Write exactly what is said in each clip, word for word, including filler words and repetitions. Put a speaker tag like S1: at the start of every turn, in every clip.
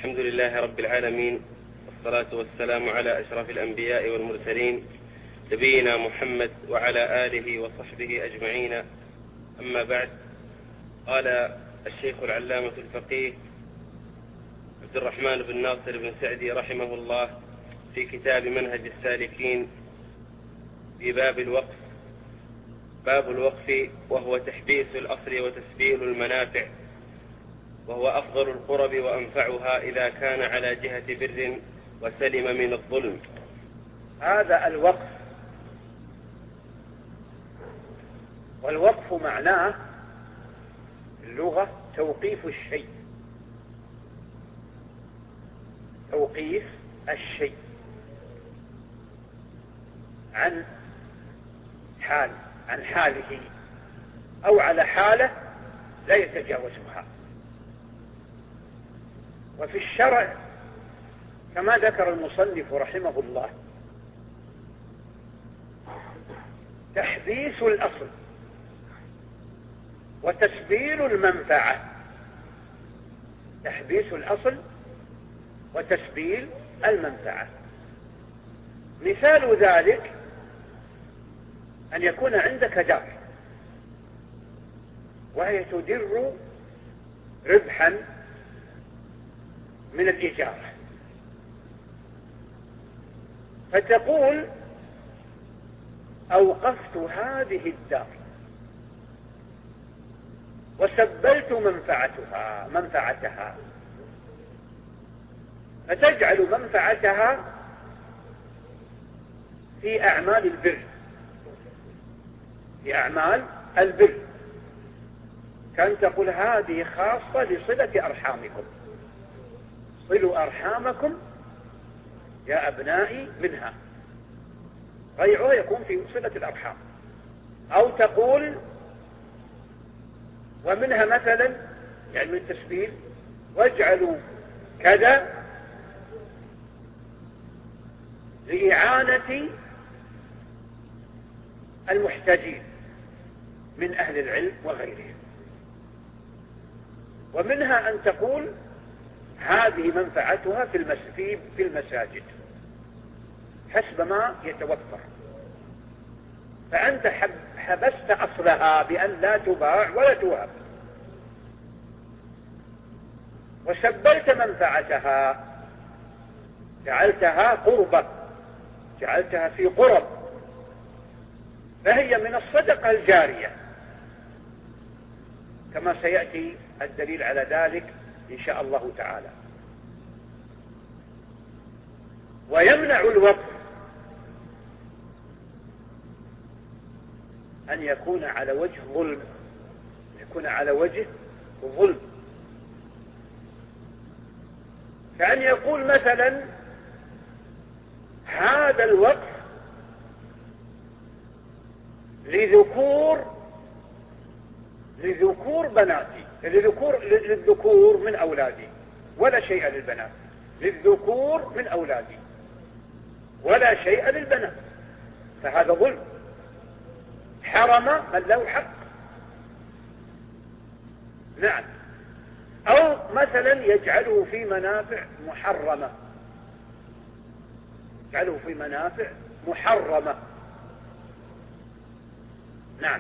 S1: الحمد لله رب العالمين، والصلاة والسلام على أشرف الأنبياء والمرسلين نبينا محمد وعلى آله وصحبه أجمعين. أما بعد، قال الشيخ العلامة الفقيه عبد الرحمن بن ناصر بن سعدي رحمه الله في كتاب منهج السالكين في باب الوقف: باب الوقف وهو تحبيس الأصل وتسبيل المنافع، وهو أفضل القرب وأنفعها إذا كان على جهة بر وسلم من الظلم.
S2: هذا الوقف، والوقف معناه اللغة توقيف الشيء، توقيف الشيء عن حال عن حاله أو على حالة لا يتجاوزها. وفي الشرع كما ذكر المصنف رحمه الله تحبيس الأصل وتسبيل المنفعة، تحبيس الأصل وتسبيل المنفعة. مثال ذلك أن يكون عندك دار وهي تدر ربحا من الإجارة، فتقول أوقفت هذه الدار وسبلت منفعتها منفعتها فتجعل منفعتها في أعمال البر في أعمال البر كان تقول هذه خاصة لصلة أرحامكم، صلوا أرحامكم يا أبنائي منها، غيرها يكون في صلة الأرحام. أو تقول ومنها مثلا يعني من التسبيل واجعلوا كذا لإعانة المحتاجين من أهل العلم وغيرهم. ومنها أن تقول هذه منفعتها في في المساجد حسب ما يتوفر، فأنت حبست أصلها بأن لا تباع ولا توهب، وسبلت منفعتها، جعلتها قربة، جعلتها في قرب، فهي من الصدقة الجارية كما سيأتي الدليل على ذلك إن شاء الله تعالى. ويمنع الوقف أن يكون على وجه ظلم، يكون على وجه ظلم، كأن يقول مثلا هذا الوقف لذكور لذكور بناتي، لذكور للذكور من أولادي ولا شيء للبنات، للذكور من أولادي ولا شيء للبنات، فهذا ظلم، حرم من له حق. نعم. أو مثلا يجعله في منافع محرمة، يجعله في منافع محرمة. نعم.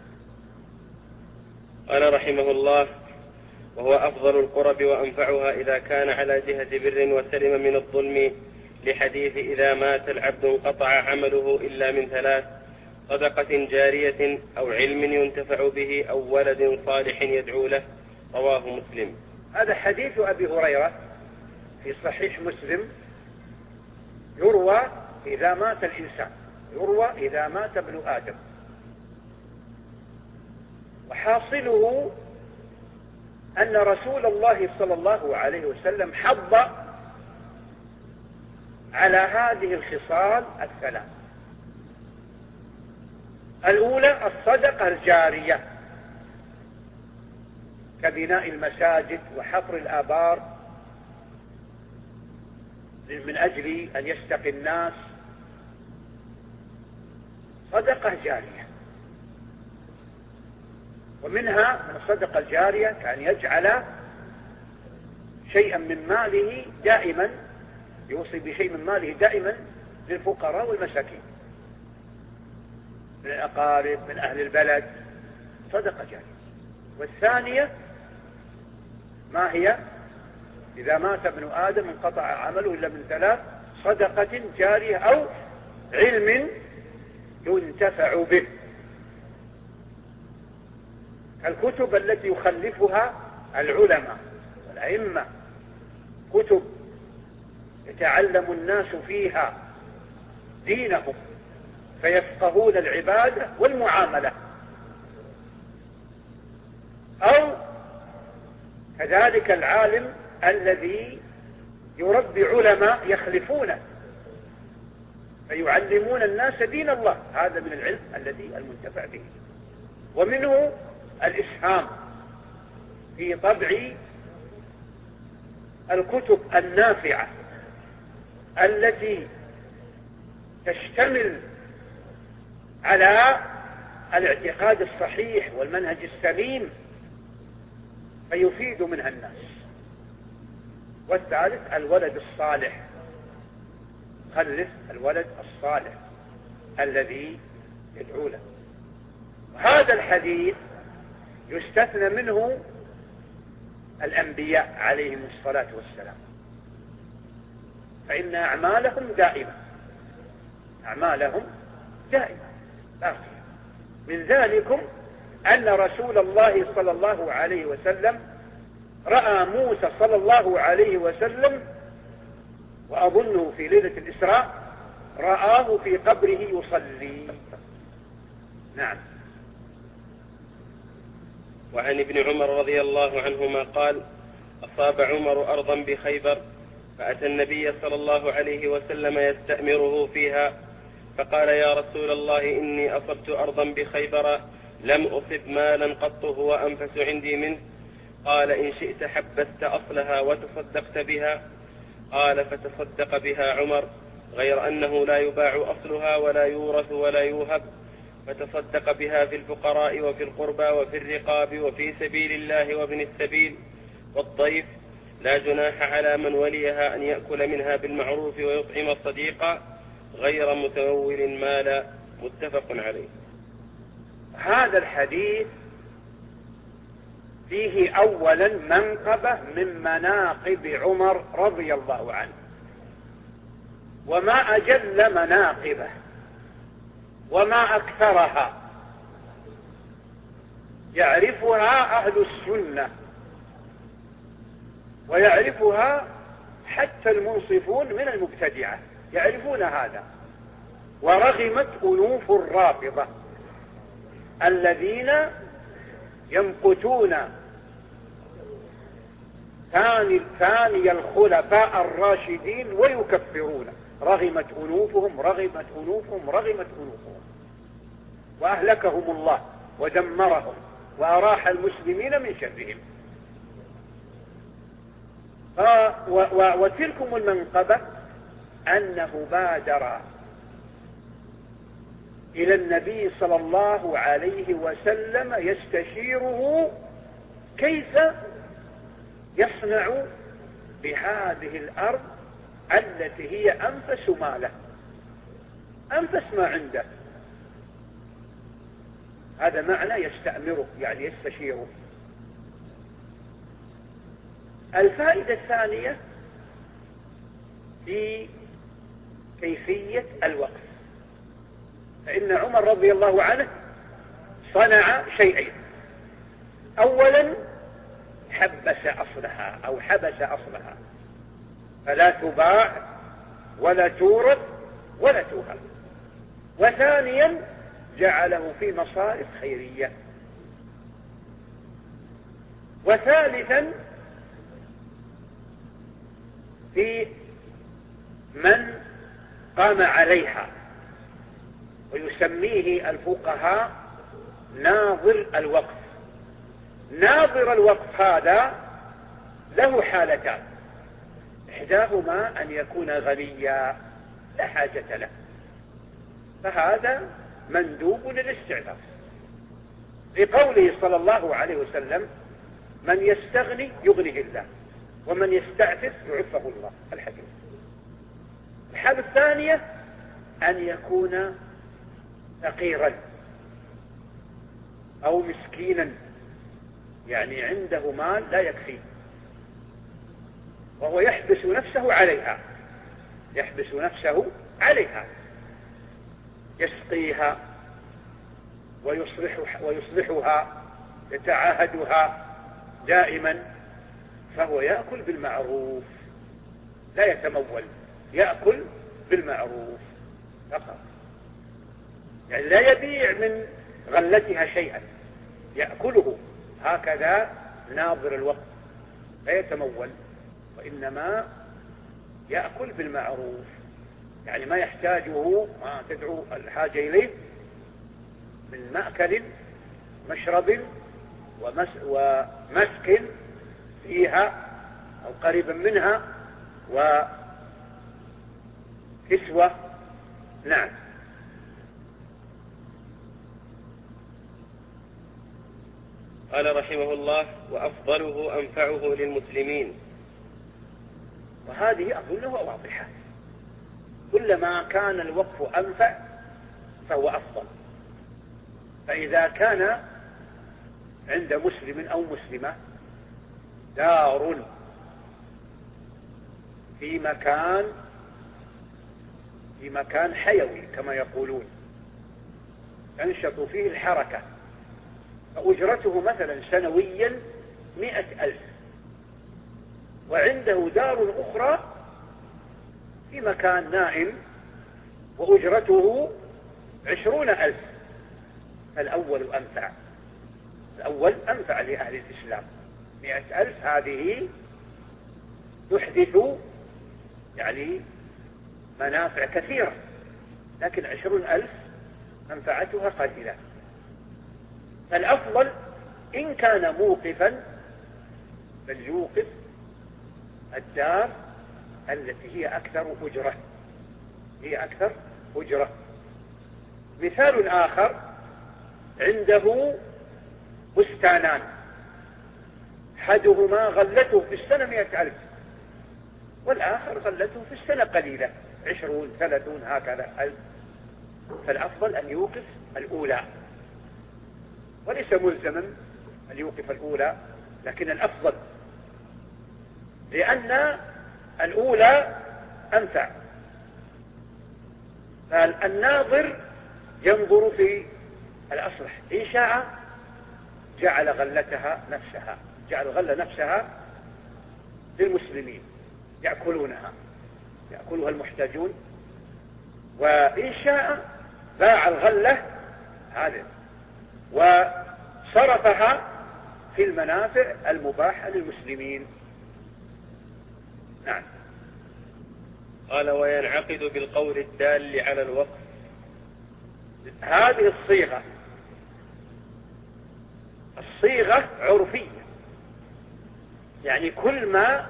S1: قال رحمه الله: وهو أفضل القرب وأنفعها إذا كان على جهة بر وسلم من الظلم، لحديث إذا مات العبد انقطع عمله إلا من ثلاث: صدقة جارية أو علم ينتفع به أو ولد صالح يدعو له، رواه مسلم.
S2: هذا حديث أبي هريرة في صحيح مسلم، يروى إذا مات الإنسان، يروى إذا مات ابن آدم، وحاصله أن رسول الله صلى الله عليه وسلم حض على هذه الخصال الثلاث: الأولى الصدقة الجارية كبناء المساجد وحفر الآبار من أجل أن يستقي الناس، صدقة جارية. ومنها من الصدقة الجارية كأن يجعل شيئا من ماله دائما، يوصي بشيء من ماله دائما للفقراء والمساكين من الأقارب من أهل البلد، صدقة جارية. والثانية ما هي؟ إذا مات ابن آدم انقطع عمله إلا من ثلاث: صدقة جارية أو علم ينتفع به. الكتب التي يخلفها العلماء والأئمة، كتب يتعلم الناس فيها دينهم فيفقهون العبادة والمعاملة، أو كذلك العالم الذي يربي علماء يخلفونه فيعلمون الناس دين الله، هذا من العلم الذي المنتفع به. ومنه الإسهام في طبع الكتب النافعة التي تشتمل على الاعتقاد الصحيح والمنهج السليم فيفيد منها الناس. والثالث الولد الصالح، خلف الولد الصالح الذي يدعو له. هذا الحديث يستثنى منه الأنبياء عليهم الصلاة والسلام، فإن أعمالهم دائمة، أعمالهم دائمة باقية. من ذلكم أن رسول الله صلى الله عليه وسلم رأى موسى صلى الله عليه وسلم، وأظنه في ليلة الإسراء رآه في قبره يصلي. نعم.
S1: وعن ابن عمر رضي الله عنهما قال: أصاب عمر أرضا بخيبر فأتى النبي صلى الله عليه وسلم يستأمره فيها، فقال: يا رسول الله إني أصبت أرضا بخيبر لم أصب مالا قط هو أنفس عندي منه. قال: إن شئت حبست أصلها وتصدقت بها. قال: فتصدق بها عمر، غير أنه لا يباع أصلها ولا يورث ولا يوهب، فتصدق بها في الفقراء وفي القربى وفي الرقاب وفي سبيل الله وابن السبيل والضيف، لا جناح على من وليها أن يأكل منها بالمعروف ويطعم الصديق غير متمول مالا. متفق عليه.
S2: هذا الحديث فيه أولا منقبة من مناقب عمر رضي الله عنه، وما أجل مناقبه وما أكثرها يعرفها أهل السنة ويعرفها حتى المنصفون من المبتدعة، يعرفون هذا. ورغمت أنوف الرافضة الذين يمقتون ثاني ثاني الخلفاء الراشدين ويكفرون، رغمت أنوفهم رغمت أنوفهم رغمت أنوفهم وأهلكهم الله ودمرهم وأراح المسلمين من شرهم. وتلكم المنقبة أنه بادر إلى النبي صلى الله عليه وسلم يستشيره كيف يصنع بهذه الأرض التي هي أنفس ماله، أنفس ما عنده. هذا معنى يستأمره، يعني يستشيره. الفائدة الثانية في كيفية الوقف، فإن عمر رضي الله عنه صنع شيئين: أولا حبس أصلها أو حبس أصلها فلا تباع ولا تورث ولا توهب، وثانيا جعله في مصارف خيرية، وثالثا في من قام عليها، ويسميه الفقهاء ناظر الوقف. ناظر الوقف هذا له حالتان: إحداهما أن يكون غنيا لا حاجة له، فهذا مندوب للاستعفاف، لقوله صلى الله عليه وسلم: من يستغني يغنيه الله ومن يستعفف يعفه الله. الحديث. الحالة الثانية أن يكون فقيرا أو مسكينا، يعني عنده مال لا يكفيه وهو يحبس نفسه عليها يحبس نفسه عليها يسقيها ويصلح ويصلحها يتعاهدها دائما، فهو يأكل بالمعروف لا يتمول، يأكل بالمعروف فقط، يعني لا يبيع من غلتها شيئا، يأكله هكذا ناظر الوقت، لا يتمول وإنما يأكل بالمعروف، يعني ما يحتاجه ما تدعو الحاجة إليه من مأكل مشرب ومس ومسك فيها أو قريبا منها وكسوة. نعم.
S1: قال رحمه الله: وأفضله أنفعه للمسلمين.
S2: وهذه أظنها واضحة، كلما كان الوقف أنفع فهو أفضل. فإذا كان عند مسلم أو مسلمة دار في مكان في مكان حيوي كما يقولون تنشط فيه الحركة، فأجرته مثلا سنويا مئة ألف، وعنده دار أخرى في مكان نائم وأجرته عشرون ألف، فالأول أنفع الأول أنفع لأهل الإسلام. مئة ألف هذه تحدث يعني منافع كثيرة، لكن عشرون ألف منفعتها قليلة. فالأفضل إن كان موقفا فليوقف الدار التي هي أكثر أجرة هي أكثر أجرة. مثال آخر: عنده بستانان، أحدهما غلته في السنة مئة ألف والآخر غلته في السنة قليلة، عشرون ثلاثون هكذا ألف، فالأفضل أن يوقف الأولى، وليس ملزما أن يوقف الأولى، لكن الأفضل، لأن الأولى أنفع. فالناظر ينظر في الأصلح، إن شاء جعل غلتها نفسها جعل غلة نفسها للمسلمين يأكلونها يأكلها المحتاجون، وإن شاء باع الغلة هذه وصرفها في المنافع المباحة للمسلمين. نعم.
S1: قال: وينعقد بالقول الدال على الوقف.
S2: هذه الصيغة الصيغة عرفية، يعني كل ما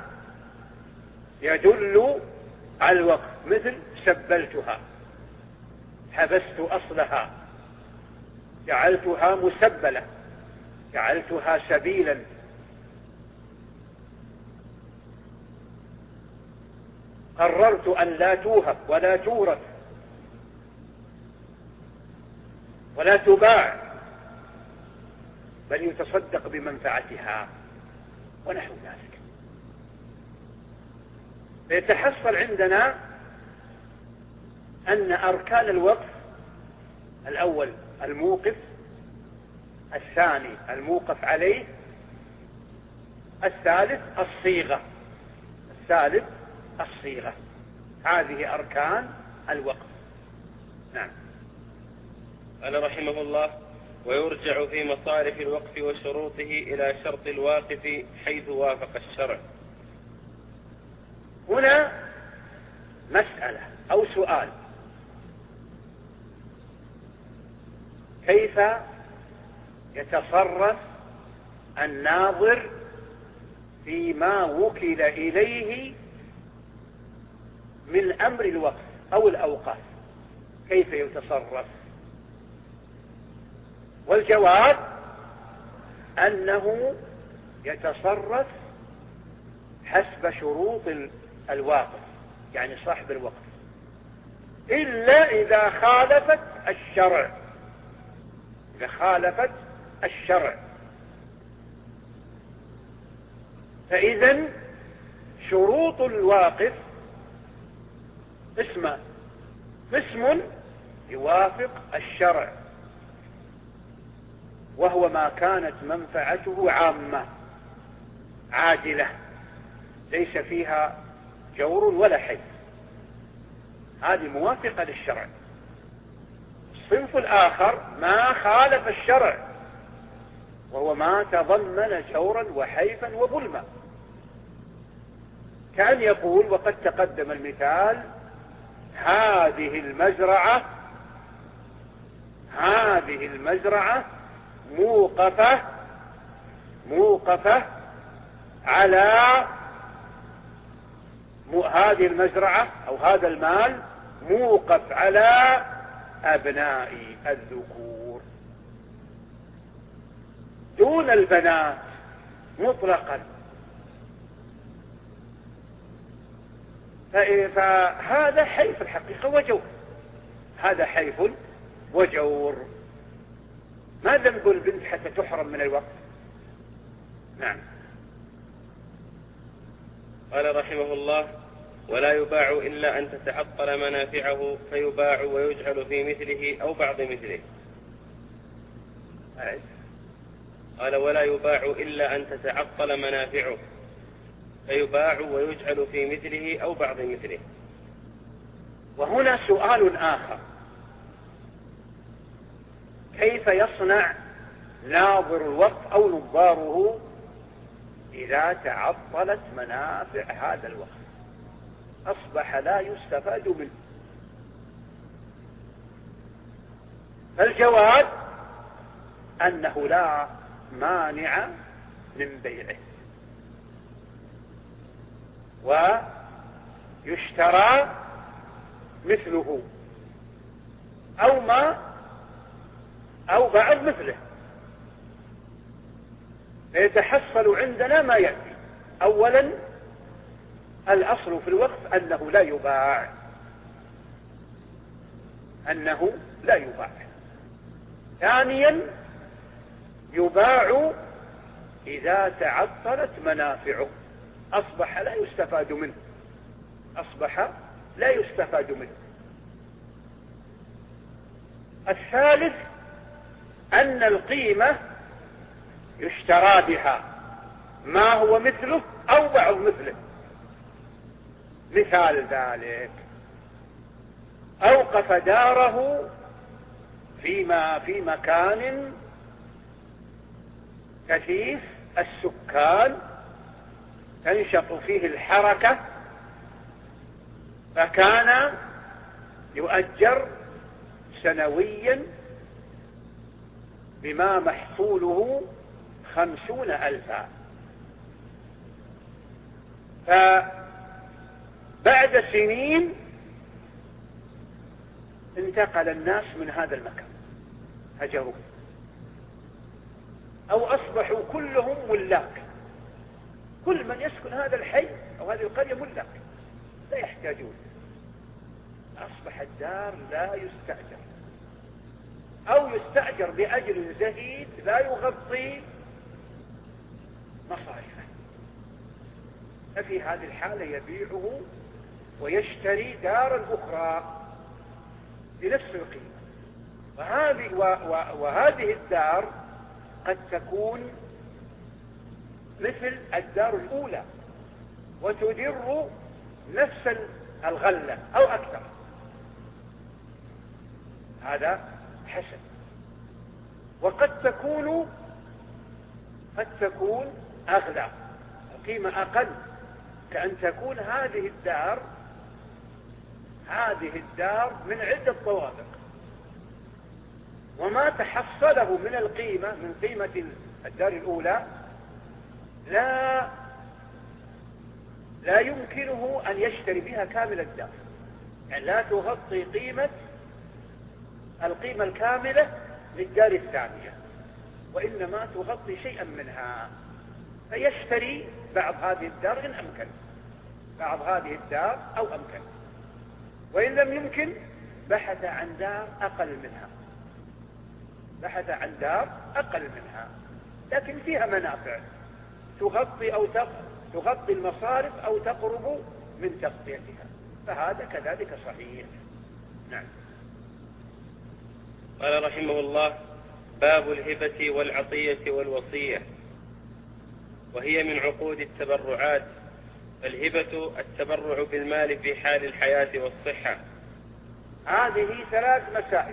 S2: يدل على الوقف، مثل سبلتها، حبست أصلها، جعلتها مسبلة، جعلتها سبيلا، قررت أن لا توهب ولا تورث ولا تباع بل يتصدق بمنفعتها ونحو ذلك. فيتحصل عندنا أن أركان الوقف: الأول الموقف، الثاني الموقف عليه، الثالث الصيغة الثالث الصيغة هذه أركان الوقف. نعم.
S1: قال رحمه الله: ويرجع في مصارف الوقف وشروطه إلى شرط الواقف حيث وافق الشرع.
S2: هنا مسألة أو سؤال: كيف يتصرف الناظر فيما وكل إليه من أمر الوقف أو الأوقاف؟ كيف يتصرف؟ والجواب أنه يتصرف حسب شروط الواقف يعني صاحب الوقف، إلا إذا خالفت الشرع، إذا خالفت الشرع. فإذن شروط الواقف اسمان: قسم يوافق الشرع وهو ما كانت منفعته عامة عادلة ليس فيها جور ولا حيف، هذه موافقة للشرع. الصنف الآخر ما خالف الشرع وهو ما تضمن جورا وحيفا وظلما، كأن يقول وقد تقدم المثال: هذه المزرعة هذه المزرعة موقفة موقفة على هذه المزرعة أو هذا المال موقف على أبنائي الذكور دون البنات مطلقا. فهذا حيف الحقيقة وجور، هذا حيف وجور. ما ذنب البنت حتى تحرم من الوقت؟ نعم.
S1: قال رحمه الله: ولا يباع إلا أن تتعطل منافعه فيباع ويجعل في مثله أو بعض مثله. قال: ولا يباع إلا أن تتعطل منافعه فيباع ويجعل في مثله أو بعض مثله.
S2: وهنا سؤال آخر: كيف يصنع ناظر الوقف أو نظاره إذا تعطلت منافع هذا الوقف أصبح لا يستفاد منه؟ فالجواب أنه لا مانع من بيعه، ويشترى مثله أو ما أو بعض مثله، فيتحصل عندنا ما يأتي. أولا الأصل في الوقف أنه لا يباع، أنه لا يباع. ثانيا يباع إذا تعطلت منافعه أصبح لا يستفاد منه، أصبح لا يستفاد منه. الثالث أن القيمة يشترى بها ما هو مثله أو بعض مثله. مثال ذلك: أوقف داره فيما في مكان كثيف السكان تنشط فيه الحركة، فكان يؤجر سنويا بما محصوله خمسون ألفا. فبعد سنين انتقل الناس من هذا المكان، هجروه، أو أصبحوا كلهم ملاك، كل من يسكن هذا الحي أو هذه القرية ملاك لا يحتاجون، أصبح الدار لا يستأجر أو يستأجر بأجر زهيد لا يغطي مصاريفه. ففي هذه الحالة يبيعه ويشتري دارا أخرى بنفس القيمة. وهذه, وهذه الدار قد تكون مثل الدار الأولى وتدر نفس الغلة أو أكثر، هذا حسن. وقد تكون قد تكون أغلى، القيمة أقل، كأن تكون هذه الدار هذه الدار من عدة طوابق، وما تحصله من القيمة من قيمة الدار الأولى لا لا يمكنه أن يشتري بها كامل الدار، يعني لا تغطي قيمة القيمة الكاملة للدار الثانية، وإنما تغطي شيئا منها، فيشتري بعض هذه الدار إن أمكن، بعض هذه الدار أو أمكن. وإن لم يمكن بحث عن دار أقل منها، بحث عن دار أقل منها لكن فيها منافع تغطي أو تغطي المصارف أو تقرب من تغطيتها، فهذا كذلك صحيح. نعم.
S1: قال رحمه الله: باب الهبة والعطية والوصية، وهي من عقود التبرعات. الهبة التبرع بالمال في حال الحياة والصحة.
S2: هذه ثلاث مسائل: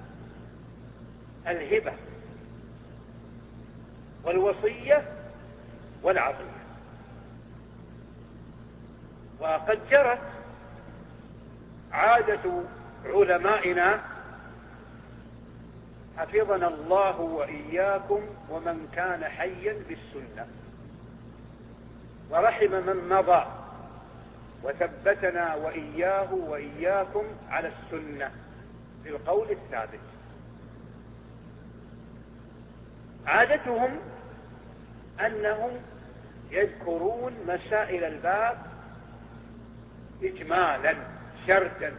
S2: الهبة والوصية والعطية. وقد جرت عادة علمائنا حفظنا الله وإياكم ومن كان حيا بالسنة، ورحم من مضى، وثبتنا وإياه وإياكم على السنة بالقول الثابت. عادتهم أنهم يذكرون مسائل الباب إجمالا سردا.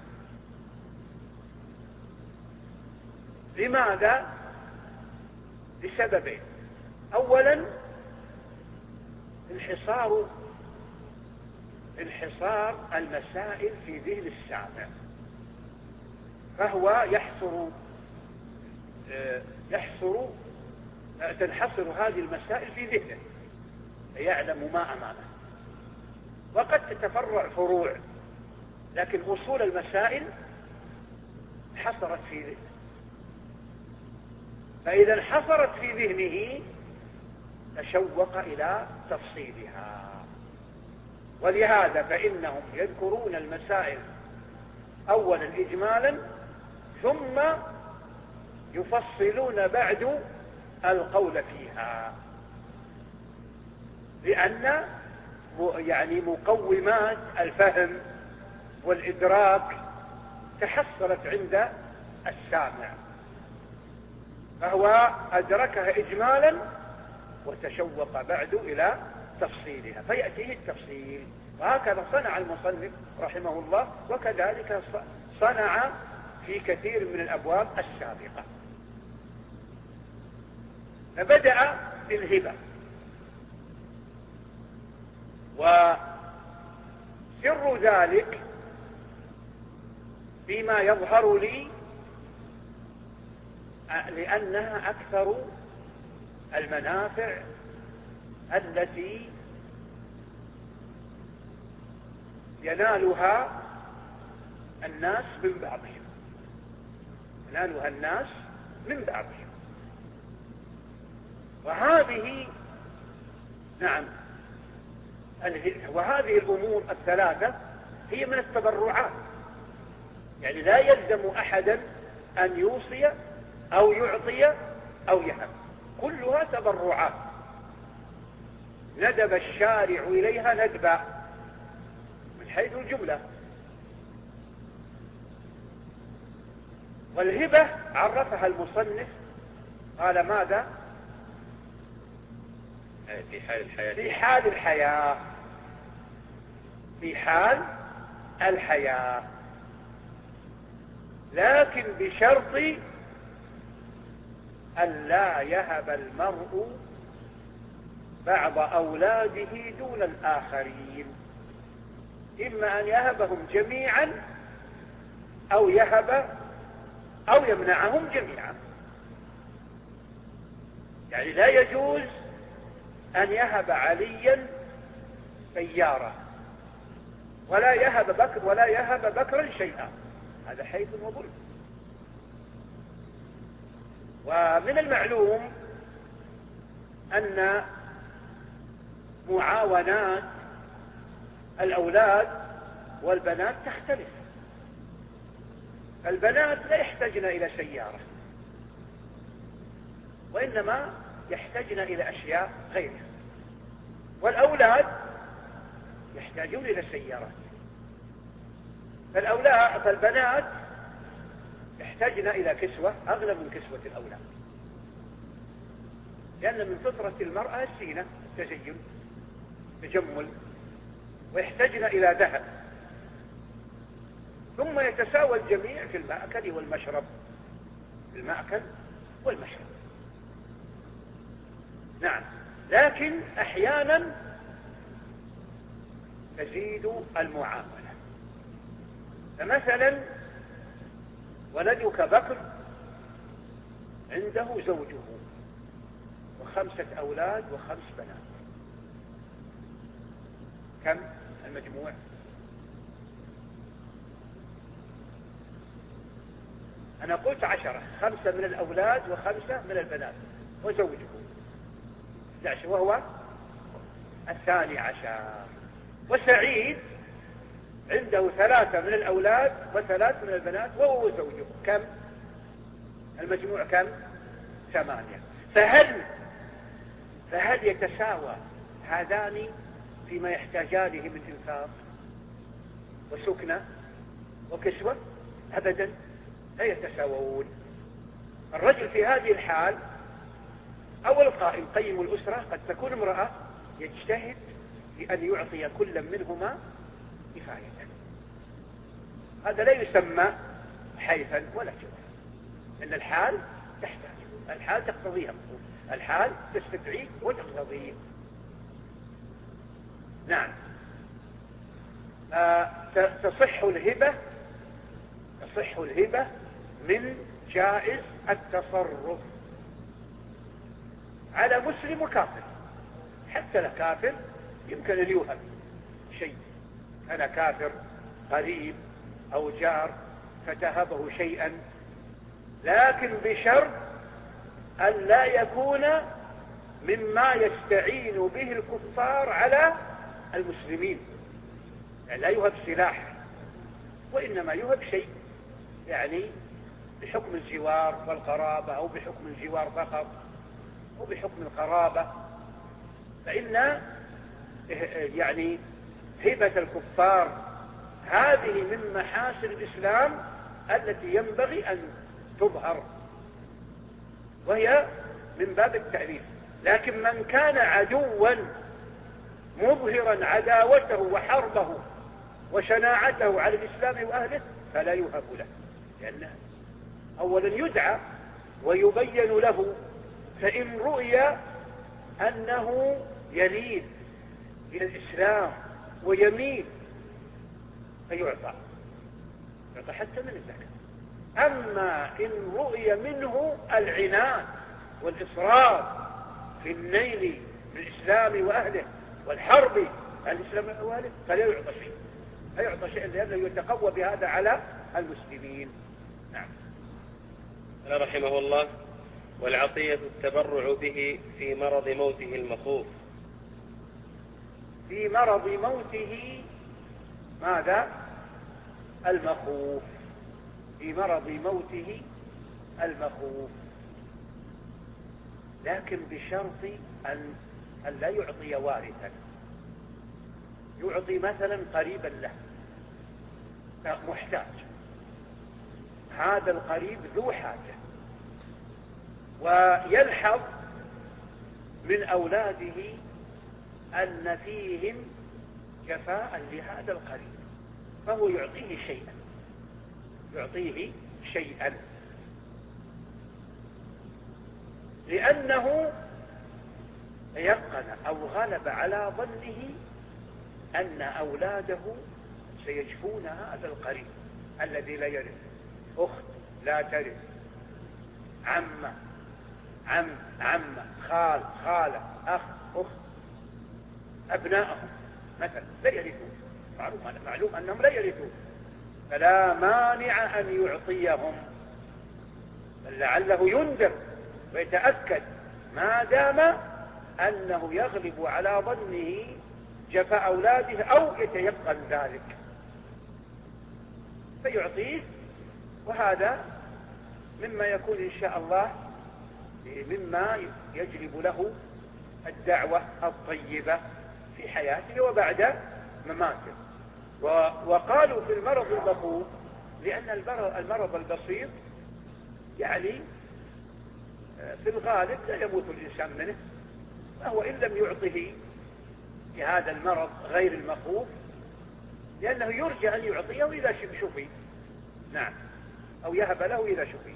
S2: لماذا؟ لسببين: أولا انحصار انحصار المسائل في ذهن السامع، فهو يحصر يحصر تنحصر هذه المسائل في ذهنه فيعلم ما أمامه. وقد تتفرع فروع، لكن أصول المسائل حصرت في ذهنه، فإذا انحصرت في ذهنه تشوق إلى تفصيلها. ولهذا فإنهم يذكرون المسائل أولا إجمالا ثم يفصلون بعد القول فيها، لأن يعني مقومات الفهم والإدراك تحصلت عند السامع، فهو أدركها إجمالا وتشوق بعد إلى تفصيلها فيأتيه التفصيل. وهكذا صنع المصنف رحمه الله، وكذلك صنع في كثير من الأبواب السابقة. فبدأ بالهبة، وسر ذلك فيما يظهر لي لأنها أكثر المنافع التي ينالها الناس من بعضهم ينالها الناس من بعضهم وهذه نعم وهذه الأمور الثلاثة هي من التبرعات، يعني لا يلزم أحدا أن يوصي أو يعطي أو يهب، كلها تبرعات ندب الشارع إليها ندبا من حيث الجملة. والهبة عرفها المصنف قال ماذا؟
S1: في حال الحياة
S2: في حال الحياة في حال الحياة لكن بشرط أن لا يهب المرء بعض أولاده دون الآخرين، إما أن يهبهم جميعا أو يهب أو يمنعهم جميعا. يعني لا يجوز أن يهب عليا سيارة ولا يهب بكر ولا يهب بكرا شيئا، هذا حيث وظلم. ومن المعلوم أن معاونات الأولاد والبنات تختلف. البنات لا يحتاجن إلى سيارة، وإنما يحتاجن إلى أشياء غيرها، والأولاد يحتاجون إلى سيارات. فالأولاد فالبنات يحتاجن إلى كسوة أغلى من كسوة الأولاد، لأن من فطرة المرأة الزينة التزين، تجمل ويحتاجن إلى ذهب، ثم يتساوى الجميع في المأكل والمشرب، في المأكل والمشرب. نعم، لكن أحيانا تزيد المعاملة. فمثلا ولدك بكر عنده زوجه وخمسة أولاد وخمس بنات، كم المجموع؟ أنا قلت عشرة، خمسة من الأولاد وخمسة من البنات وزوجه اثني عشر، وهو الثاني عشر. وسعيد عنده ثلاثة من الأولاد وثلاث من البنات وهو زوجه، كم المجموع؟ كم؟ ثمانية. فهل فهل يتساوى هذان فيما يحتاجانه من إنفاق وسكنة وكسوة؟ أبدا لا يتساوون. الرجل في هذه الحال أول قائم قيم الأسرة قد تكون امرأة يجتهد لأن يعطي كل منهما كفاية. هذا لا يسمى حيفا ولا جوعا، لأن الحال تحتاج، الحال تقتضيها، الحال تستدعي وتقتضيه. نعم. آه تصح الهبة تصح الهبة من جائز التصرف على مسلم وكافر. حتى الكافر يمكن أن يوهب شيء، أنا كافر قريب أو جار فتهبه شيئا، لكن بشرط أن لا يكون مما يستعين به الكفار على المسلمين، يعني لا يهب سلاح، وإنما يهب شيء يعني بحكم الجوار والقرابة أو بحكم الجوار فقط أو بحكم القرابة. فإن يعني هبة الكفار هذه من محاسن الإسلام التي ينبغي أن تظهر، وهي من باب التأليف. لكن من كان عدوا مظهرا عداوته وحربه وشناعته على الإسلام وأهله فلا يهب له، لأنه أولا يدعى ويبين له، فإن رؤي أنه يلين إلى الإسلام ويميل فيعطى، يعطى حتى من الزكاة. أما إن رؤي منه العناد والإصرار في النيل بالإسلام وأهله والحرب عن الإسلام وأهله فلا يعطى شيء، لا يعطى شيء لأنه يتقوى بهذا على المسلمين. نعم.
S1: قال رحمه الله: والعطية التبرع به في مرض موته المخوف.
S2: في مرض موته ماذا؟ المخوف. في مرض موته المخوف، لكن بشرط أن, أن لا يعطي وارثا، يعطي مثلا قريبا له محتاج، هذا القريب ذو حاجة، ويلحظ من أولاده أن فيهم جفاء لهذا القريب، فهو يعطيه شيئا يعطيه شيئا لأنه يقن أو غلب على ظنه أن أولاده سيجفون هذا القريب الذي لا يرث، أخت لا ترث، عمة عم عمة خال خالة أخ أخت، أبنائهم مثلا لا يرثون، معلوم, معلوم أنهم لا يرثون، فلا مانع أن يعطيهم، بل لعله ينذر ويتأكد ما دام أنه يغلب على ظنه جفاء أولاده أو يتيقن ذلك فيعطيه. وهذا مما يكون إن شاء الله مما يجلب له الدعوة الطيبة في حياته وبعد مماته. وقالوا في المرض المخوف لأن المرض البسيط يعني في الغالب لا يموت الإنسان منه، فهو إن لم يعطه في هذا المرض غير المخوف، لأنه يرجى أن يعطيه إذا شفي. نعم، أو يهب له إذا شفي.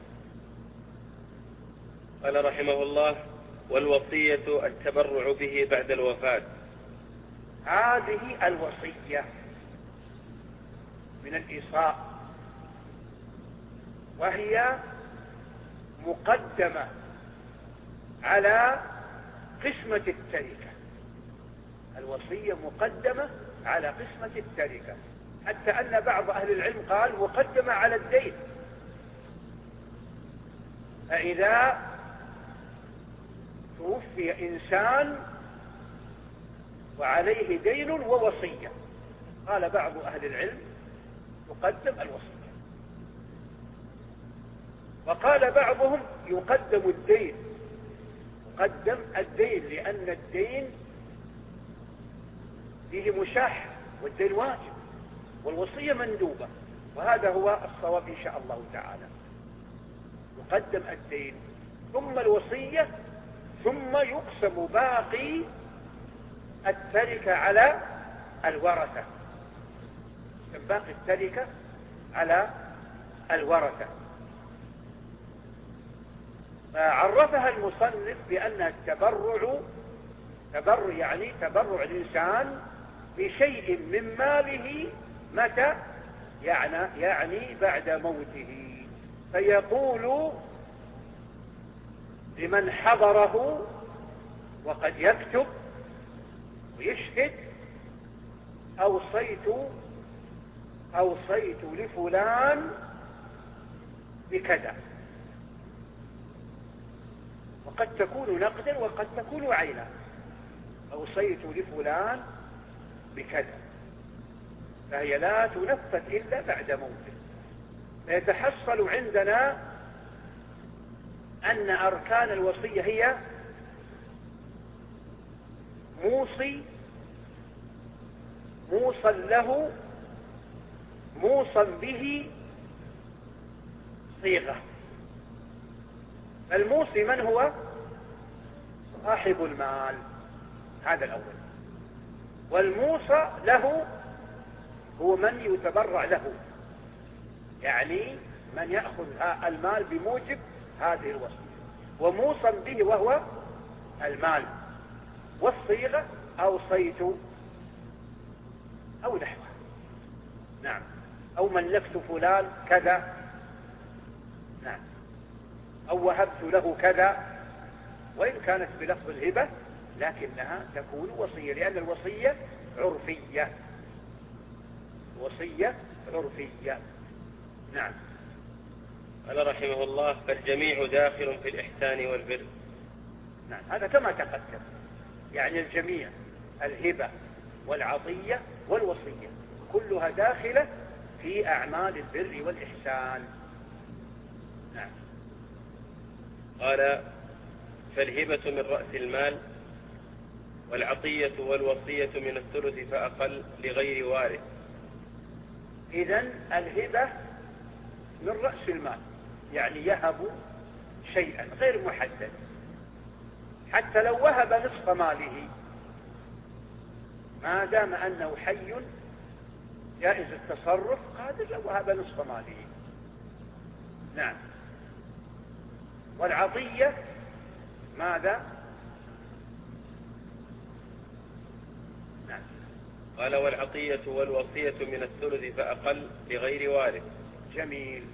S1: قال رحمه الله: والوصية التبرع به بعد الوفاة.
S2: هذه الوصية من الإيصاء، وهي مقدمة على قسمة التركة. الوصية مقدمة على قسمة التركة، حتى أن بعض أهل العلم قال مقدمة على الدين. فإذا توفي إنسان وعليه دين ووصية، قال بعض أهل العلم يقدم الوصية، وقال بعضهم يقدم الدين. يقدم الدين لأن الدين فيه مشاح، والدين واجب، والوصية مندوبة، وهذا هو الصواب إن شاء الله تعالى. يقدم الدين ثم الوصية، ثم يقسم باقي التركة على الورثة. باقي التركة على الورثة. فعرفها المصنف بأن التبرع، تبرع يعني تبرع الإنسان بشيء من ماله متى؟ يعني, يعني بعد موته. فيقول لمن حضره وقد يكتب ويشهد: أوصيت أوصيت لفلان بكذا، وقد تكون نقدا وقد تكون عينا. أوصيت لفلان بكذا، فهي لا تنفذ إلا بعد موته. فيتحصل عندنا أن أركان الوصية هي موصي، موصى له، موصى به، صيغة. الموصي من هو؟ صاحب المال، هذا الأول. والموصى له هو من يتبرع له، يعني من يأخذ المال بموجب هذه الوصية. وموصى به وهو المال. والصيغة أوصيت أو نحوها. نعم، أو ملكت فلان كذا، نعم، أو وهبت له كذا، وإن كانت بلفظ الهبة لكنها تكون وصية، لأن الوصية عرفية. وصية عرفية. نعم.
S1: قال رحمه الله: فالجميع داخل في الإحسان والبر.
S2: نعم، هذا كما تقدم، يعني الجميع، الهبة والعطية والوصية كلها داخلة في أعمال البر والإحسان. نعم.
S1: قال: فالهبة من رأس المال، والعطية والوصية من الثلث فأقل لغير وارث.
S2: إذن الهبة من رأس المال، يعني يهب شيئا غير محدد، حتى لو وهب نصف ماله ما دام أنه حي جائز التصرف، قادر لو وهب نصف ماله. نعم. والعطية ماذا؟ نعم.
S1: قال: والعطية والوصية من الثلث فأقل لغير وارث.
S2: جميل.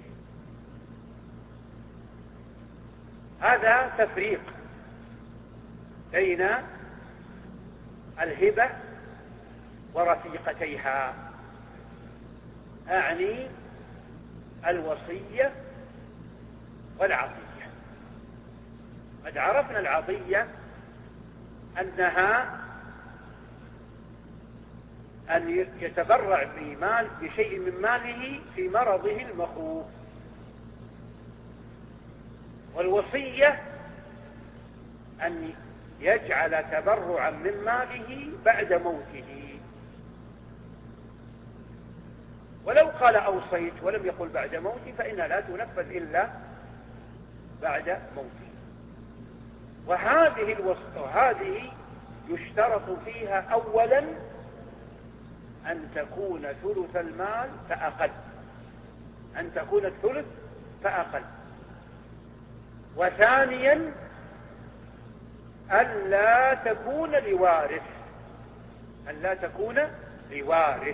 S2: هذا تفريق بين الهبة ورفيقتيها، أعني الوصية والعطية. قد عرفنا العطية أنها أن يتبرع بمال بشيء من ماله في مرضه المخوف. والوصية أن يجعل تبرعا من ماله بعد موته. ولو قال أوصيت ولم يقل بعد موتي فإنها لا تنفذ إلا بعد موته. وهذه الوصية وهذه يشترط فيها أولا أن تكون ثلث المال فأقل، أن تكون الثلث فأقل. وثانيا ألا تكون لوارث، ألا تكون لوارث،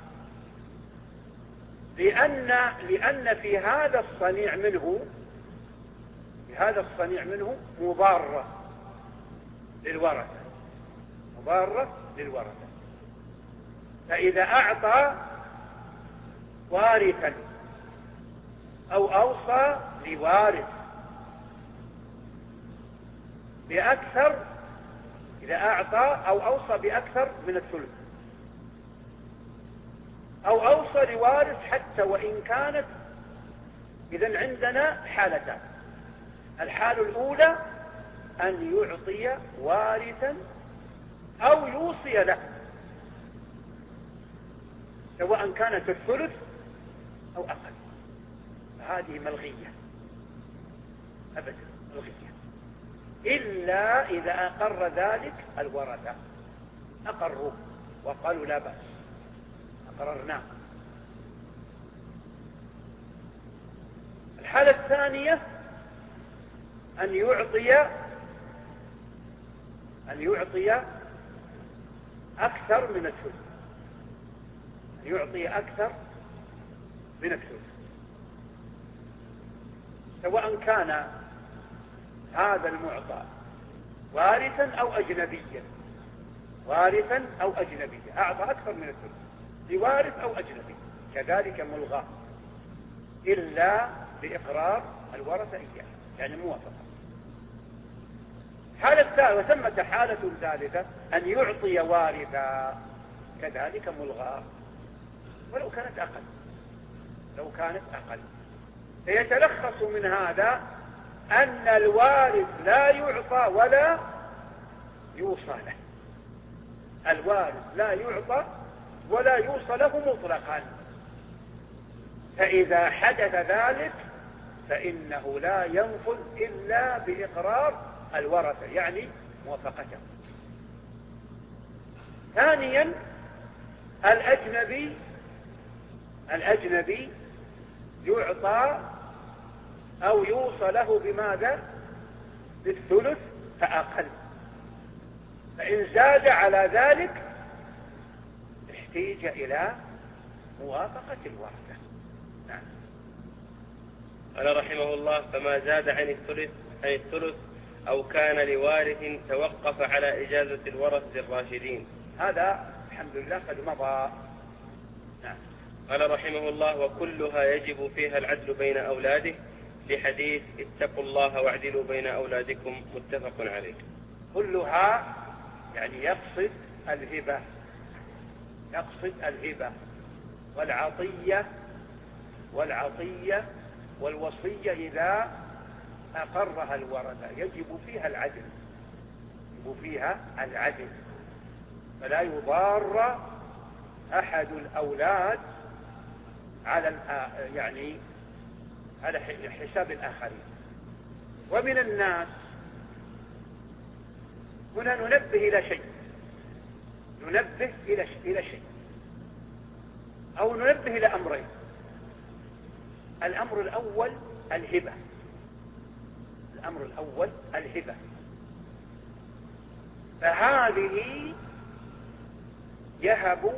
S2: لأن لأن في هذا الصنيع منه في هذا الصنيع منه مضارة للورثة، مضارة للورثة. فإذا أعطى وارثا أو أوصى لوارث بأكثر، إذا أعطى أو أوصى بأكثر من الثلث، أو أوصى لوارث حتى وإن كانت، إذن عندنا حالتان. الحالة الأولى أن يعطي وارثا أو يوصي له، سواء كانت الثلث أو أقل، هذه ملغية أبدا، ملغية، إلا إذا أقر ذلك الورثة، أقروا وقالوا لا بأس، أقررناه. الحالة الثانية أن يعطي أن يعطي أكثر من الثلث، أن يعطي أكثر من الثلث، سواء كان هذا المعطى وارثا أو أجنبيا، وارثا أو أجنبيا، أعطى أكثر من الثلث لوارث أو أجنبي، كذلك ملغى إلا بإقرار الورثة إياه، يعني موافقة. حالة وثمة حالة ثالثة أن يعطي وارثا، كذلك ملغى ولو كانت أقل، لو كانت أقل. فيتلخص من هذا أن الوارث لا يعطى ولا يوصى له، الوارث لا يعطى ولا يوصى له مطلقا، فإذا حدث ذلك فإنه لا ينفذ إلا بإقرار الورثة، يعني موافقته. ثانيا الأجنبي الأجنبي يعطى أو يوصى له بماذا؟ بالثلث فأقل، فإن زاد على ذلك احتيج إلى موافقة الورثة. نعم.
S1: قال رحمه الله: فما زاد عن الثلث عن الثلث أو كان لوارث توقف على إجازة الورثة الراشدين.
S2: هذا الحمد لله قد مضى.
S1: نعم. قال رحمه الله: وكلها يجب فيها العدل بين أولاده، لحديث اتقوا الله واعدلوا بين أولادكم، متفق عليه.
S2: كلها يعني يقصد الهبة، يقصد الهبة والعطية والعطية والوصية إذا أقرها الورثة يجب فيها العدل، يجب فيها العدل، فلا يضار أحد الأولاد على يعني على حساب الآخرين. ومن الناس هنا ننبه إلى شيء، ننبه إلى إلى شيء أو ننبه إلى أمرين. الأمر الأول الهبة، الأمر الأول الهبة، فهذه يهب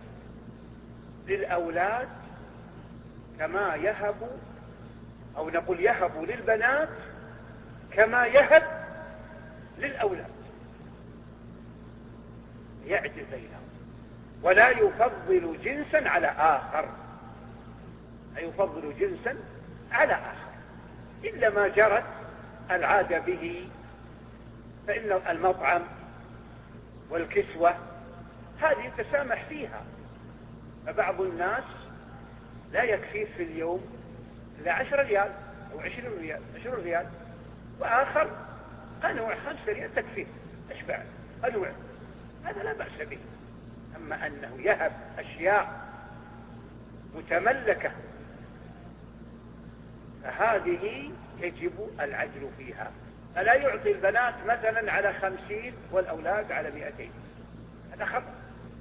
S2: للأولاد كما يهب، أو نقول يهب للبنات كما يهب للأولاد، يعدل بينهم، ولا يفضل جنسا على آخر، لا يفضل جنسا على آخر، إلا ما جرت العادة به، فإن المطعم والكسوة هذه يتسامح فيها. فبعض الناس لا يكفيه في اليوم إلا عشر ريال أو عشرين ريال عشرين ريال، وآخر قنوع خمسة ريال تكفيه أشبع قنوع، هذا لا بأس به. أما أنه يهب أشياء متملكة فهذه يجب العدل فيها، ألا يعطي البنات مثلا على خمسين والأولاد على مئتين؟ هذا خطأ،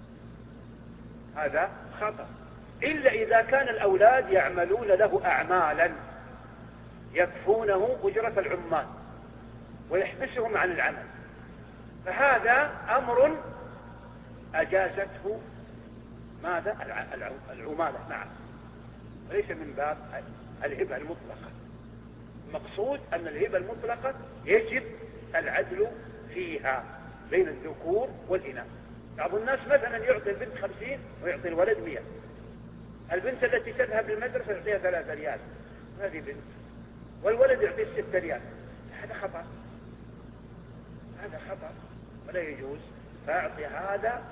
S2: هذا خطأ، إلا إذا كان الأولاد يعملون له أعمالا يكفونه أجرة العمال ويحبسهم عن العمل، فهذا أمر أجازته ماذا؟ العمالة، نعم، وليس من باب الهبة المطلقة. المقصود أن الهبة المطلقة يجب العدل فيها بين الذكور والإناث. بعض الناس مثلا يعطي البنت خمسين ويعطي الولد مئة، البنت التي تذهب للمدرسة يعطيها ثلاثة ريال، هذه بنت، والولد يعطيه ستة ريال، هذا خطأ، هذا خطأ ولا يجوز. فأعطي هذا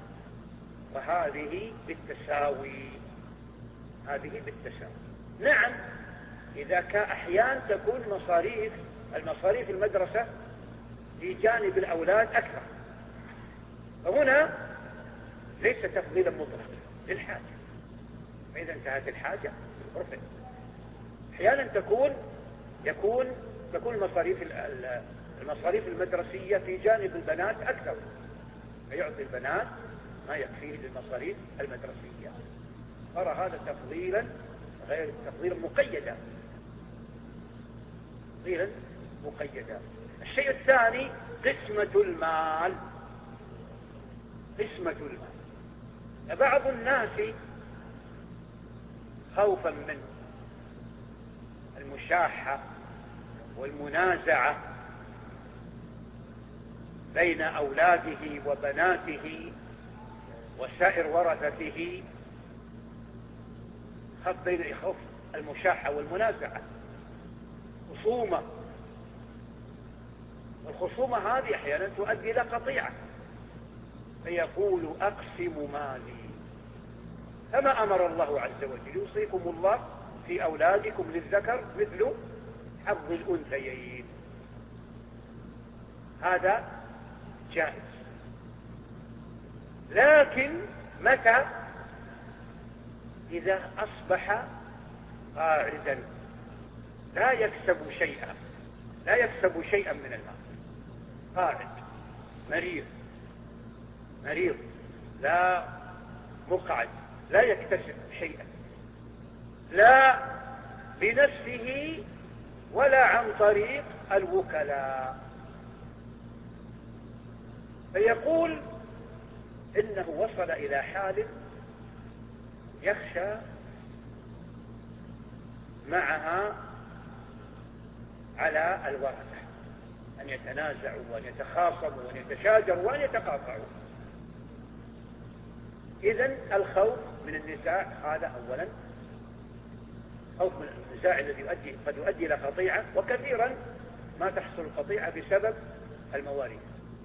S2: وهذه بالتساوي، هذه بالتساوي. نعم، إذا كان أحيانا تكون مصاريف المصاريف المدرسة في جانب الأولاد أكثر، فهنا ليس تفضيلا مطلقا للحاجة، فإذا انتهت الحاجة رفع. أحيانا تكون يكون تكون المصاريف المصاريف المدرسية في جانب البنات أكثر، فيعطي البنات ما يكفيه للمصاريف المدرسية. ترى هذا تفضيلا غير تفضيلا مقيدا، تفضيلا مقيدا. الشيء الثاني قسمة المال، قسمة المال. بعض الناس خوفا من المشاحة والمنازعة بين أولاده وبناته وسائر ورثته، خاف بين خوف المشاحة والمنازعة، خصومة، والخصومة هذه أحيانا تؤدي إلى قطيعة، فيقول أقسم مالي، كما أمر الله عز وجل يوصيكم الله في أولادكم للذكر مثل حظ الأنثيين، هذا جائز. لكن متى؟ إذا أصبح قاعدا لا يكسب شيئا، لا يكسب شيئا من المال، قاعد مريض مريض لا مقعد، لا يكتسب شيئا، لا بنفسه ولا عن طريق الوكلاء، فيقول إنه وصل إلى حال يخشى معها على الورثة أن يتنازعوا وأن يتخاصموا وأن يتشاجروا وأن يتقاطعوا. إذن الخوف من النزاع هذا أولا، خوف من النزاع الذي يؤدي قد يؤدي إلى قطيعة، وكثيرا ما تحصل القطيعة بسبب المواريث.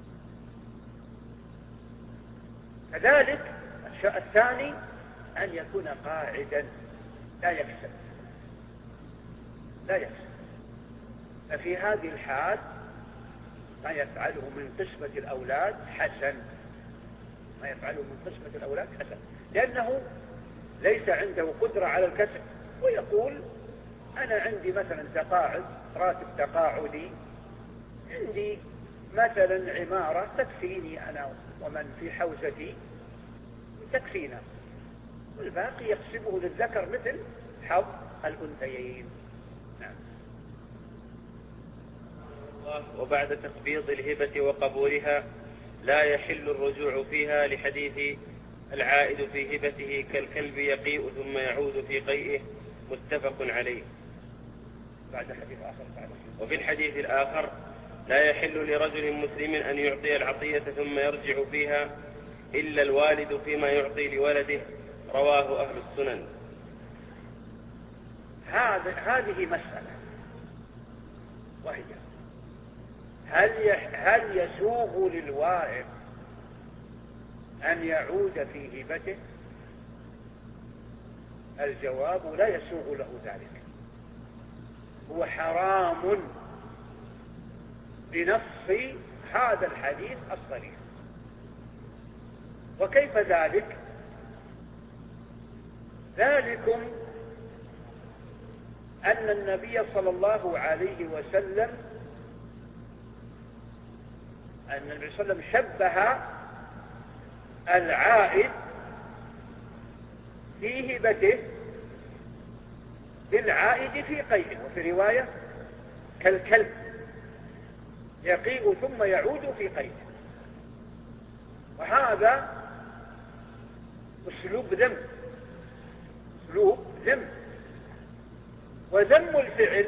S2: كذلك الشيء الثاني أن يكون قاعدا لا يكسب لا يكسب ففي هذه الحال ما يفعله من قسمة الأولاد حسن، ما يفعله من قسمة الأولاد حسن، لأنه ليس عنده قدرة على الكسب، ويقول أنا عندي مثلا تقاعد، راتب تقاعدي، عندي مثلا عمارة تكفيني أنا ومن في حوزتي تكفينا، والباقي يقسمه للذكر مثل حظ الأنثيين. نعم.
S1: وبعد تقبيض الهبة وقبولها لا يحل الرجوع فيها، لحديث العائد في هبته كالكلب يقيء ثم يعود في قيئه، متفق عليه.
S2: بعد حديث آخر.
S1: وفي الحديث الآخر لا يحل لرجل مسلم أن يعطي العطية ثم يرجع فيها إلا الوالد فيما يعطي لولده، رواه أهل السنن.
S2: هذه مسألة وهي هل هل يسوغ للوارث أن يعود في هبته؟ الجواب لا يسوغ له ذلك، هو حرام بنص هذا الحديث الصريح. وكيف ذلك؟ ذلكم أن النبي صلى الله عليه وسلم أن النبي صلى الله عليه وسلم شبه العائد في هبته بالعائد في قيده، وفي رواية كالكلب يقيء ثم يعود في قيده. وهذا أسلوب ذم، أسلوب ذم. وذم الفعل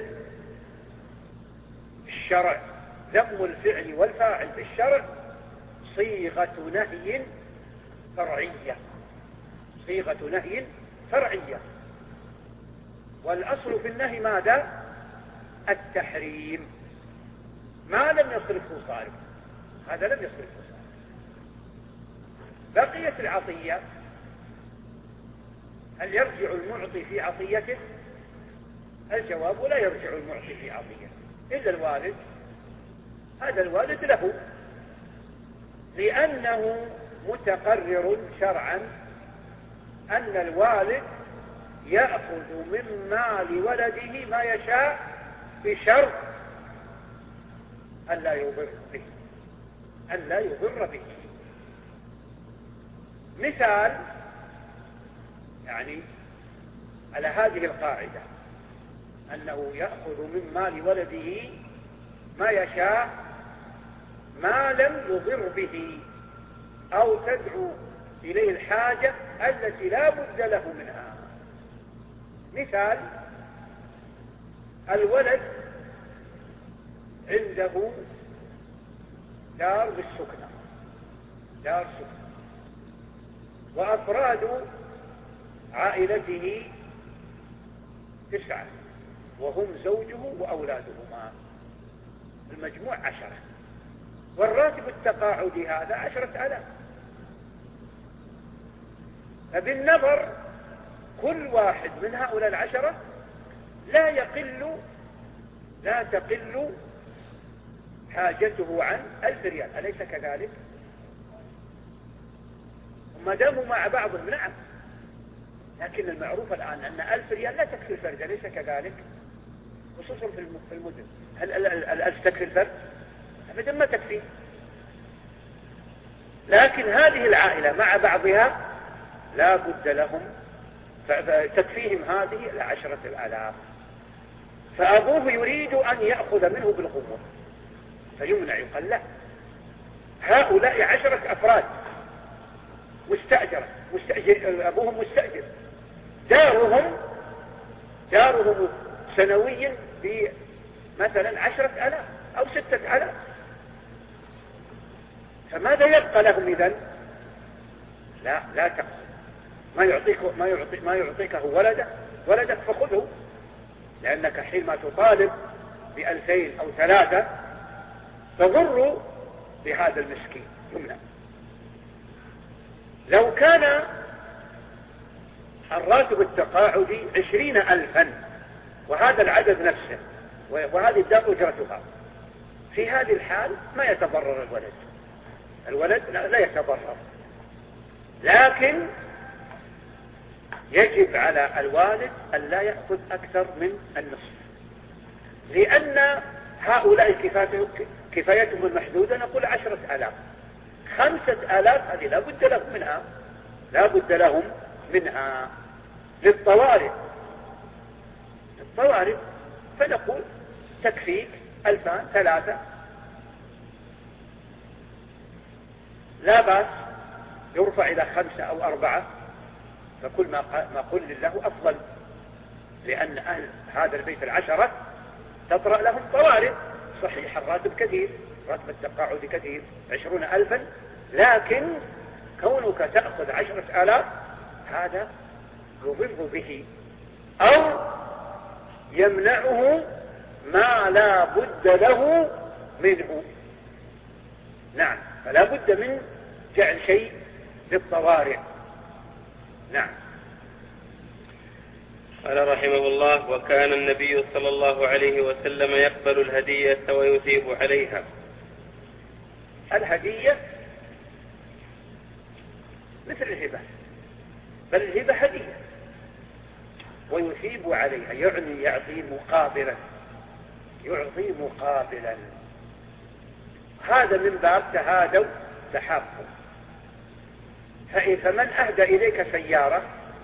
S2: في الشرع، ذم الفعل والفاعل في الشرع صيغة نهي فرعية، صيغة نهي فرعية. والأصل في النهي ماذا؟ التحريم، ما لم يصرفه صارف، هذا لم يصرفه صارف. بقية العطية، هل يرجع المعطي في عطيته؟ الجواب لا يرجع المعطي في عطيته إلا الوالد. هذا الوالد له، لأنه متقرر شرعا أن الوالد يأخذ من مال ولده ما يشاء بشرط أن لا يضر به، أن لا يضر به. مثال يعني على هذه القاعدة، أنه يأخذ من مال ولده ما يشاء ما لم يضر به أو تدعو إليه الحاجة التي لا بد له منها. مثال: الولد عنده دار بالسكنة، دار سكنة، وأفراد عائلته تسعة، وهم زوجه وأولادهما، المجموع عشرة، والراتب التقاعدي هذا عشرة آلاف. فبالنظر كل واحد من هؤلاء العشرة لا يقل لا تقل حاجته عن ألف ريال، أليس كذلك؟ وما داموا مع بعضهم نعم، لكن المعروف الآن أن ألف ريال لا تكفي الفرد، أليس كذلك؟ خصوصا في المدن. هل الألف تكفي الفرد؟ أبدا ما تكفي. لكن هذه العائلة مع بعضها لا بد لهم، فتكفيهم هذه العشرة الآلاف. فأبوه يريد أن يأخذ منه بالقوة فيمنع، يقال لا، هؤلاء عشرة أفراد مستأجرة، مستأجر، أبوهم مستأجر، دارهم دارهم سنويا بمثلا عشرة آلاف أو ستة آلاف، فماذا يبقى لهم إذن؟ لا لا تأخذ ما يعطيك ما يعطي ما يعطيكه ولدك ولدك فخذه، لأنك حينما تطالب بألفين أو ثلاثة تضر بهذا المسكين، يمنع. لو كان الراتب التقاعدي عشرين ألفا وهذا العدد نفسه وهذه الدار أجرتها، في هذه الحال ما يتضرر الولد، الولد لا يتضرر، لكن يجب على الوالد أن لا يأخذ أكثر من النصف، لأن هؤلاء كفايتهم المحدودة، نقول عشرة آلاف، خمسة آلاف هذه لا بد لهم منها، لا بد لهم منها للطوارئ، للطوارئ، فنقول تكفيك ألفان ثلاثة لا بأس، يرفع إلى خمسة أو أربعة، فكل ما ما قل له أفضل، لأن أهل هذا البيت العشرة تطرأ لهم طوارئ. صحيح الراتب كثير، راتب التقاعد كثير عشرون ألفا، لكن كونك تأخذ عشرة آلاف هذا يضر به أو يمنعه ما لا بد له منه. نعم، فلا بد من جعل شيء للطوارئ. نعم.
S1: قال رحمه الله: وكان النبي صلى الله عليه وسلم يقبل الهدية ويثيب عليها.
S2: الهدية مثل الهبة، بل الهبة هدية، ويثيب عليها يعني يعطي مقابلا، يعطي مقابلا. هذا من باب تهادوا تحابوا. فمن أهدى إليك سيارة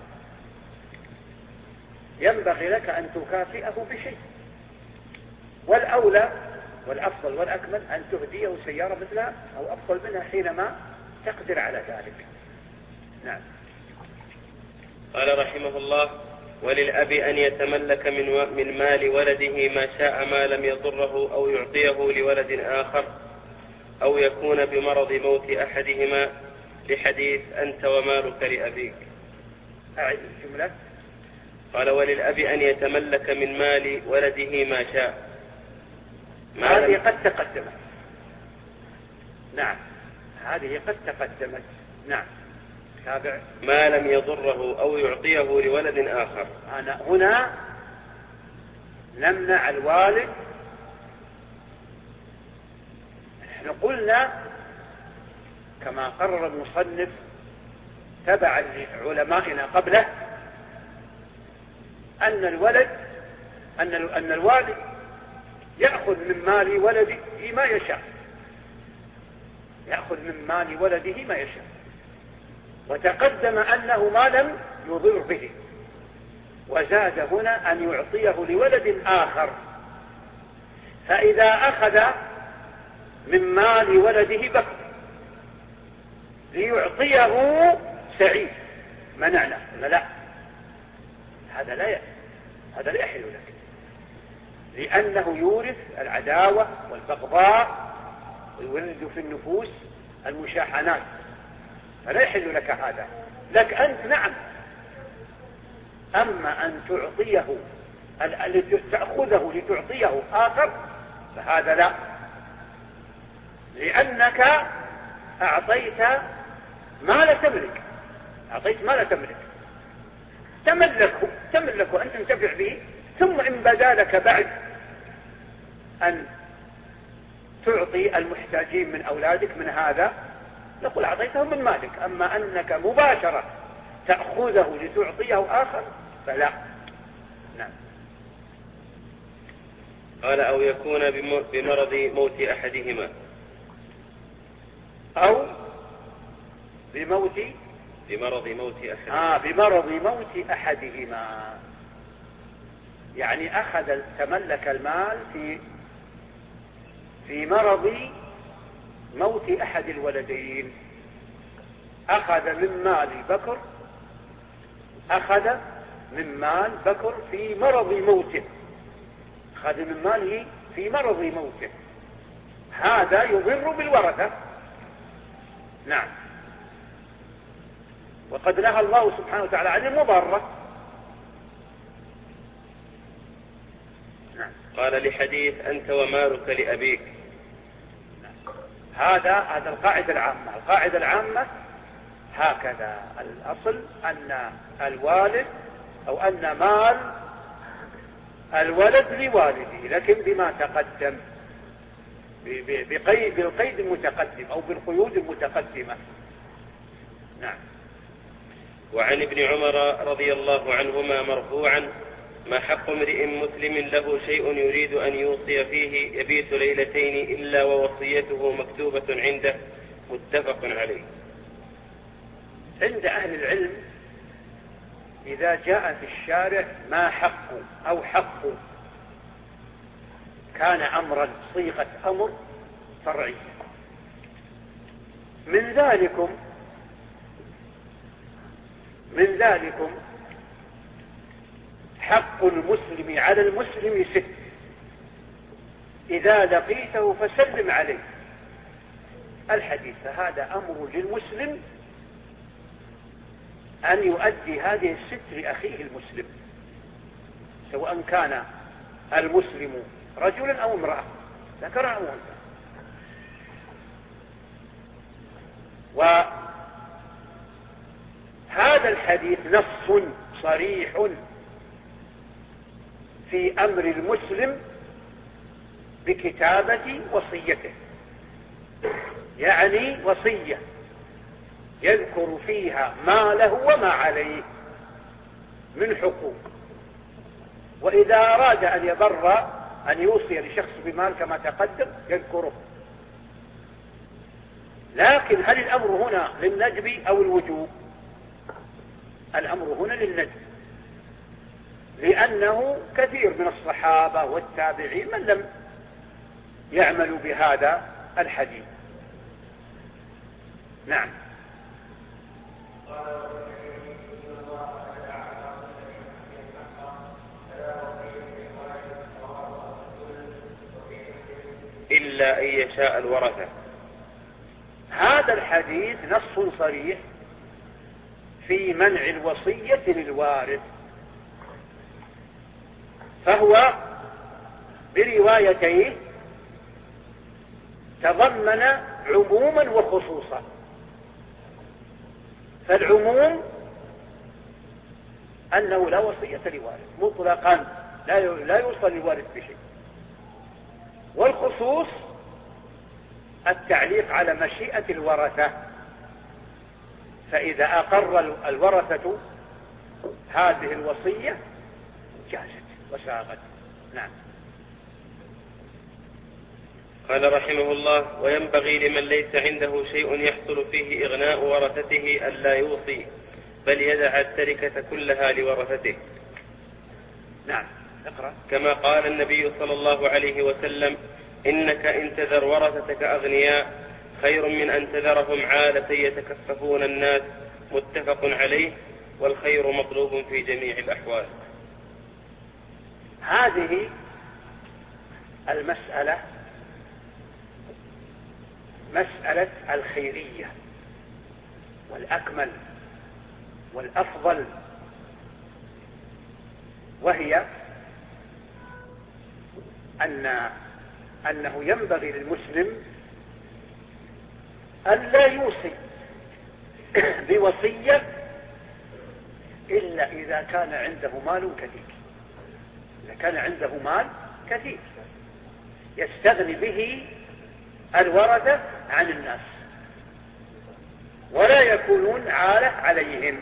S2: ينبغي لك أن تكافئه بشيء، والأولى والأفضل والأكمل أن تهديه سيارة مثلها أو أفضل منها حينما تقدر على ذلك. نعم.
S1: قال رحمه الله: وللأب أن يتملك من من مال ولده ما شاء ما لم يضره أو يعطيه لولد آخر أو يكون بمرض موت أحدهما، لحديث أنت ومالك لأبيك.
S2: أعد الجملة.
S1: قال: وللأب أن يتملك من مال ولده ما شاء.
S2: هذه قد تقدمت. نعم، هذه قد تقدمت. نعم. تابع.
S1: ما لم يضره أو يعطيه لولد آخر.
S2: أنا هنا نمنع الوالد. نحن قلنا كما قرر المصنف تبعا لعلمائنا قبله أن الولد أن أن الوالد يأخذ من مال ولده ما يشاء، يأخذ من مال ولده ما يشاء، وتقدم أنه ما لم يضر به، وزاد هنا أن يعطيه لولد آخر. فإذا أخذ من مال ولده بكر ليعطيه سعيد منعنا، لا، هذا لا هذا لا يحل لك، لأنه يورث العداوة والبغضاء ويولد في النفوس المشاحنات، فلا يحل لك هذا. لك أنت نعم، أما أن تعطيه تأخذه لتعطيه آخر فهذا لا، لأنك أعطيت ما لا تملك، أعطيت ما لا تملك، تملكه تملكه أن تنتفع به، ثم إن بدا لك بعد أن تعطي المحتاجين من أولادك من هذا نقول أعطيته من مالك. أما أنك مباشرة تأخذه لتعطيه آخر فلا. نعم.
S1: قال: أو يكون بمرض موت أحدهما
S2: أو بموت
S1: بمرض موت أحدهما
S2: آه بمرض موت أحدهما، يعني أخذ تملك المال في في مرض موت أحد الولدين، أخذ من مال بكر أخذ من مال بكر في مرض موته، أخذ من ماله في مرض موته، هذا يضر بالورثة. نعم. وقد نهى الله سبحانه وتعالى عن المضارة.
S1: نعم. قال: لحديث أنت ومالك لأبيك.
S2: نعم. هذا هذا القاعدة العامة. القاعدة العامة هكذا، الأصل أن الوالد أو أن مال الولد لوالده، لكن بما تقدم بقيد بالقيد المتقدم أو بالقيود المتقدمة. نعم.
S1: وعن ابن عمر رضي الله عنهما مرفوعا: ما حق امرئ مسلم له شيء يريد أن يوصي فيه يبيت ليلتين إلا ووصيته مكتوبة عنده، متفق عليه.
S2: عند أهل العلم إذا جاء في الشارع ما حق أو حق كان أمرا صيغة أمر فرعي. من ذلكم من ذلكم حق المسلم على المسلم ست: إذا لقيته فسلم عليه. الحديث هذا أمر للمسلم أن يؤدي هذه الست لأخيه المسلم، سواء كان المسلم رجلا أو امرأة، ذكر أو أنثى. وهذا الحديث نص صريح في أمر المسلم بكتابة وصيته، يعني وصية يذكر فيها ما له وما عليه من حقوق، وإذا أراد أن يبر أن يوصي لشخص بمال كما تقدم يذكره، لكن هل الأمر هنا للندب أو الوجوب؟ الأمر هنا للندب، لأنه كثير من الصحابة والتابعين من لم يعملوا بهذا الحديث. نعم.
S1: إلا أن يشاء الورثة.
S2: هذا الحديث نص صريح في منع الوصية للوارث، فهو بروايتيه تضمن عموما وخصوصا. فالعموم أنه لا وصية لوارث مطلقا، لا يوصى للوارث بشيء. والخصوص التعليق على مشيئة الورثة، فإذا أقر الورثة هذه الوصية جازت وساغت. نعم.
S1: قال رحمه الله: وينبغي لمن ليس عنده شيء يحصل فيه إغناء ورثته ألا يوصي، بل يدع التركة كلها لورثته.
S2: نعم. اقرأ.
S1: كما قال النبي صلى الله عليه وسلم: إنك إن تذر ورثتك أغنياء خير من أن تذرهم عالة يتكففون الناس. متفق عليه، والخير مطلوب في جميع الأحوال.
S2: هذه المسألة مسألة الخيرية والأكمل والأفضل، وهي أن أنه ينبغي للمسلم ألا يوصي بوصية إلا إذا كان عنده مال كثير. إذا كان عنده مال كثير يستغني به الورثة عن الناس ولا يكونون عالة عليهم.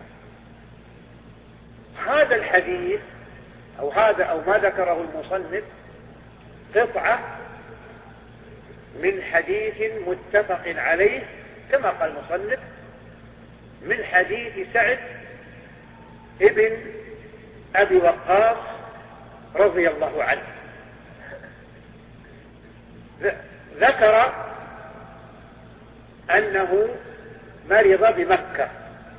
S2: هذا الحديث أو هذا أو ما ذكره المصنف قطعة من حديث متفق عليه كما قال المصنف من حديث سعد ابن أبي وقاص رضي الله عنه. ذكر أنه مرض بمكة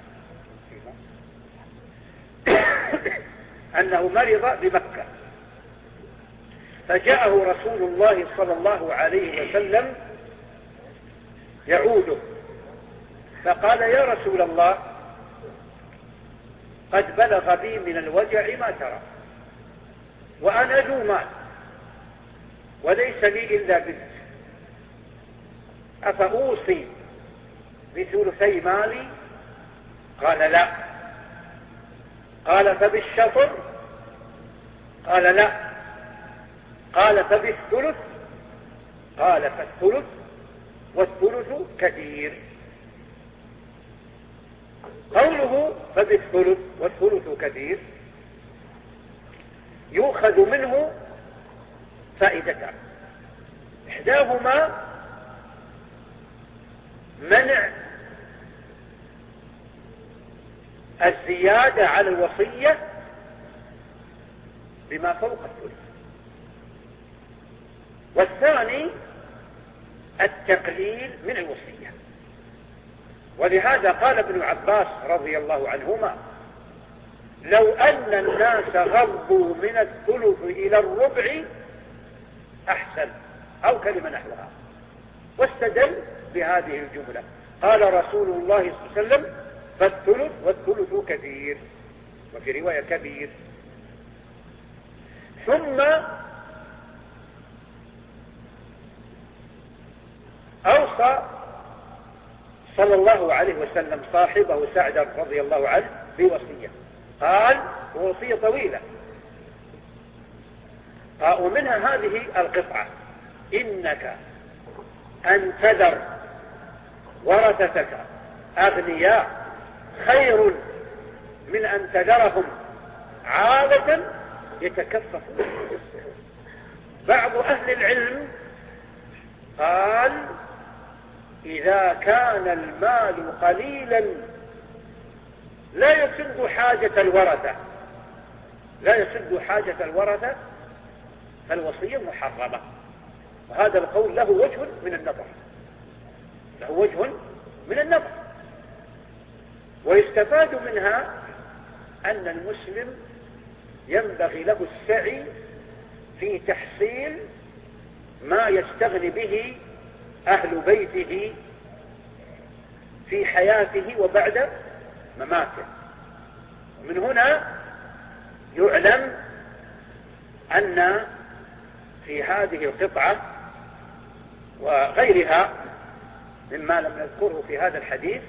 S2: أنه مرض بمكة فجاءه رسول الله صلى الله عليه وسلم يعوده، فقال: يا رسول الله، قد بلغ بي من الوجع ما ترى، وأنا ذو مال وليس لي إلا بنت، أفأوصي بثلثي مالي؟ قال: لا. قال: فبالشطر؟ قال: لا. قال: فبالثلث؟ قال: فالثلث والثلث كثير. قوله فبالثلث والثلث كثير يؤخذ منه فائدتان: إحداهما منع الزيادة على الوصية بما فوق الثلث، والثاني التقليل من الوصية. ولهذا قال ابن عباس رضي الله عنهما: لو أن الناس غضوا من الثلث إلى الربع أحسن، أو كلمة نحوها، واستدل بهذه الجملة. قال رسول الله صلى الله عليه وسلم: فالثلث والثلث كثير، وفي رواية كبير. ثم أوصى صلى الله عليه وسلم صاحبه سعد رضي الله عنه بوصية، قال وصية طويلة، ومنها هذه القطعة: إنك أن تذر ورثتك أغنياء خير من أن تذرهم عالة يتكففون. بعض أهل العلم قال إذا كان المال قليلا لا يسد حاجة الورثة لا يسد حاجة الورثة فالوصية محرمة. وهذا القول له وجه من النظر له وجه من النظر ويستفاد منها أن المسلم ينبغي له السعي في تحصيل ما يستغني به أهل بيته في حياته وبعد مماته. من هنا يعلم أن في هذه القطعة وغيرها مما لم نذكره في هذا الحديث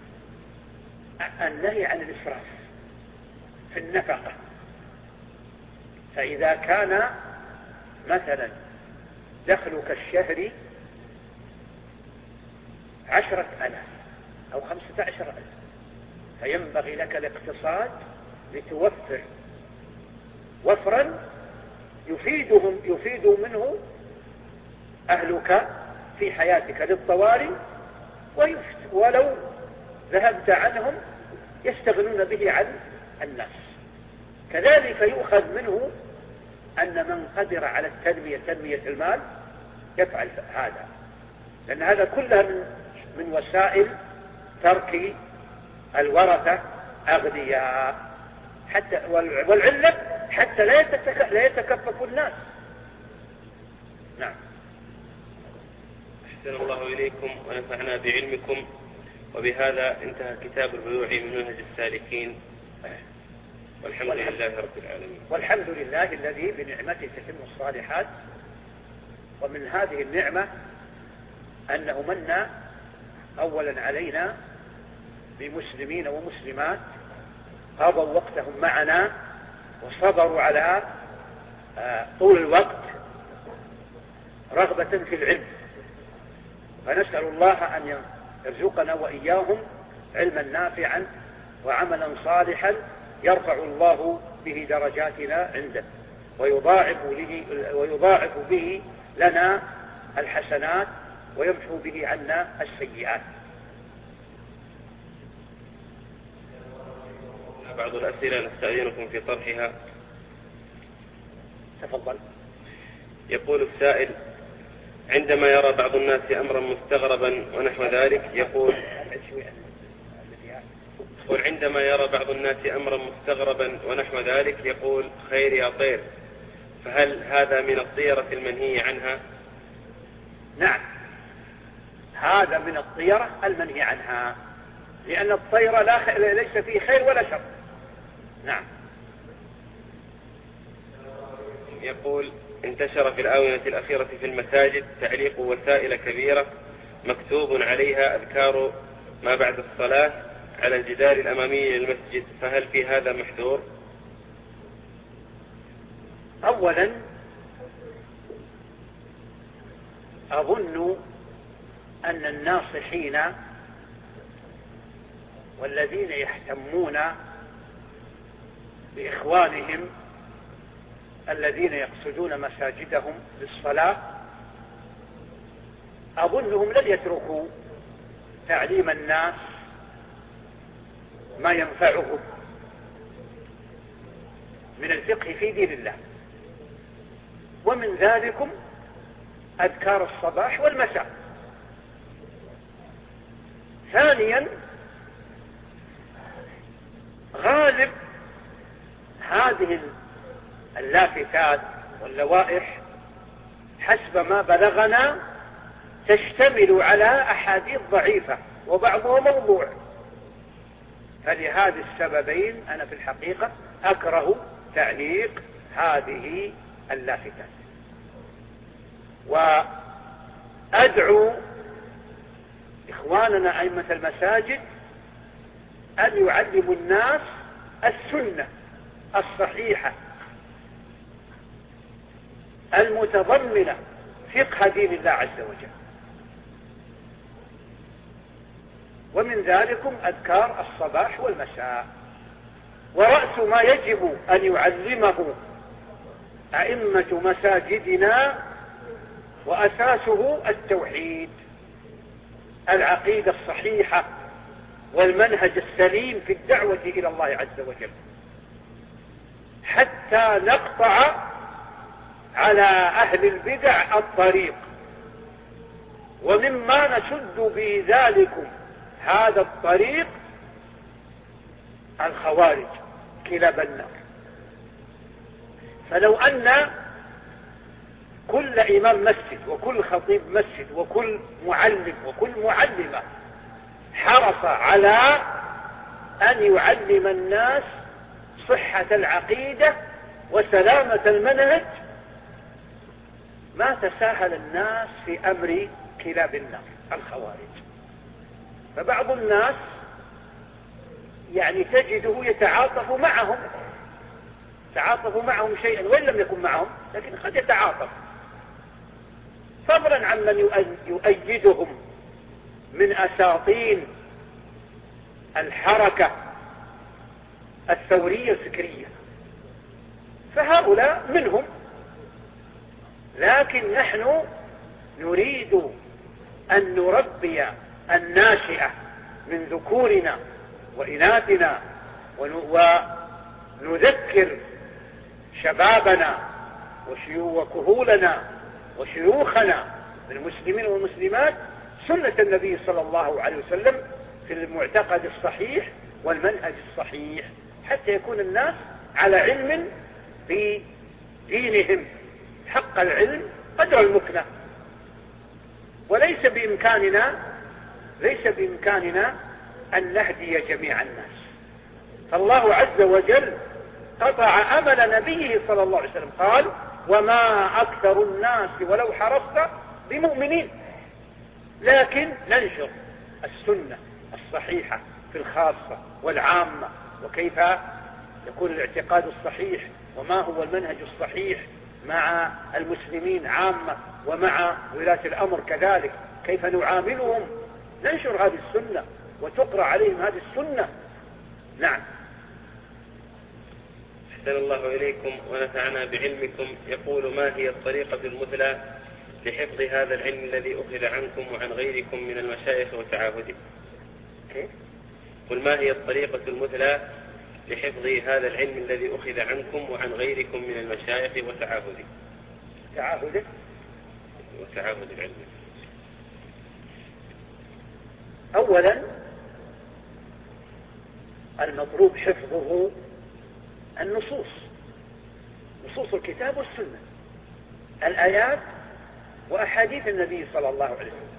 S2: النهي عن الإسراف في النفقة. فإذا كان مثلا دخلك الشهري عشرة ألاف أو خمسة عشر ألف فينبغي لك الاقتصاد لتوفر وفرا يفيدهم يفيد منه أهلك في حياتك للطوارئ ولو ذهبت عنهم يستغنون به عن الناس. كذلك يؤخذ منه أن من قدر على التنمية تنمية المال يفعل هذا، لأن هذا كلها من, من وسائل ترك الورثة أغنياء حتى والعلة حتى لا لا يتكفف الناس. نعم.
S1: أحسن الله إليكم ونفعنا بعلمكم. وبهذا انتهى كتاب البيوع من منهج السالكين، والحمد لله رب العالمين.
S2: والحمد لله الذي بنعمته تتم الصالحات. ومن هذه النعمة أنه من أولا علينا بمسلمين ومسلمات قضوا وقتهم معنا وصبروا على طول الوقت رغبة في العلم، فنسأل الله أن يرزقنا وإياهم علما نافعا وعملا صالحا يرفع الله به درجاتنا عنده ويضاعف به, ويضاعف به لنا الحسنات ويمحو به عنا السيئات.
S1: بعض الأسئلة نستأذنكم في طرحها.
S2: تفضل.
S1: يقول السائل: عندما يرى بعض الناس أمرا مستغربا ونحو ذلك يقول وعندما يرى بعض الناس أمرا مستغربا ونحو ذلك يقول خير يا طير، فهل هذا من الطيرة المنهي عنها؟
S2: نعم، هذا من الطيرة المنهي عنها، لأن الطيرة لا ليس فيه خير ولا شر. نعم.
S1: يقول: انتشر في الآونة الأخيرة في المساجد تعليق وسائل كبيرة مكتوب عليها أذكار ما بعد الصلاة على الجدار الأمامي للمسجد، فهل في هذا محذور؟
S2: أولا أظن أن الناصحين والذين يهتمون بإخوانهم الذين يقصدون مساجدهم للصلاة أظنهم لن يتركوا تعليم الناس ما ينفعهم من الفقه في دين الله، ومن ذلكم أذكار الصباح والمساء. ثانيا غالب هذه اللافتات واللوائح حسب ما بلغنا تشتمل على أحاديث ضعيفة وبعضها موضوع، فلهذا السببين أنا في الحقيقة أكره تعليق هذه اللافتات، وأدعو إخواننا أئمة المساجد أن يعلموا الناس السنة الصحيحة المتضمنة فقه دين الله عز وجل. ومن ذلكم أذكار الصباح والمساء، ورأس ما يجب أن يعلمه أئمة مساجدنا وأساسه التوحيد، العقيدة الصحيحة والمنهج السليم في الدعوة إلى الله عز وجل، حتى نقطع على أهل البدع الطريق. ومما نسد بذلكم هذا الطريق الخوارج كلاب النار. فلو أن كل إمام مسجد وكل خطيب مسجد وكل معلم وكل معلمة حرص على أن يعلم الناس صحة العقيدة وسلامة المنهج، ما تساهل الناس في أمر كلاب النار الخوارج. فبعض الناس يعني تجده يتعاطف معهم، تعاطف معهم شيئا وإن لم يكن معهم، لكن قد يتعاطف، فضلا عن من يؤيدهم من أساطين الحركة الثورية الفكرية، فهؤلاء منهم. لكن نحن نريد أن نربي الناشئة من ذكورنا وإناثنا، ونذكر شبابنا وكهولنا وشيوخنا من المسلمين والمسلمات سنة النبي صلى الله عليه وسلم في المعتقد الصحيح والمنهج الصحيح، حتى يكون الناس على علم بدينهم حق العلم قدر المكنة. وليس بإمكاننا ليس بإمكاننا أن نهدي جميع الناس، فالله عز وجل قطع أمل نبيه صلى الله عليه وسلم، قال: وما أكثر الناس ولو حرصت بمؤمنين. لكن ننشر السنة الصحيحة في الخاصة والعامة، وكيف يكون الاعتقاد الصحيح وما هو المنهج الصحيح مع المسلمين عامة ومع ولاة الأمر كذلك، كيف نعاملهم. ننشر هذه السنة وتقرأ عليهم هذه السنة. نعم.
S1: أحسن الله إليكم ونفعنا بعلمكم. يقول: ما هي الطريقة المثلى لحفظ هذا العلم الذي أخذ عنكم وعن غيركم من المشايخ وتعاهده؟
S2: كيف؟
S1: قل: ما هي الطريقة المثلى لحفظ هذا العلم الذي أخذ عنكم وعن غيركم من المشايخ وتعاهده؟
S2: تعاهده
S1: وتعاهد العلم.
S2: أولا المطلوب حفظه النصوص، نصوص الكتاب والسنة، الآيات وأحاديث النبي صلى الله عليه وسلم.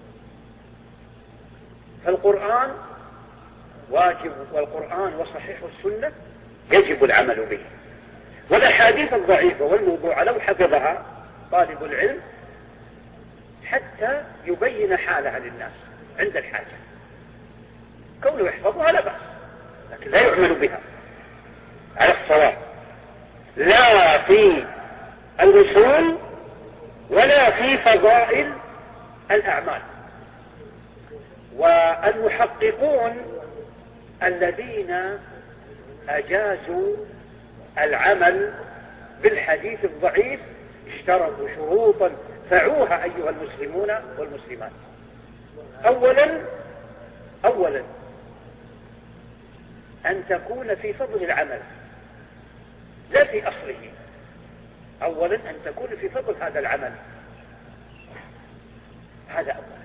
S2: فالقرآن واجب، والقرآن وصحيح السنة يجب العمل به. والأحاديث الضعيفة والموضوعة لو حفظها طالب العلم حتى يبين حالها للناس عند الحاجة، كونه يحفظها لا بأس، لكن لا يعمل بها على الصواب، لا في الوصول ولا في فضائل الأعمال. والمحققون الذين أجازوا العمل بالحديث الضعيف اشترطوا شروطا فعوها أيها المسلمون والمسلمات. أولا أولا أن تكون في فضل العمل لا في أصله. أولا أن تكون في فضل هذا العمل، هذا أولا،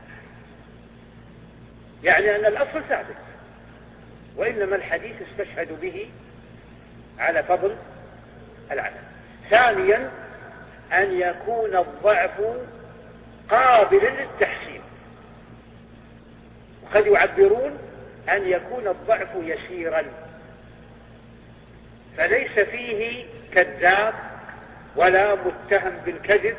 S2: يعني أن الأصل ثابت، وإنما الحديث استشهد به على فضل العمل. ثانيا أن يكون الضعف قابلا للتحسين، وقد يعبرون أن يكون الضعف يسيرا، فليس فيه كذاب ولا متهم بالكذب.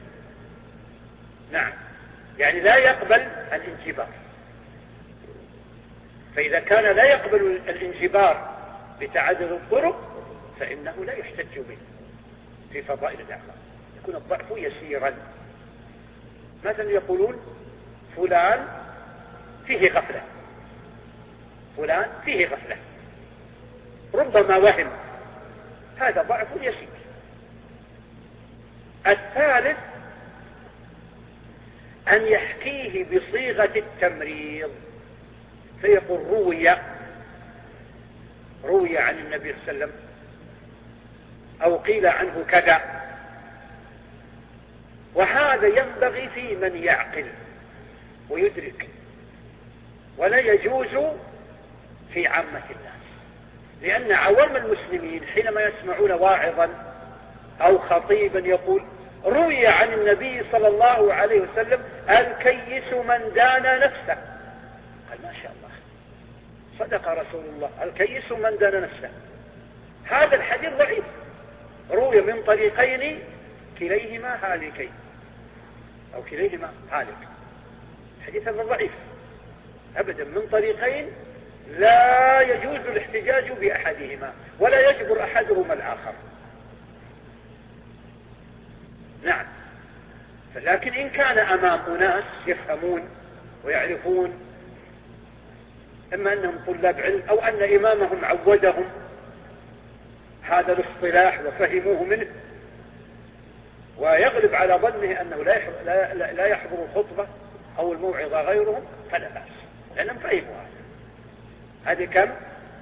S2: نعم، يعني لا يقبل الانجبار. فإذا كان لا يقبل الانجبار بتعدد الطرق فإنه لا يحتج به في فضائل الأعمال، يكون الضعف يسيرا. مثلا يقولون فلان فيه غفلة، فلان فيه غفلة، ربما وهم، هذا ضعف يسير. الثالث أن يحكيه بصيغة التمريض، فيقول روي روي عن النبي صلى الله عليه وسلم، أو قيل عنه كذا. وهذا ينبغي في من يعقل ويدرك، ولا يجوز في عامة الناس، لأن عوام المسلمين حينما يسمعون واعظا أو خطيبا يقول روي عن النبي صلى الله عليه وسلم الكيس من دان نفسه، قال ما شاء الله صدق رسول الله، الكيس من دان نفسه. هذا الحديث ضعيف، روي من طريقين كليهما هالكين أو كليهما هالك، الحديث هذا ضعيف أبدا، من طريقين لا يجوز الاحتجاج بأحدهما ولا يجبر أحدهما الآخر. نعم، لكن إن كان أمام أناس يفهمون ويعرفون، إما أنهم طلاب علم أو أن إمامهم عودهم هذا الاصطلاح وفهموه منه، ويغلب على ظنه أنه لا لا يحضر الخطبة أو الموعظة غيرهم، فلا بأس، لأنهم فهموا هذا. هذه كم؟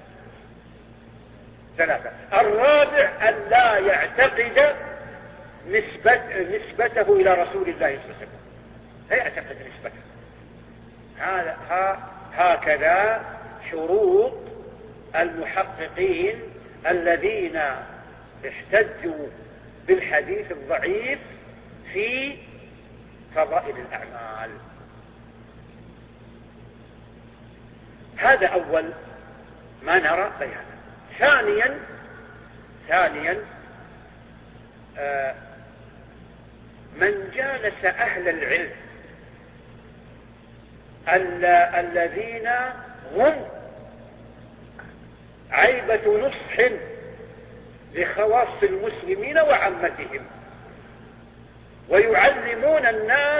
S2: ثلاثة. الرابع أن لا يعتقد نسبة نسبته إلى رسول الله صلى الله عليه وسلم، لا يعتقد نسبته. هذا ها هكذا شروط المحققين الذين احتجوا بالحديث الضعيف في فضائل الأعمال. هذا أول ما نرى بيانا. ثانيا ثانيا آه من جالس أهل العلم الذين هم عيبة نصح لخواص المسلمين وعامتهم، ويعلمون الناس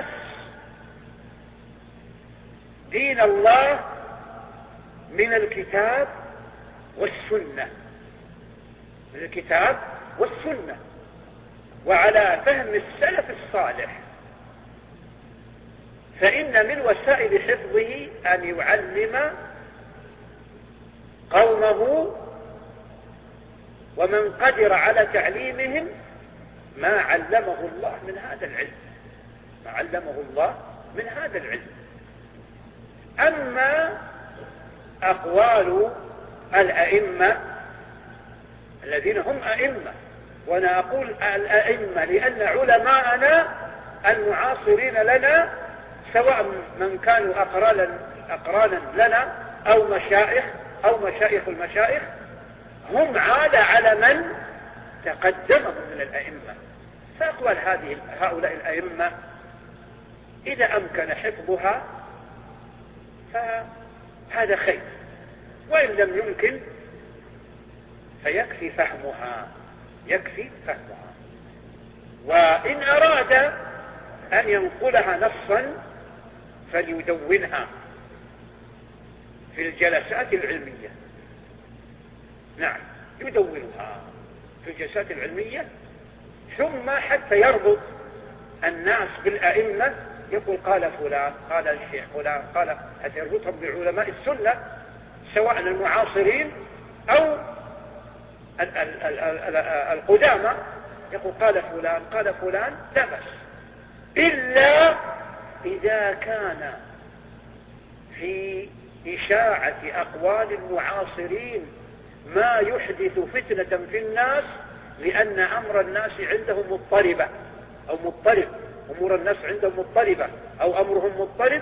S2: دين الله من الكتاب والسنة، من الكتاب والسنة وعلى فهم السلف الصالح، فإن من وسائل حفظه أن يعلم قومه ومن قدر على تعليمهم ما علمه الله من هذا العلم، ما علمه الله من هذا العلم. أما أقوال الأئمة الذين هم أئمة، وأنا أقول الأئمة لأن علماءنا المعاصرين لنا سواء من كانوا أقرانا أقرانا لنا أو مشايخ أو مشايخ المشايخ، هم عاد على من تقدمهم من الأئمة. فأقوال هذه هؤلاء الأئمة إذا أمكن حفظها فهذا خير، وإن لم يمكن فيكفي فهمها، يكفي فهمها. وإن أراد أن ينقلها نصا فليدونها في الجلسات العلمية. نعم، يدونها في الجلسات العلمية، ثم حتى يربط الناس بالأئمة، يقول قال فلان، قال الشيخ فلان، قال، حتى يربطهم بعلماء السنة سواء المعاصرين أو القدامى، يقول قال فلان قال فلان، لا بأس، إلا إذا كان في إشاعة أقوال المعاصرين ما يحدث فتنة في الناس، لأن أمر الناس عندهم مضطربة أو مضطرب، أمور الناس عندهم مضطربة أو أمرهم مضطرب،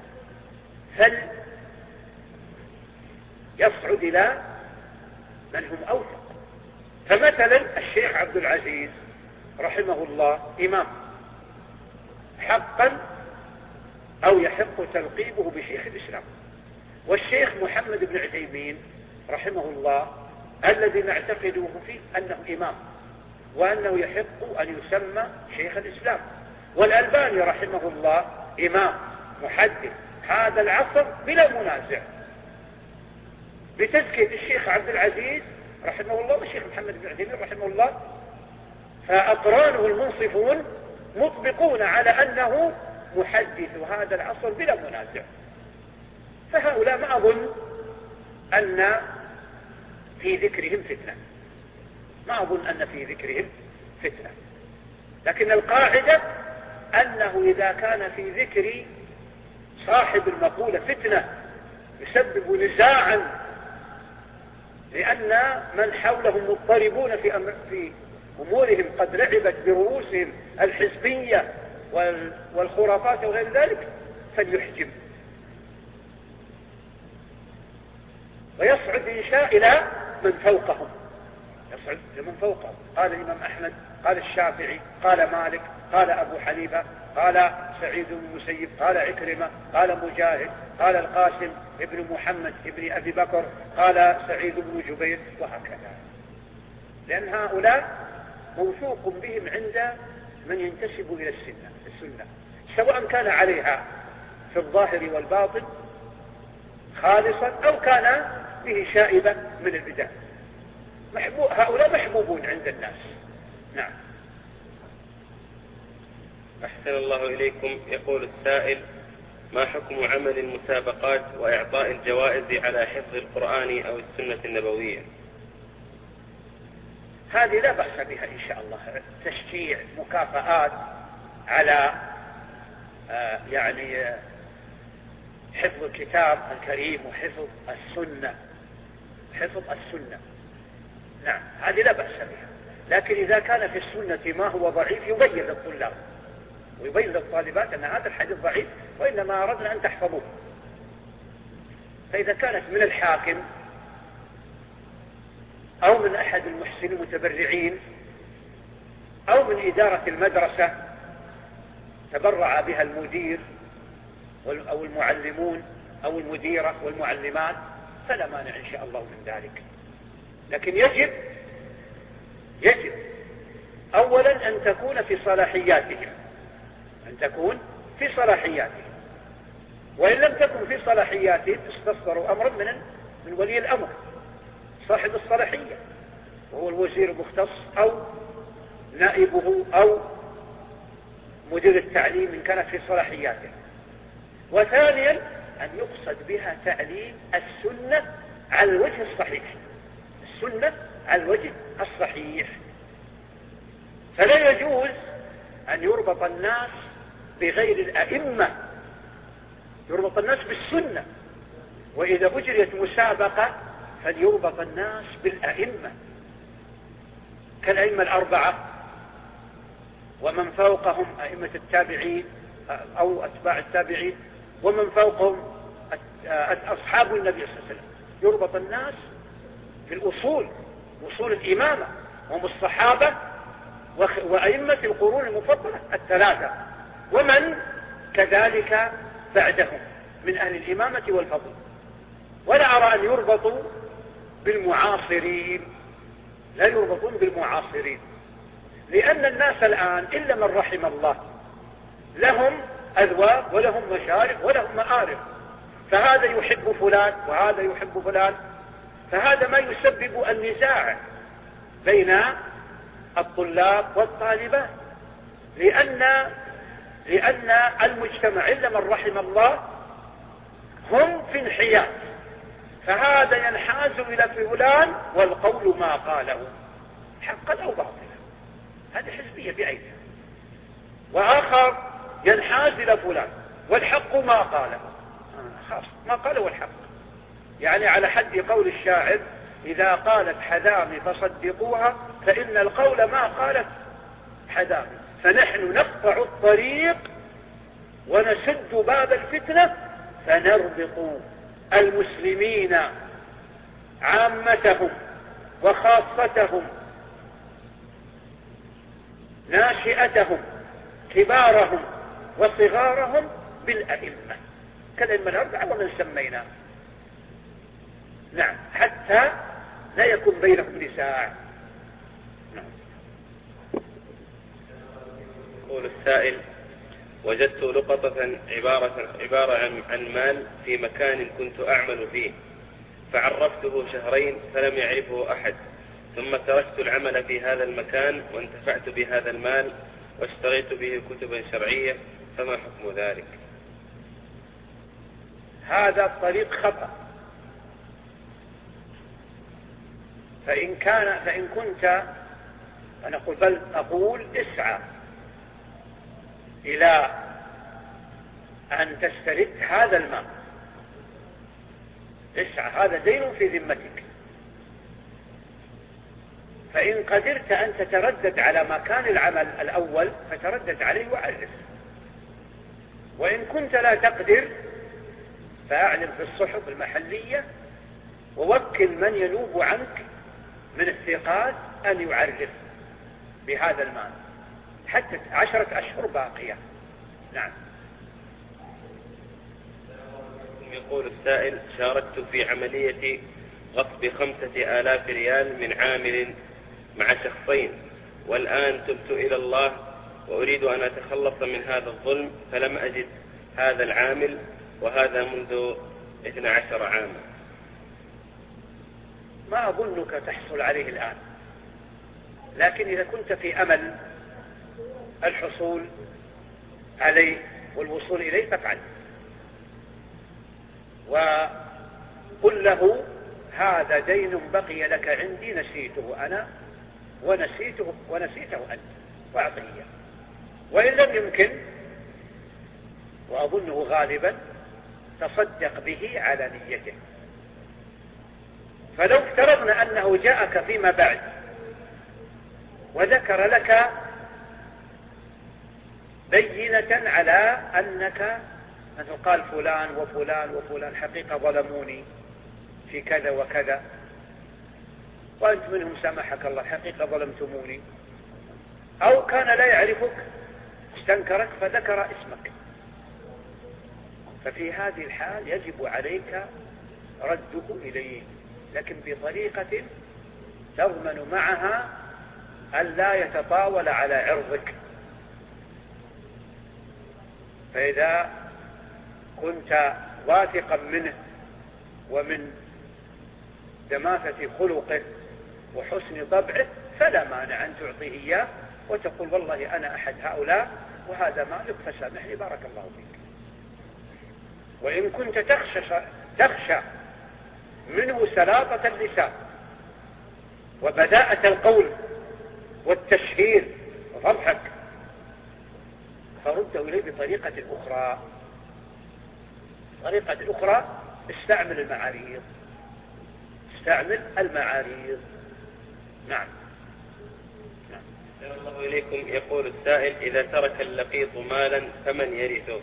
S2: فليصعد إلى من هم أوثق. فمثلا الشيخ عبد العزيز رحمه الله إمام حقا أو يحق تلقيبه بشيخ الإسلام، والشيخ محمد بن عثيمين رحمه الله الذي نعتقده فيه أنه إمام وأنه يحق أن يسمى شيخ الإسلام، والألباني رحمه الله إمام محدث هذا العصر بلا منازع، بتزكية الشيخ عبد العزيز رحمه الله والشيخ محمد بن عثيمين رحمه الله، فأقرانه المنصفون مطبقون على أنه محدثو هذا العصر بلا منازع. فهؤلاء ما أظن أن في ذكرهم فتنة، ما أظن أن في ذكرهم فتنة، لكن القاعدة أنه إذا كان في ذكر صاحب المقولة فتنة يسبب نزاعا لأن من حولهم مضطربون في, أمر في أمورهم قد لعبت برؤوسهم الحزبية والخرافات وغير ذلك، فليحجم ويصعد إن شاء إلى من فوقهم، يصعد لمن فوقهم. قال الإمام أحمد، قال الشافعي، قال مالك، قال أبو حنيفة، قال سعيد بن المسيب، قال عكرمة، قال مجاهد، قال القاسم ابن محمد ابن أبي بكر، قال سعيد بن جبير، وهكذا. لأن هؤلاء موثوق بهم عند من ينتسب إلى السنة, السنة سواء كان عليها في الظاهر والباطن خالصا أو كان به شائبة من البدع. محبوب هؤلاء محبوبون عند الناس. نعم.
S1: أحسن الله إليكم. يقول السائل: ما حكم عمل المسابقات وإعطاء الجوائز على حفظ القرآن أو السنة النبوية؟
S2: هذه لا بأس بها إن شاء الله، تشجيع مكافآت على آه يعني آه حفظ الكتاب الكريم وحفظ السنة، حفظ السنة. نعم، هذه لا بأس بها، لكن إذا كان في السنة ما هو ضعيف يبين للطلاب ويبين للطالبات أن هذا الحديث ضعيف وإنما أردنا أن تحفظوه. فإذا كانت من الحاكم أو من أحد المحسنين المتبرعين أو من إدارة المدرسة تبرع بها المدير أو المعلمون أو المديرة والمعلمات فلا مانع إن شاء الله من ذلك. لكن يجب يجب أولا أن تكون في صلاحياتهم، أن تكون في صلاحياتهم، وإن لم تكن في صلاحياتهم استصدروا أمرا من من ولي الأمر صاحب الصلاحية وهو الوزير المختص أو نائبه أو مدير التعليم إن كانت في صلاحياته. وثانيا أن يقصد بها تعليم السنة على الوجه الصحيح، السنة على الوجه الصحيح. فلا يجوز أن يربط الناس بغير الأئمة، يربط الناس بالسنة. وإذا أجريت مسابقة فليربط الناس بالأئمة كالأئمة الأربعة ومن فوقهم أئمة التابعين أو أتباع التابعين ومن فوقهم أصحاب النبي صلى الله عليه وسلم. يربط الناس في الأصول، أصول الإمامة، هم الصحابة وأئمة القرون المفضلة الثلاثة ومن كذلك بعدهم من أهل الإمامة والفضل. ولا أرى أن يربطوا بالمعاصرين، لا يربطون بالمعاصرين، لأن الناس الآن إلا من رحم الله لهم أذواق ولهم مشارب ولهم مآرب، فهذا يحب فلان وهذا يحب فلان، فهذا ما يسبب النزاع بين الطلاب والطالبات، لأن لأن المجتمع إلا من رحم الله هم في انحياز، فهذا ينحاز إلى فلان والقول ما قاله حقا أو باطلا، هذه حزبية بعينها. وآخر ينحاز إلى فلان والحق ما قاله، خاص ما قاله الحق، يعني على حد قول الشاعر: إذا قالت حذامي فصدقوها فإن القول ما قالت حذامي، فنحن نقطع الطريق ونسد باب الفتنة فنربط المسلمين عامتهم وخاصتهم ناشئتهم كبارهم وصغارهم بالأئمة كالأئمة الأربعة ومن سمينا، نعم، حتى لا يكون بينهم نزاع. نعم.
S1: يقول السائل: وجدت لقطة عبارة, عبارة عن, عن مال في مكان كنت أعمل فيه، فعرفته شهرين فلم يعرفه أحد، ثم تركت العمل في هذا المكان وانتفعت بهذا المال واشتريت به كتبا شرعية فما حكم ذلك؟
S2: هذا الطريق خطأ. فإن كان فإن كنت أنا أقول بل أقول اسعى إلى أن تسترد هذا المال، اسعى، هذا دين في ذمتك. فإن قدرت أن تتردد على مكان العمل الأول فتردد عليه وعرف، وإن كنت لا تقدر فأعلم في الصحف المحلية ووكل من ينوب عنك من الثقات أن يعرف بهذا المال حتى عشرة أشهر باقية. نعم.
S1: يقول السائل: شاركت في عملية غصب خمسة آلاف ريال من عامل مع شخصين، والآن تبت إلى الله وأريد أن أتخلص من هذا الظلم، فلم أجد هذا العامل، وهذا منذ اثني عشر عاما.
S2: ما أظنك تحصل عليه الآن، لكن إذا كنت في أمل الحصول عليه والوصول إليه فافعل، وقل له: هذا دين بقي لك عندي نسيته أنا ونسيته ونسيته أنت، وأعطيه إياه. وإن لم يمكن، وأظنه غالبا، تصدق به على نيته. فلو افترضنا أنه جاءك فيما بعد وذكر لك بينة على أنك مثل قال فلان وفلان وفلان حقيقة ظلموني في كذا وكذا، وأنت منهم سامحك الله حقيقة ظلمتموني، أو كان لا يعرفك استنكرك فذكر اسمك، ففي هذه الحال يجب عليك رده إليه، لكن بطريقة تضمن معها أن لا يتطاول على عرضك. فإذا كنت واثقا منه ومن دماثة خلقه وحسن طبعه فلا مانع أن تعطيه إياه وتقول: والله أنا أحد هؤلاء وهذا مالك فسامحني بارك الله فيك. وإن كنت تخشى, تخشى منه سلاطة اللسان وبداءة القول والتشهير وفضحك، فرده إليه بطريقة أخرى. طريقة أخرى: استعمل المعاريض، استعمل المعاريض. نعم.
S1: أحسن الله إليكم. يقول السائل: إذا ترك اللقيط مالا فمن يرثه؟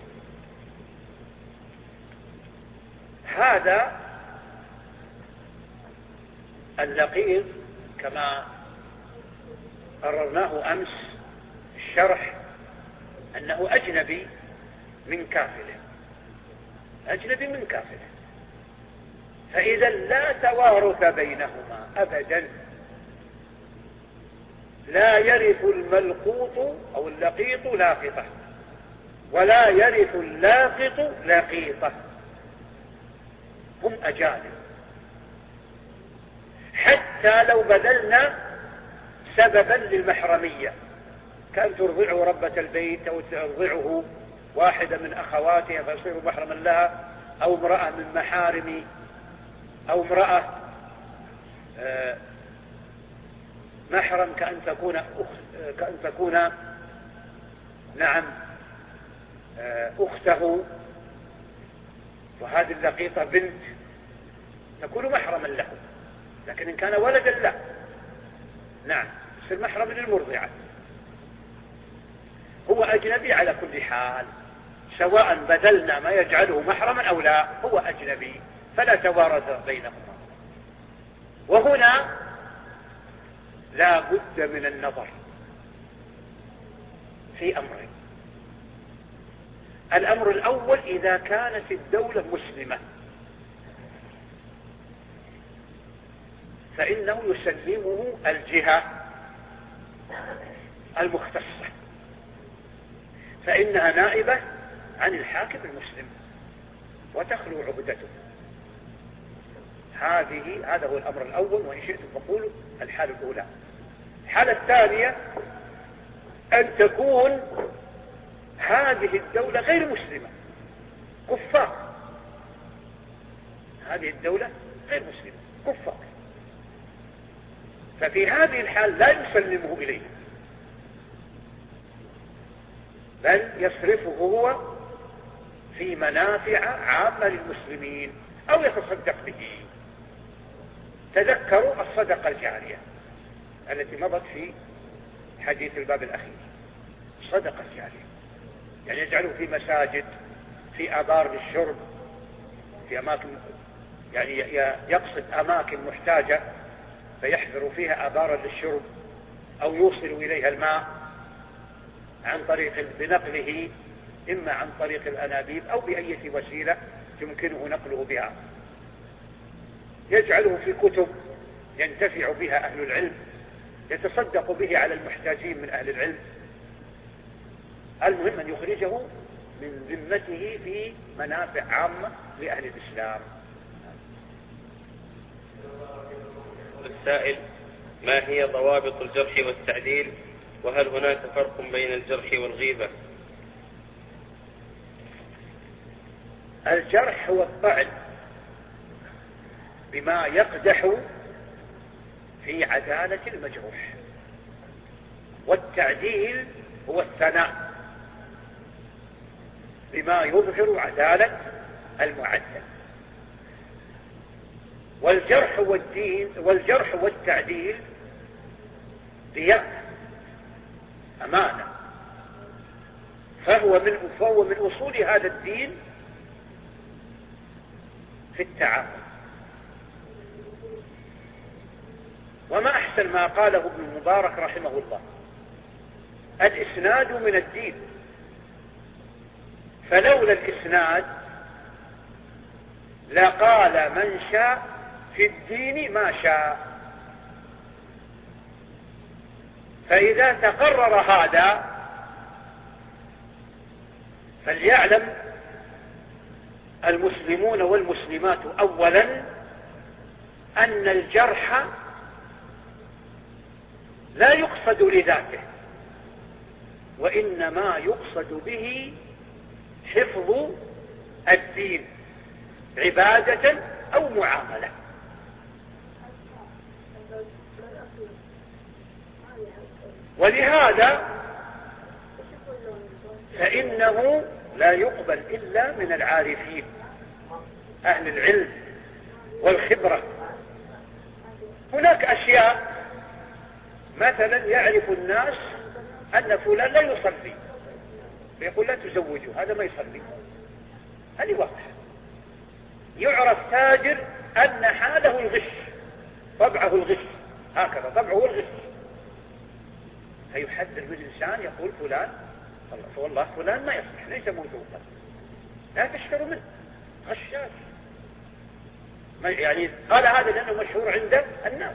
S2: هذا اللقيط كما قررناه أمس الشرح أنه أجنبي من كافله، أجنبي من كافله، فإذا لا توارث بينهما أبدا، لا يرث الملقوط أو اللقيط لاقطة، ولا يرث اللاقط لقيطة، هم أجانب. حتى لو بذلنا سببا للمحرمية، كان ترضعه ربة البيت أو ترضعه واحدة من أخواتها فيصير محرما لها، أو امرأة من محارم، أو امرأة محرم كأن تكون أخت كأن تكون نعم أخته، وهذه اللقيطة بنت تكون محرما له. لكن إن كان ولدا لا، نعم يصير محرم للمرضعة. هو أجنبي على كل حال، سواء بذلنا ما يجعله محرما أو لا، هو أجنبي فلا توارث بينهما. وهنا لا بد من النظر في أمرين. الأمر الأول: إذا كانت الدولة مسلمة فإنه يسلمه الجهة المختصة، فإنها نائبة عن الحاكم المسلم وتخلو عهدته. هذه هذا هو الأمر الأول، وإن شئتم فقولوا الحالة الأولى. الحالة الثانية: أن تكون هذه الدولة غير مسلمة، كفار، هذه الدولة غير مسلمة كفار، ففي هذه الحال لا يسلمه إليه، بل يصرفه هو في منافع عامة للمسلمين أو يتصدق به. تذكروا الصدقة الجارية التي مضت في حديث الباب الأخير، الصدقة الجارية يعني يجعله في مساجد، في آبار للشرب، في أماكن، يعني يقصد أماكن محتاجة فيحفر فيها آبارا للشرب أو يوصل إليها الماء عن طريق بنقله، إما عن طريق الأنابيب أو بأي وسيلة يمكنه نقله بها. يجعله في كتب ينتفع بها أهل العلم، يتصدق به على المحتاجين من أهل العلم. المهم أن يخرجه من ذمته في منافع عامة لأهل الإسلام.
S1: السائل: ما هي ضوابط الجرح والتعديل، وهل هناك فرق بين الجرح والغيبة؟
S2: الجرح هو الطعن بما يقدح في عدالة المجروح، والتعديل هو الثناء بما يظهر عدالة المعدل. والجرح والدين والجرح والتعديل ديانة، أمانة، فهو من فهو من أصول هذا الدين في التعامل. وما أحسن ما قاله ابن المبارك رحمه الله: الإسناد من الدين، فلولا الإسناد لقال من شاء في الدين ما شاء. فإذا تقرر هذا فليعلم المسلمون والمسلمات أولا أن الجرح لا يقصد لذاته، وإنما يقصد به حفظ الدين عبادة أو معاملة. ولهذا فإنه لا يقبل إلا من العارفين أهل العلم والخبرة. هناك أشياء مثلا يعرف الناس أن فلان لا يصلي فيقول لا تزوجه، هذا ما يصلي، هذه واضحة. يعرف تاجر أن حاله الغش، طبعه الغش، هكذا طبعه الغش، فيحذر بالإنسان يقول فلان فوالله فلان ما يصلح، ليس موثوقا، لا تشتروا منه، غشاش. يعني قال هذا لأنه مشهور عند الناس،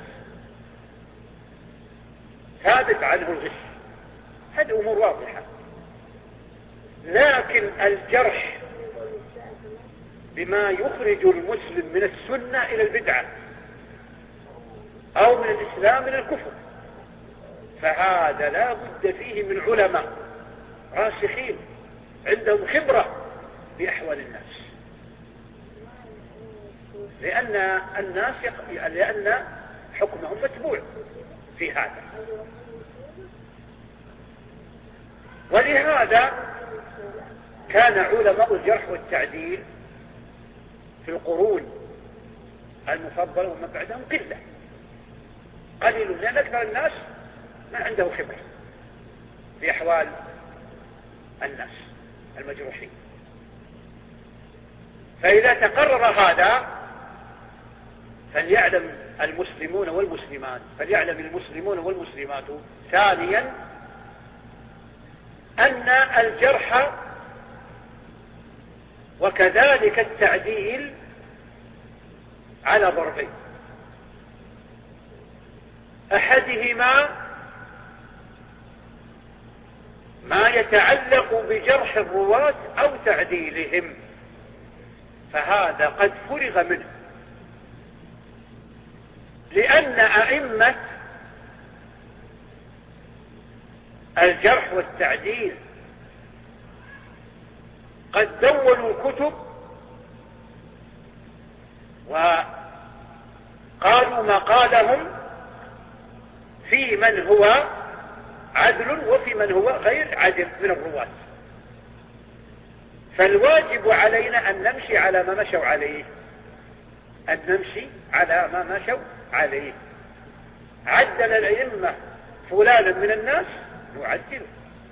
S2: ثابت عنه الغش، هذه أمور واضحة. لكن الجرح بما يخرج المسلم من السنة إلى البدعة أو من الإسلام إلى الكفر، فهذا لا بد فيه من علماء راسخين عندهم خبرة بأحوال الناس، لأن الناس يق... لأن حكمهم متبوع في هذا. ولهذا كان علماء الجرح والتعديل في القرون المفضلة ومن بعدهم قلة، قليل، لأن أكثر الناس ما عنده خبرة في أحوال الناس المجروحين. فإذا تقرر هذا فليعلم المسلمون والمسلمات فليعلم المسلمون والمسلمات ثانيا أن الجرح وكذلك التعديل على ضربين: أحدهما ما يتعلق بجرح الرواة أو تعديلهم، فهذا قد فرغ منه، لأن أئمة الجرح والتعديل قد دونوا كتب وقالوا مقالهم في من هو عدل وفي من هو غير عدل من الرواة. فالواجب علينا أن نمشي على ما مشوا عليه، أن نمشي على ما مشوا عليه. عدل الأئمة فلانا من الناس نعدله،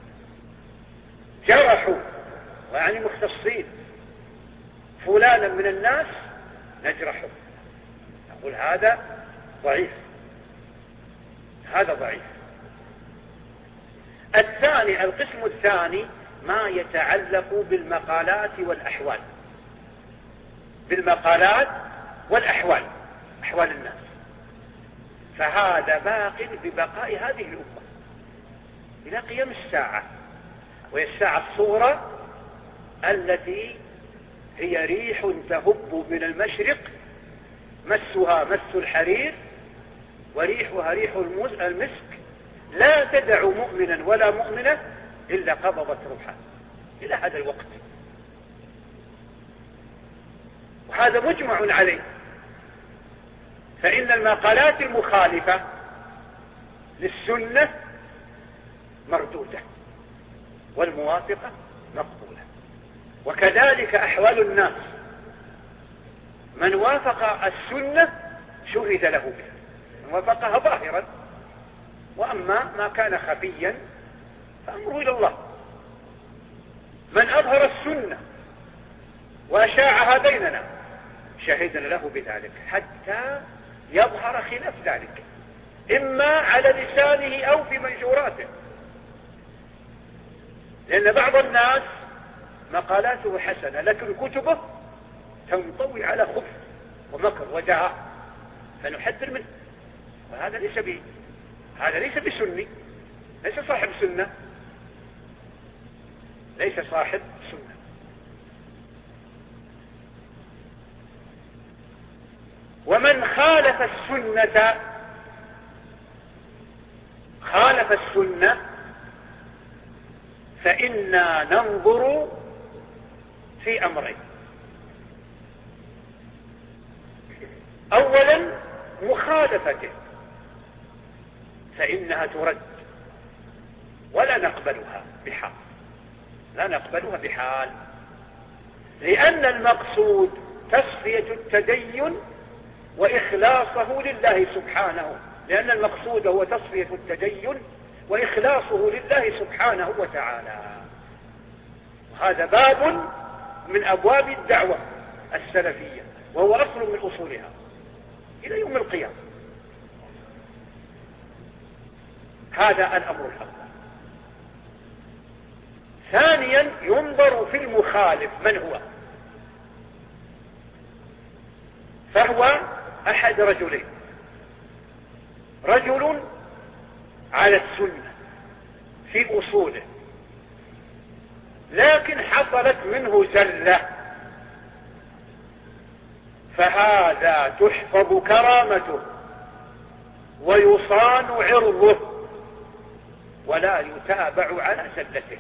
S2: جرحوا ويعني مختصين فلانا من الناس نجرحه، نقول هذا ضعيف، هذا ضعيف. الثاني، القسم الثاني ما يتعلق بالمقالات والأحوال، بالمقالات والأحوال، أحوال الناس، فهذا باق ببقاء هذه الأمة إلى قيام الساعة، وهي الساعة الصغرى التي هي ريح تهب من المشرق مسها مس الحرير وريحها ريح المسك لا تدع مؤمنا ولا مؤمنة إلا قبضت روحها إلى هذا الوقت. وهذا مجمع عليه. فإن المقالات المخالفة للسنة مردودة والموافقة مقبولة، وكذلك أحوال الناس، من وافق السنة شهد له بها، من وافقها ظاهرا، وأما ما كان خفيا فأمره إلى الله. من أظهر السنة وأشاعها بيننا شهدنا له بذلك حتى يظهر خلاف ذلك، إما على لسانه أو في منشوراته. لأن بعض الناس مقالاته حسنة لكن كتبه تنطوي على خبث ومكر ودعاء، فنحذر منه. وهذا ليس به، هذا ليس بسني، ليس صاحب سنة، ليس صاحب سنة. ومن خالف السنة خالف السنة فإنا ننظر في أمرين: أولا مخالفته فإنها ترد ولا نقبلها بحال، لا نقبلها بحال، لأن المقصود تصفية التدين وإخلاصه لله سبحانه، لأن المقصود هو تصفية التدين وإخلاصه لله سبحانه وتعالى. وهذا باب من أبواب الدعوة السلفية، وهو أصل من أصولها إلى يوم القيامة. هذا الأمر الأول. ثانيا ينظر في المخالف من هو، فهو أحد رجلين: رجل على السنة في أصوله لكن حصلت منه زلة، فهذا تحفظ كرامته ويصان عرضه ولا يتابع على زلته،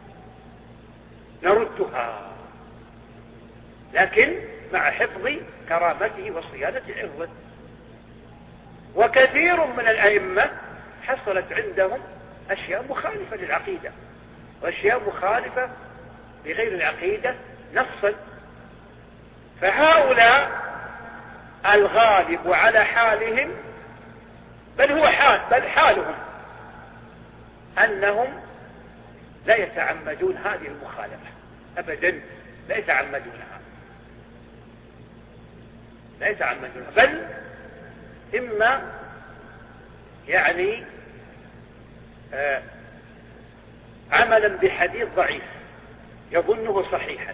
S2: نردها لكن مع حفظ كرامته وصيانة عرضه. وكثير من الأئمة حصلت عندهم أشياء مخالفة للعقيدة وأشياء مخالفة لغير العقيدة نصا، فهؤلاء الغالب على حالهم، بل هو حال بل حالهم أنهم لا يتعمدون هذه المخالفة أبدا، لا يتعمدونها لا يتعمدونها بل إما يعني آه عملا بحديث ضعيف يظنه صحيحا،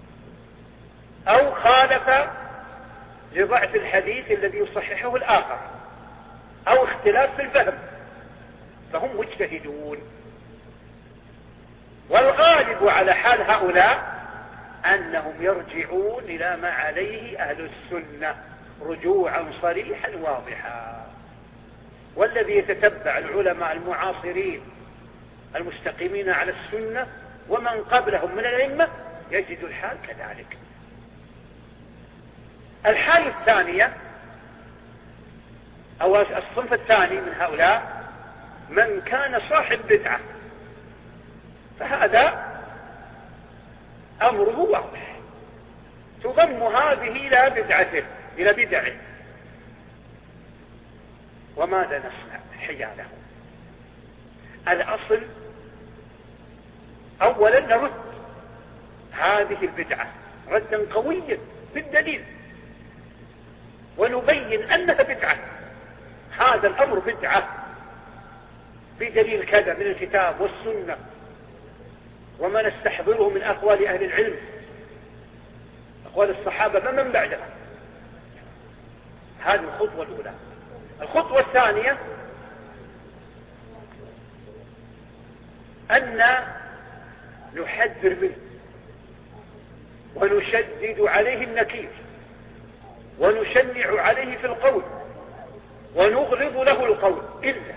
S2: أو خالف لضعف الحديث الذي يصححه الآخر، أو اختلاف في الفهم، فهم مجتهدون. والغالب على حال هؤلاء أنهم يرجعون إلى ما عليه أهل السنة رجوعا صريحا واضحا. والذي يتتبع العلماء المعاصرين المستقيمين على السنة ومن قبلهم من الأئمة يجد الحال كذلك. الحالة الثانية أو الصنف الثاني من هؤلاء من كان صاحب بدعة، فهذا أمره واضح، تضم هذه إلى بدعته إلى بدعه. وماذا نصنع حياله؟ الأصل أولا نرد هذه البدعة ردا قويا بالدليل، ونبين أنها بدعة، هذا الأمر بدعة بدليل كذا من الكتاب والسنة وما نستحضره من أقوال أهل العلم، أقوال الصحابة فمن بعدها. هذه الخطوة الأولى. الخطوة الثانية أن نحذر منه ونشدد عليه النكير ونشنع عليه في القول ونغلظ له القول، إلا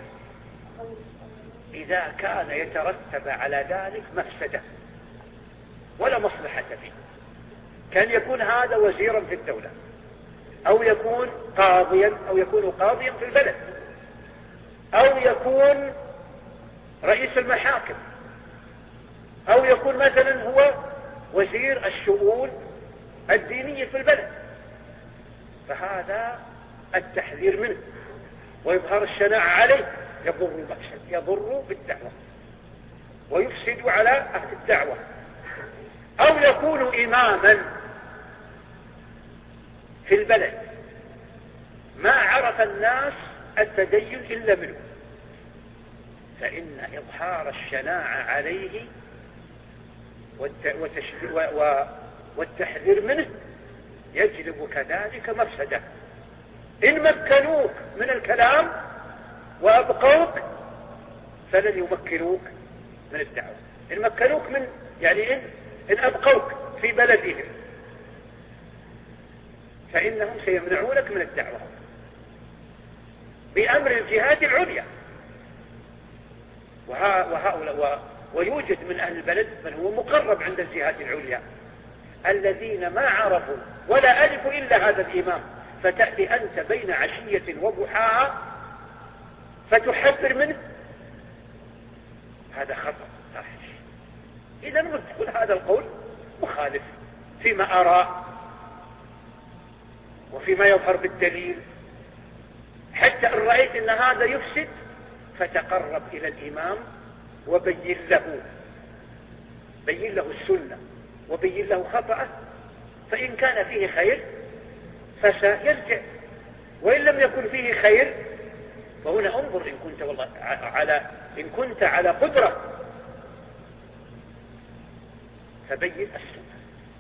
S2: إذا كان يترتب على ذلك مفسدة ولا مصلحة فيه، كان يكون هذا وزيرا في الدولة أو يكون قاضيا أو يكون قاضيا في البلد أو يكون رئيس المحاكم أو يكون مثلا هو وزير الشؤون الدينية في البلد، فهذا التحذير منه وإظهار الشناعة عليه يضر المقصد، يضر بالدعوة ويفسد على أهل الدعوة. أو يكون إماما في البلد ما عرف الناس التدين إلا منه، فإن إظهار الشناعة عليه والتحذير منه يجلب كذلك مفسدة. إن مكنوك من الكلام وأبقوك فلن يمكنوك من الدعوة. إن مكنوك من يعني إن, إن أبقوك في بلدهم فإنهم سيمنعونك من الدعوة بأمر الجهات العليا. وهؤلاء ويوجد من أهل البلد من هو مقرب عند الجهات العليا الذين ما عرفوا ولا ألفوا إلا هذا الإمام، فتأتي أنت بين عشية وضحاها فتحذر منه، هذا خطأ فاحش. إذا نقول هذا القول مخالف فيما أرى وفيما يظهر بالدليل، حتى إن رأيت أن هذا يفسد فتقرب إلى الإمام وبين له بين له السنة وبين له خطأه، فإن كان فيه خير فسيرجع، وإن لم يكن فيه خير فهنا انظر إن كنت والله على إن كنت على قدرة فبين السنة.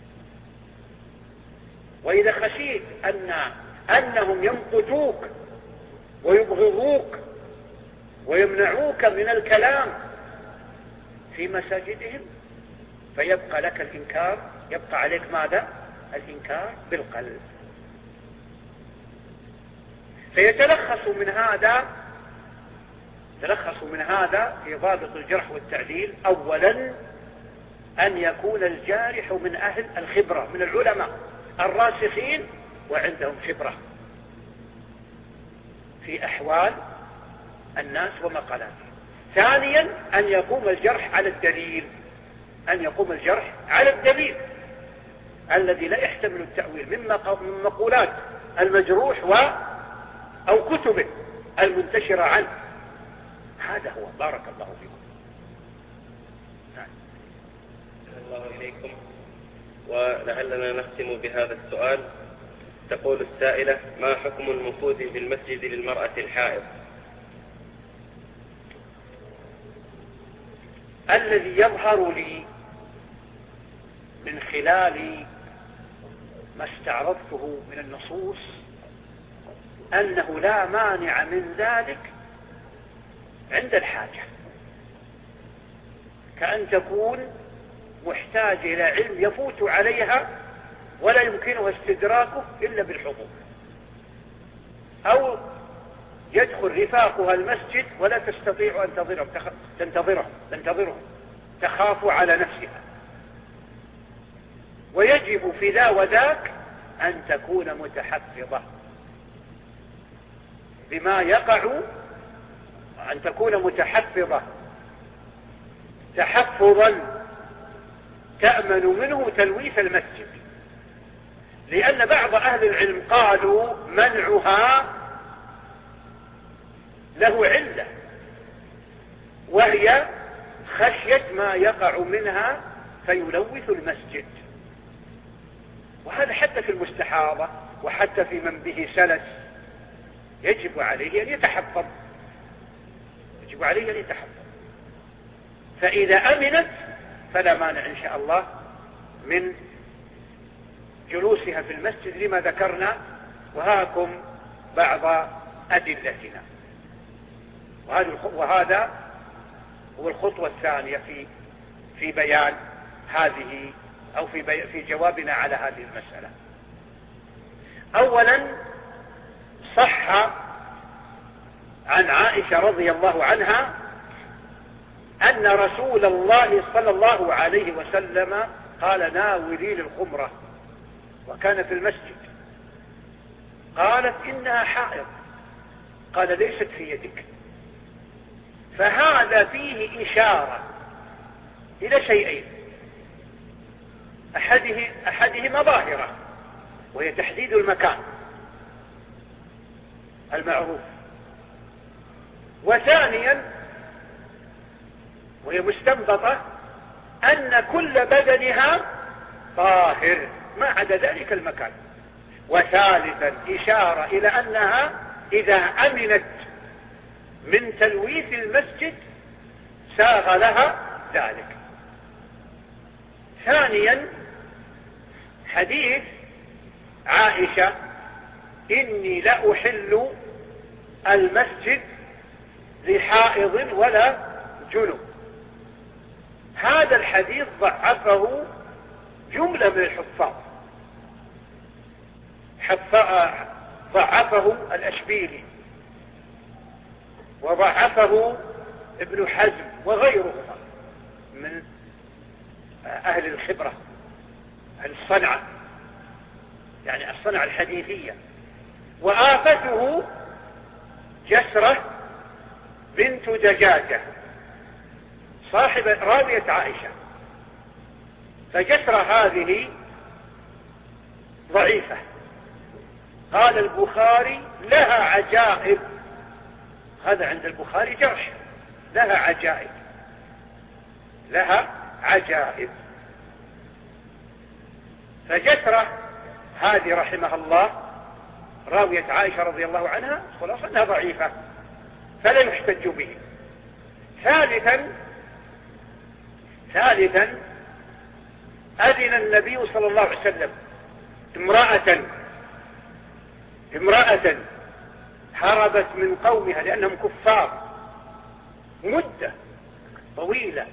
S2: وإذا خشيت أن أنهم يمقتوك ويبغضوك ويمنعوك من الكلام في مساجدهم فيبقى لك الإنكار، يبقى عليك ماذا؟ الإنكار بالقلب. فيتلخص من هذا تلخص من هذا في ضابط الجرح والتعديل: أولا أن يكون الجارح من أهل الخبرة، من العلماء الراسخين وعندهم خبرة في أحوال الناس ومقالاتهم. ثانيا أن يقوم الجرح على الدليل، أن يقوم الجرح على الدليل الذي لا يحتمل التأويل من مقولات المجروح و أو كتبه المنتشرة عنه. هذا هو. بارك الله فيكم.
S1: الله إليكم. ولعلنا نختم بهذا السؤال. تقول السائلة: ما حكم المكوث في المسجد للمرأة الحائض؟
S2: الذي يظهر لي من خلال ما استعرضته من النصوص أنه لا مانع من ذلك عند الحاجة، كأن تكون محتاج إلى علم يفوت عليها ولا يمكنها استدراكه إلا بالحضور، أو يدخل رفاقها المسجد ولا تستطيع أن تنتظرهم تنتظرهم تنتظرهم تخاف على نفسها، ويجب في ذا وذاك أن تكون متحفظة بما يقع، أن تكون متحفظة تحفظا تأمن منه تلويث المسجد، لأن بعض أهل العلم قالوا منعها له علة، وهي خشية ما يقع منها فيلوث المسجد. وهذا حتى في المستحاضة وحتى في من به سلس يجب عليه أن يتحفظ، يجب عليه أن يتحفظ. فإذا أمنت فلا مانع إن شاء الله من جلوسها في المسجد لما ذكرنا، وهاكم بعض أدلتنا. وهذا هو الخطوة الثانية في في بيان هذه أو في بي في جوابنا على هذه المسألة. أولا صح عن عائشة رضي الله عنها أن رسول الله صلى الله عليه وسلم قال ناولي للخمرة، وكان في المسجد. قالت إنها حائض، قال ليست في يدك. فهذا فيه إشارة إلى شيئين، أحده أحدهما ظاهرة وهي تحديد المكان المعروف، وثانيا وهي مستنبطة أن كل بدنها طاهر ما عدا ذلك المكان، وثالثا إشارة إلى أنها إذا أمنت من تلويث المسجد ساغ لها ذلك. ثانيا حديث عائشة إني لا أحل المسجد لحائض ولا جنب، هذا الحديث ضعفه جملة من الحفاظ، ضعفه الأشبيلي وضعفه ابن حزم وغيرهما من أهل الخبرة، أهل الصنعة، يعني الصنعة الحديثية. وآفته جسرة بنت دجاجة صاحبة راوية عائشة، فجسرة هذه ضعيفة. قال البخاري لها عجائب، هذا عند البخاري جرح، لها عجائب، لها عجائب. فجسرة هذه رحمها الله راوية عائشة رضي الله عنها خلاص أنها ضعيفة فلا يحتج به. ثالثا ثالثا أذن النبي صلى الله عليه وسلم امرأة امرأة هربت من قومها لأنهم كفار مدة طويلة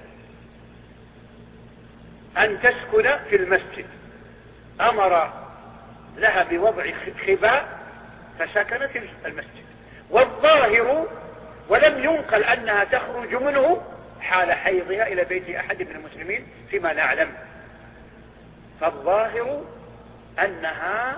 S2: أن تسكن في المسجد، أمر لها بوضع خباء فسكنت في المسجد، والظاهر ولم ينقل أنها تخرج منه حال حيضها إلى بيت أحد من المسلمين فيما نعلم، فالظاهر أنها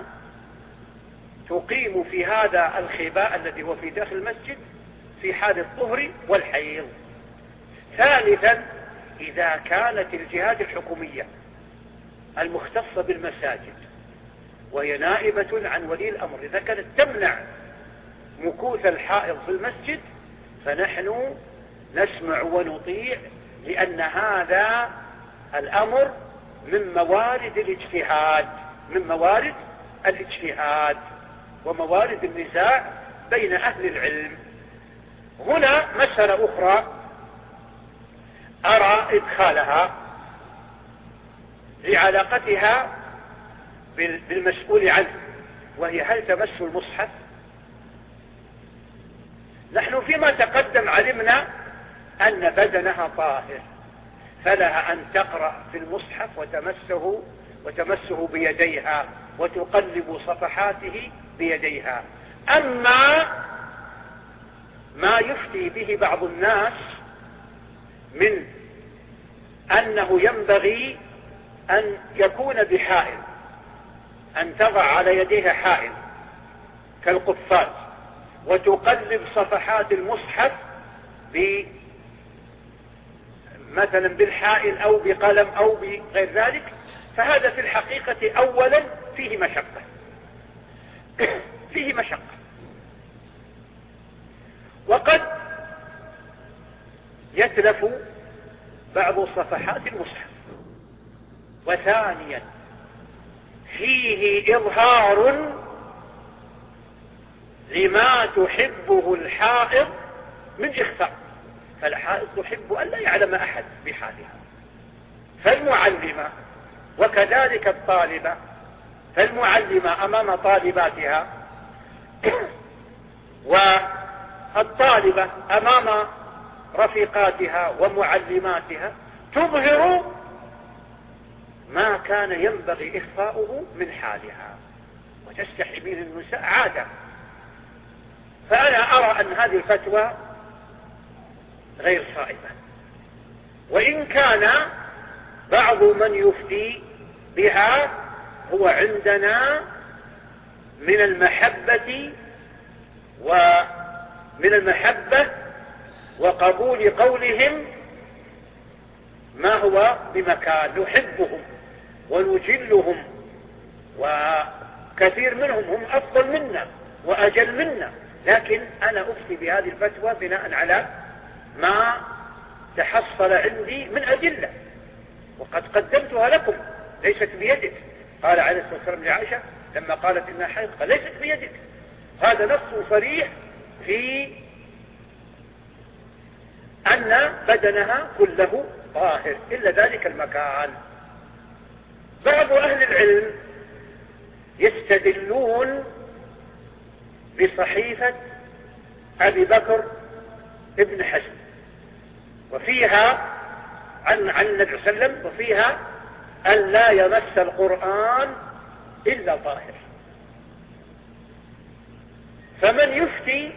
S2: تقيم في هذا الخباء الذي هو في داخل المسجد في حال الطهر والحيض. ثالثا إذا كانت الجهات الحكومية المختصة بالمساجد وهي نائبة عن ولي الأمر إذا كانت تمنع مكوث الحائض في المسجد فنحن نسمع ونطيع، لأن هذا الأمر من موارد الاجتهاد من موارد الاجتهاد وموارد النزاع بين أهل العلم. هنا مسألة أخرى أرى إدخالها لعلاقتها بالمسؤول عنه، وهي هل تمس المصحف؟ نحن فيما تقدم علمنا أن بدنها طاهر فلها أن تقرأ في المصحف وتمسه وتمسه بيديها وتقلب صفحاته بيديها. أما ما يفتي به بعض الناس من أنه ينبغي أن يكون بحائل، أن تضع على يديها حائل كالقفاز وتقلب صفحات المصحف مثلا بالحائل أو بقلم أو بغير ذلك، فهذا في الحقيقة أولا فيه مشقة فيه مشقة وقد يتلف بعض صفحات المصحف. وثانيا فيه إظهار لما تحبه الحائض من إخفاء، فالحائض تحب أن لا يعلم أحد بحالها، فالمعلمة وكذلك الطالبة، فالمعلمة أمام طالباتها والطالبة أمام رفيقاتها ومعلماتها تظهر ما كان ينبغي إخفاؤه من حالها، وتستحي منه النساء عادة. فأنا أرى أن هذه الفتوى غير صائبة، وإن كان بعض من يفتي بها هو عندنا من المحبة ومن المحبة وقبول قولهم ما هو بمكان، نحبهم ونجلهم، وكثير منهم هم أفضل منا وأجل منا، لكن أنا أفتي بهذه الفتوى بناء على ما تحصل عندي من أدلة، وقد قدمتها لكم، ليست بيدك. قال عليه الصلاة والسلام لعائشة لما قالت إنها حيض قال ليست بيدك، هذا نص صريح في أن بدنها كله طاهر إلا ذلك المكان. بعض أهل العلم يستدلون بصحيفة أبي بكر ابن حزم، وفيها عن عن النبي صلى الله عليه وسلم، وفيها أن لا يمس القرآن إلا طاهر. فمن يفتي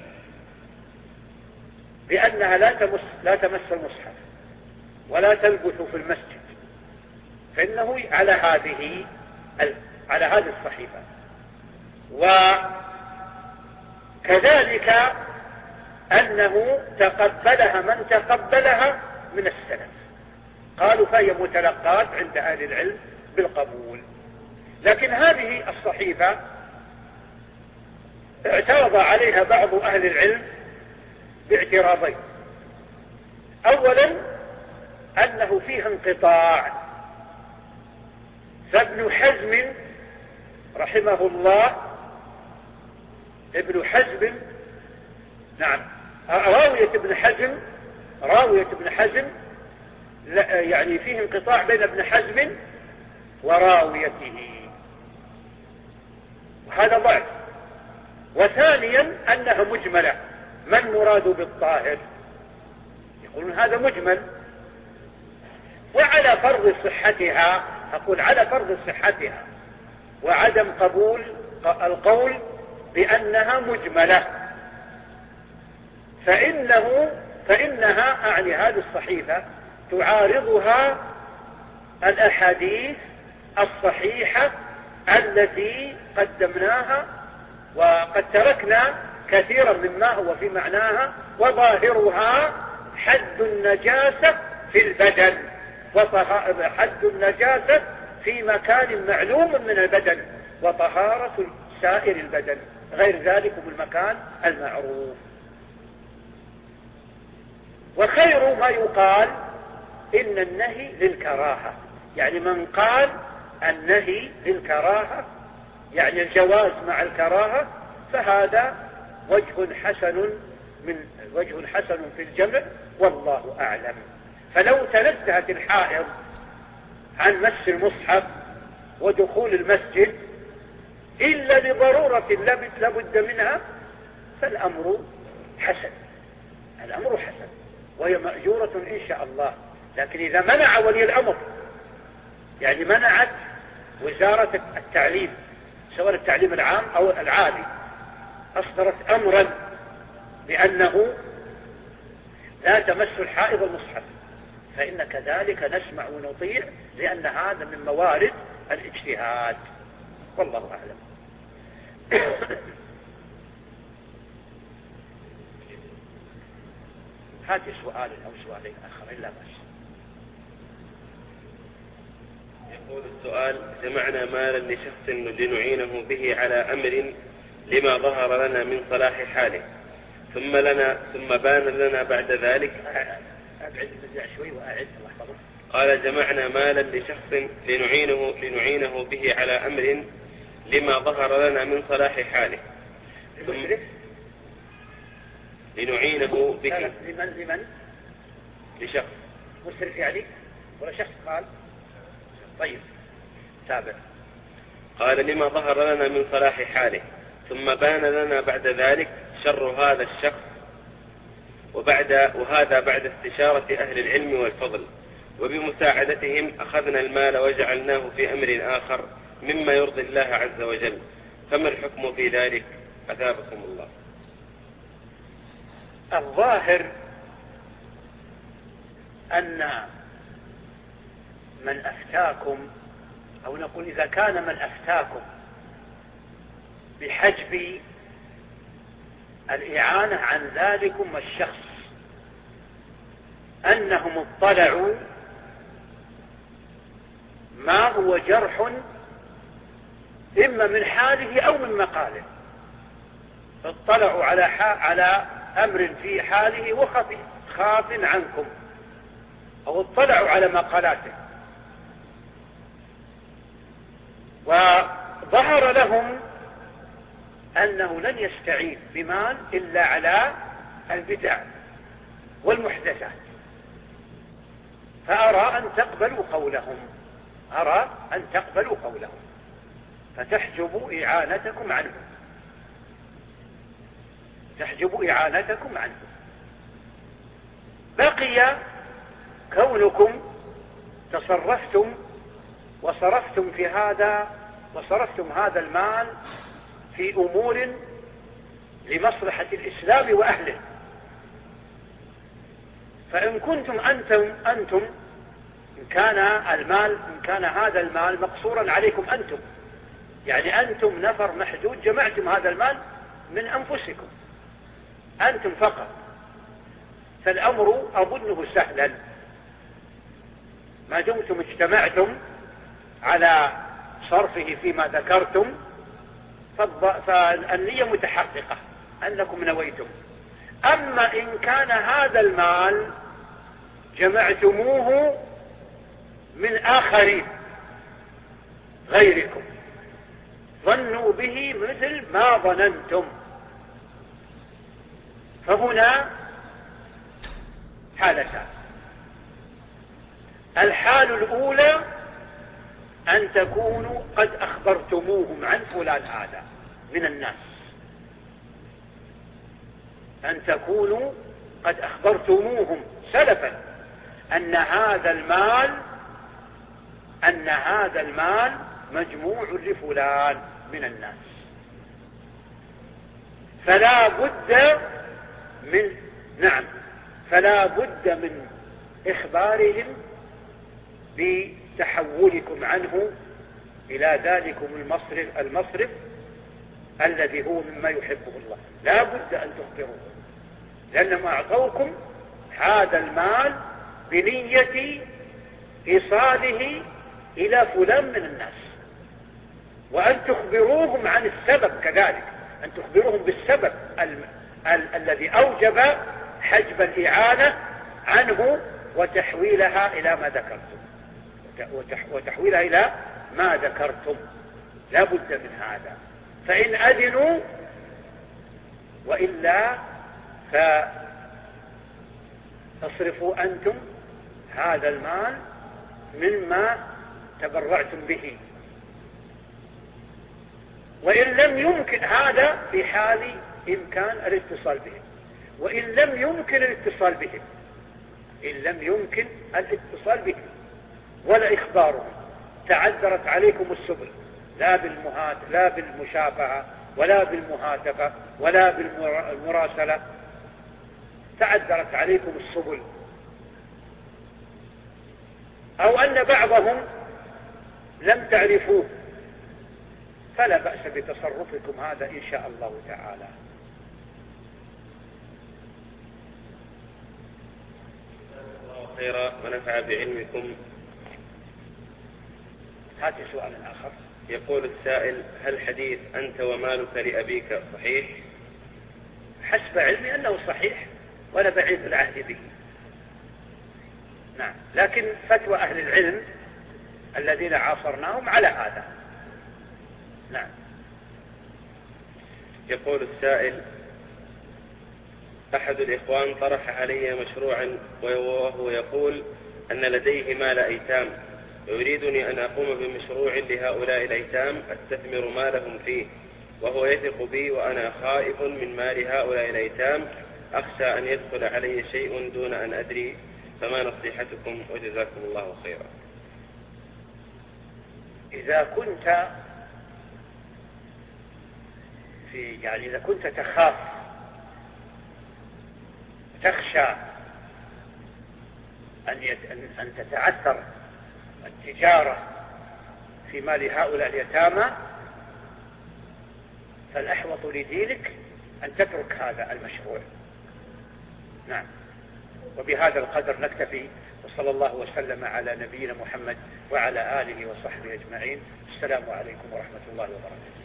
S2: بأنها لا تمس لا تمس المصحف ولا تلبث في المسجد فإنه على هذه على هذه الصحيفة. وكذلك أنه تقبلها من تقبلها من السلف، قالوا فهي متلقات عند أهل العلم بالقبول. لكن هذه الصحيفة اعترض عليها بعض أهل العلم باعتراضين. أولا أنه فيها انقطاع، فابن حزم رحمه الله ابن حزم نعم راوية ابن حزم راوية ابن حزم يعني فيه انقطاع بين ابن حزم وراويته، وهذا ضعف. وثانيا أنها مجملة، ما المراد بالطاهر؟ يقولون هذا مجمل، وعلى فرض صحتها أقول على فرض صحتها وعدم قبول القول بأنها مجملة، فإنه فإنها أعني هذه الصحيفة تعارضها الأحاديث الصحيحة التي قدمناها، وقد تركنا كثيرا مما هو في معناها، وظاهرها حد النجاسة في البدن، وحد النجاسة في مكان معلوم من البدن، وطهارة سائر البدن غير ذلك بالمكان المعروف. وخير ما يقال إن النهي للكراهة، يعني من قال النهي للكراهة يعني الجواز مع الكراهة فهذا وجه حسن من وجه حسن في الجمع، والله أعلم. فلو تنزهت الحائض عن مس المصحف ودخول المسجد إلا لضرورة لابد منها فالأمر حسن، الأمر حسن وهي مأجورة إن شاء الله. لكن إذا منع ولي الأمر، يعني منعت وزارة التعليم سواء التعليم العام أو العالي، أصدرت أمرا بأنه لا تمس الحائض المصحف، فإن كذلك نسمع ونطيع، لأن هذا من موارد الاجتهاد، والله أعلم. هات سؤال أو سؤالين آخرين لا بأس.
S1: يقول السؤال: جمعنا مالا لشخص لنعينه به على أمر لما ظهر لنا من صلاح حاله، ثم لنا ثم بان لنا بعد ذلك.
S2: أبعد المذياع شوي وأعد واحفظه.
S1: قال: جمعنا مالا لشخص لنعينه لنعينه به على أمر لما ظهر لنا من صلاح حاله.
S2: لمسرف؟
S1: لنعينه به.
S2: لمن لمن؟
S1: لشخص.
S2: مسرف يعني؟ ولا شخص قال؟ طيب تابع.
S1: قال: لما ظهر لنا من صلاح حاله، ثم بان لنا بعد ذلك شر هذا الشخص، وبعد وهذا بعد استشارة أهل العلم والفضل، وبمساعدتهم أخذنا المال وجعلناه في أمر آخر مما يرضي الله عز وجل، فما الحكم في ذلك؟ أثابكم الله.
S2: الظاهر أن من أفتاكم، أو نقول إذا كان من أفتاكم بحجب الإعانة عن ذلكم الشخص أنهم اطلعوا ما هو جرح إما من حاله أو من مقاله، اطلعوا على على أمر في حاله وخفي خاف عنكم، أو اطلعوا على مقالاته وظهر لهم أنه لن يستعين بمال إلا على البدع والمحدثات، فأرى أن تقبلوا قولهم أرى أن تقبلوا قولهم فتحجبوا إعانتكم عنه تحجبوا إعانتكم عنه. بقي كونكم تصرفتم وصرفتم في هذا وصرفتم هذا المال في أمور لمصلحة الإسلام وأهله، فإن كنتم أنتم أنتم إن كان المال إن كان هذا المال مقصورا عليكم أنتم، يعني أنتم نفر محدود جمعتم هذا المال من أنفسكم أنتم فقط، فالأمر أظنه سهلا ما دمتم اجتمعتم على صرفه فيما ذكرتم، فالنية متحققة أنكم نويتم. أما إن كان هذا المال جمعتموه من آخرين غيركم ظنوا به مثل ما ظننتم، فهنا حالتان: الحال الأولى أن تكونوا قد أخبرتموهم عن فلان هذا من الناس، أن تكونوا قد أخبرتموهم سلفا أن هذا المال أن هذا المال مجموع لفلان من الناس، فلا بد من نعم فلا بد من إخبارهم بتحولكم عنه إلى ذلكم المصرف, المصرف الذي هو مما يحبه الله، لا بد أن تخبروه، لأنهم أعطوكم هذا المال بنية إيصاله إلى فلان من الناس، وأن تخبروهم عن السبب كذلك، أن تخبروهم بالسبب ال ال الذي أوجب حجب الإعانة عنه وتحويلها إلى ما ذكرتم وتحويلها إلى ما ذكرتم لا بد من هذا. فإن أذنوا وإلا فاصرفوا أنتم هذا المال مما تبرعتم به، وإن لم يمكن هذا في حال إمكان الاتصال بهم، وإن لم يمكن الاتصال بهم إن لم يمكن الاتصال بهم ولا إخبارهم، تعذرت عليكم السبل لا بالمهات لا بالمشافهة ولا بالمهاتفة ولا بالمراسلة، تعذرت عليكم السبل أو أن بعضهم لم تعرفوه، فلا بأس بتصرفكم هذا إن شاء الله تعالى.
S1: الله خيرا ونفع بعلمكم.
S2: هذا سؤال آخر.
S1: يقول السائل: هل حديث أنت ومالك لأبيك صحيح؟
S2: حسب علمي أنه صحيح ولا بعيد العهد به. نعم، لكن فتوى أهل العلم الذين عاصرناهم على هذا. نعم.
S1: يقول السائل: أحد الإخوان طرح علي مشروعا وهو يقول أن لديه مال أيتام ويريدني أن أقوم بمشروع لهؤلاء الأيتام أستثمر مالهم فيه، وهو يثق بي وأنا خائف من مال هؤلاء الأيتام، أخشى أن يدخل علي شيء دون أن أدري، فما نصيحتكم وجزاكم الله خيرا.
S2: إذا كنت في يعني إذا كنت تخاف تخشى أن أن تتعثر التجارة في مال هؤلاء اليتامى، فالأحوط لدينك أن تترك هذا المشروع. نعم. وبهذا القدر نكتفي، وصلى الله وسلم على نبينا محمد وعلى آله وصحبه أجمعين. السلام عليكم ورحمة الله وبركاته.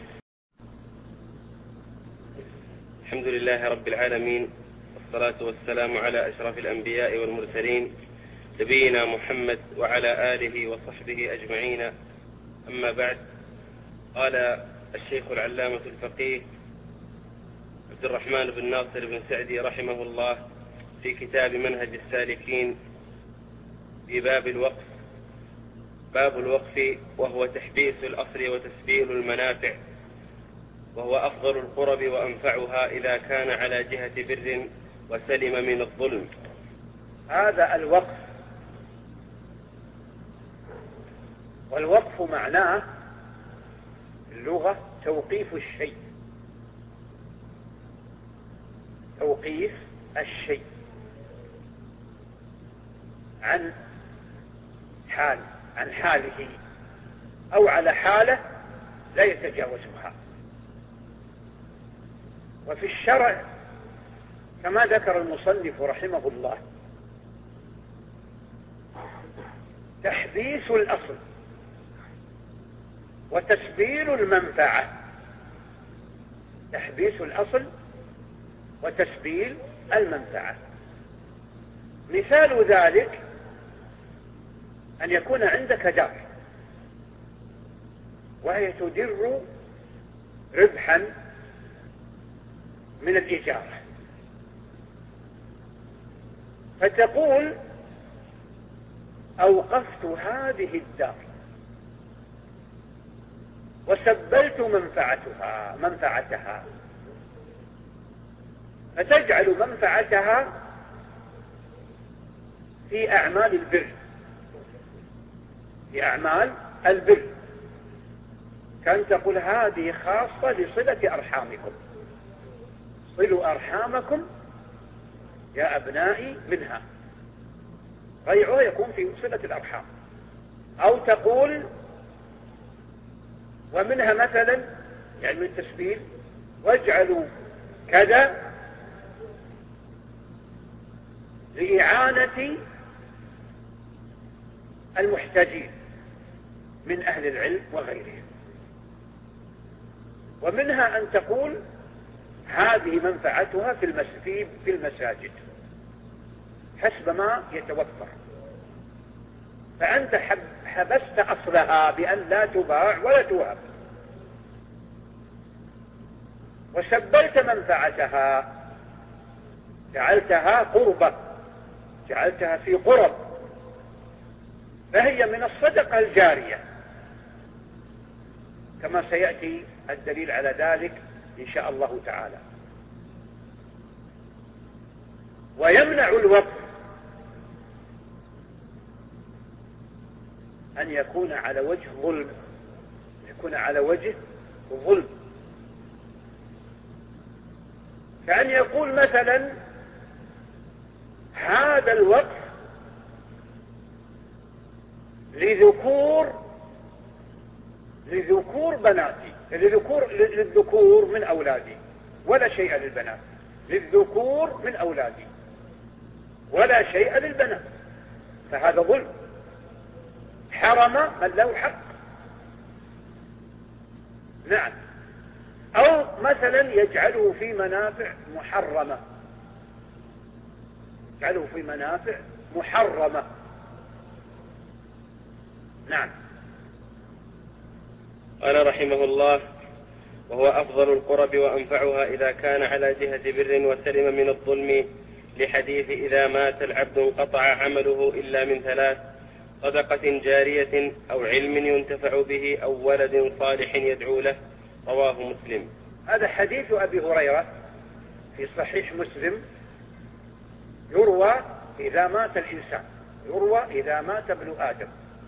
S1: الحمد لله رب العالمين، والصلاة والسلام على أشرف الأنبياء والمرسلين نبينا محمد وعلى آله وصحبه أجمعين، أما بعد. قال الشيخ العلامة الفقيه عبد الرحمن بن ناصر بن سعدي رحمه الله في كتاب منهج السالكين في باب الوقف: باب الوقف وهو تحبيس الأصل وتسبيل المنافع، وهو أفضل القرب وأنفعها إذا كان على جهة بر وسلم من الظلم.
S2: هذا الوقف، والوقف معناه اللغة توقيف الشيء، توقيف الشيء عن حال عن حاله أو على حالة لا يتجاوزها. وفي الشرع كما ذكر المصنف رحمه الله تحبيس الأصل وتسبيل المنفعة. تحبيس الأصل وتسبيل المنفعة، مثال ذلك أن يكون عندك دار وهي تدر ربحا من الإيجار، فتقول أوقفت هذه الدار وسبلت منفعتها منفعتها فتجعل منفعتها في أعمال البر في أعمال البر كان تقول هذه خاصة لصلة أرحامكم، صلوا أرحامكم يا أبنائي منها، غيرها يكون في صلة الأرحام. أو تقول ومنها مثلا يعني من التسبيل واجعلوا كذا لإعانة المحتاجين من أهل العلم وغيرهم. ومنها أن تقول هذه منفعتها في المسجد في المساجد حسب ما يتوفر، فأنت حبست أصلها بأن لا تباع ولا توهب، وسبلت منفعتها، جعلتها قربة، جعلتها في قرب، فهي من الصدقة الجارية كما سيأتي الدليل على ذلك إن شاء الله تعالى. ويمنع الوقف أن يكون على وجه ظلم، يكون على وجه ظلم، كأن يقول مثلا هذا الوقف لذكور لذكور بناتي، لذكور للذكور من أولادي ولا شيء للبنات، للذكور من أولادي ولا شيء للبنات، فهذا ظلم، حرم من له حق. نعم. أو مثلا يجعله في منافع محرمة، يجعله في منافع محرمة. نعم.
S1: قال رحمه الله: وهو أفضل القرب وأنفعها إذا كان على جهة بر وسلم من الظلم، لحديث إذا مات العبد انقطع عمله إلا من ثلاث: صدقة جارية أو علم ينتفع به أو ولد صالح يدعو له، رواه مسلم.
S2: هذا حديث أبي هريرة في صحيح مسلم، يروى إذا مات الإنسان، يروى إذا مات ابن آدم،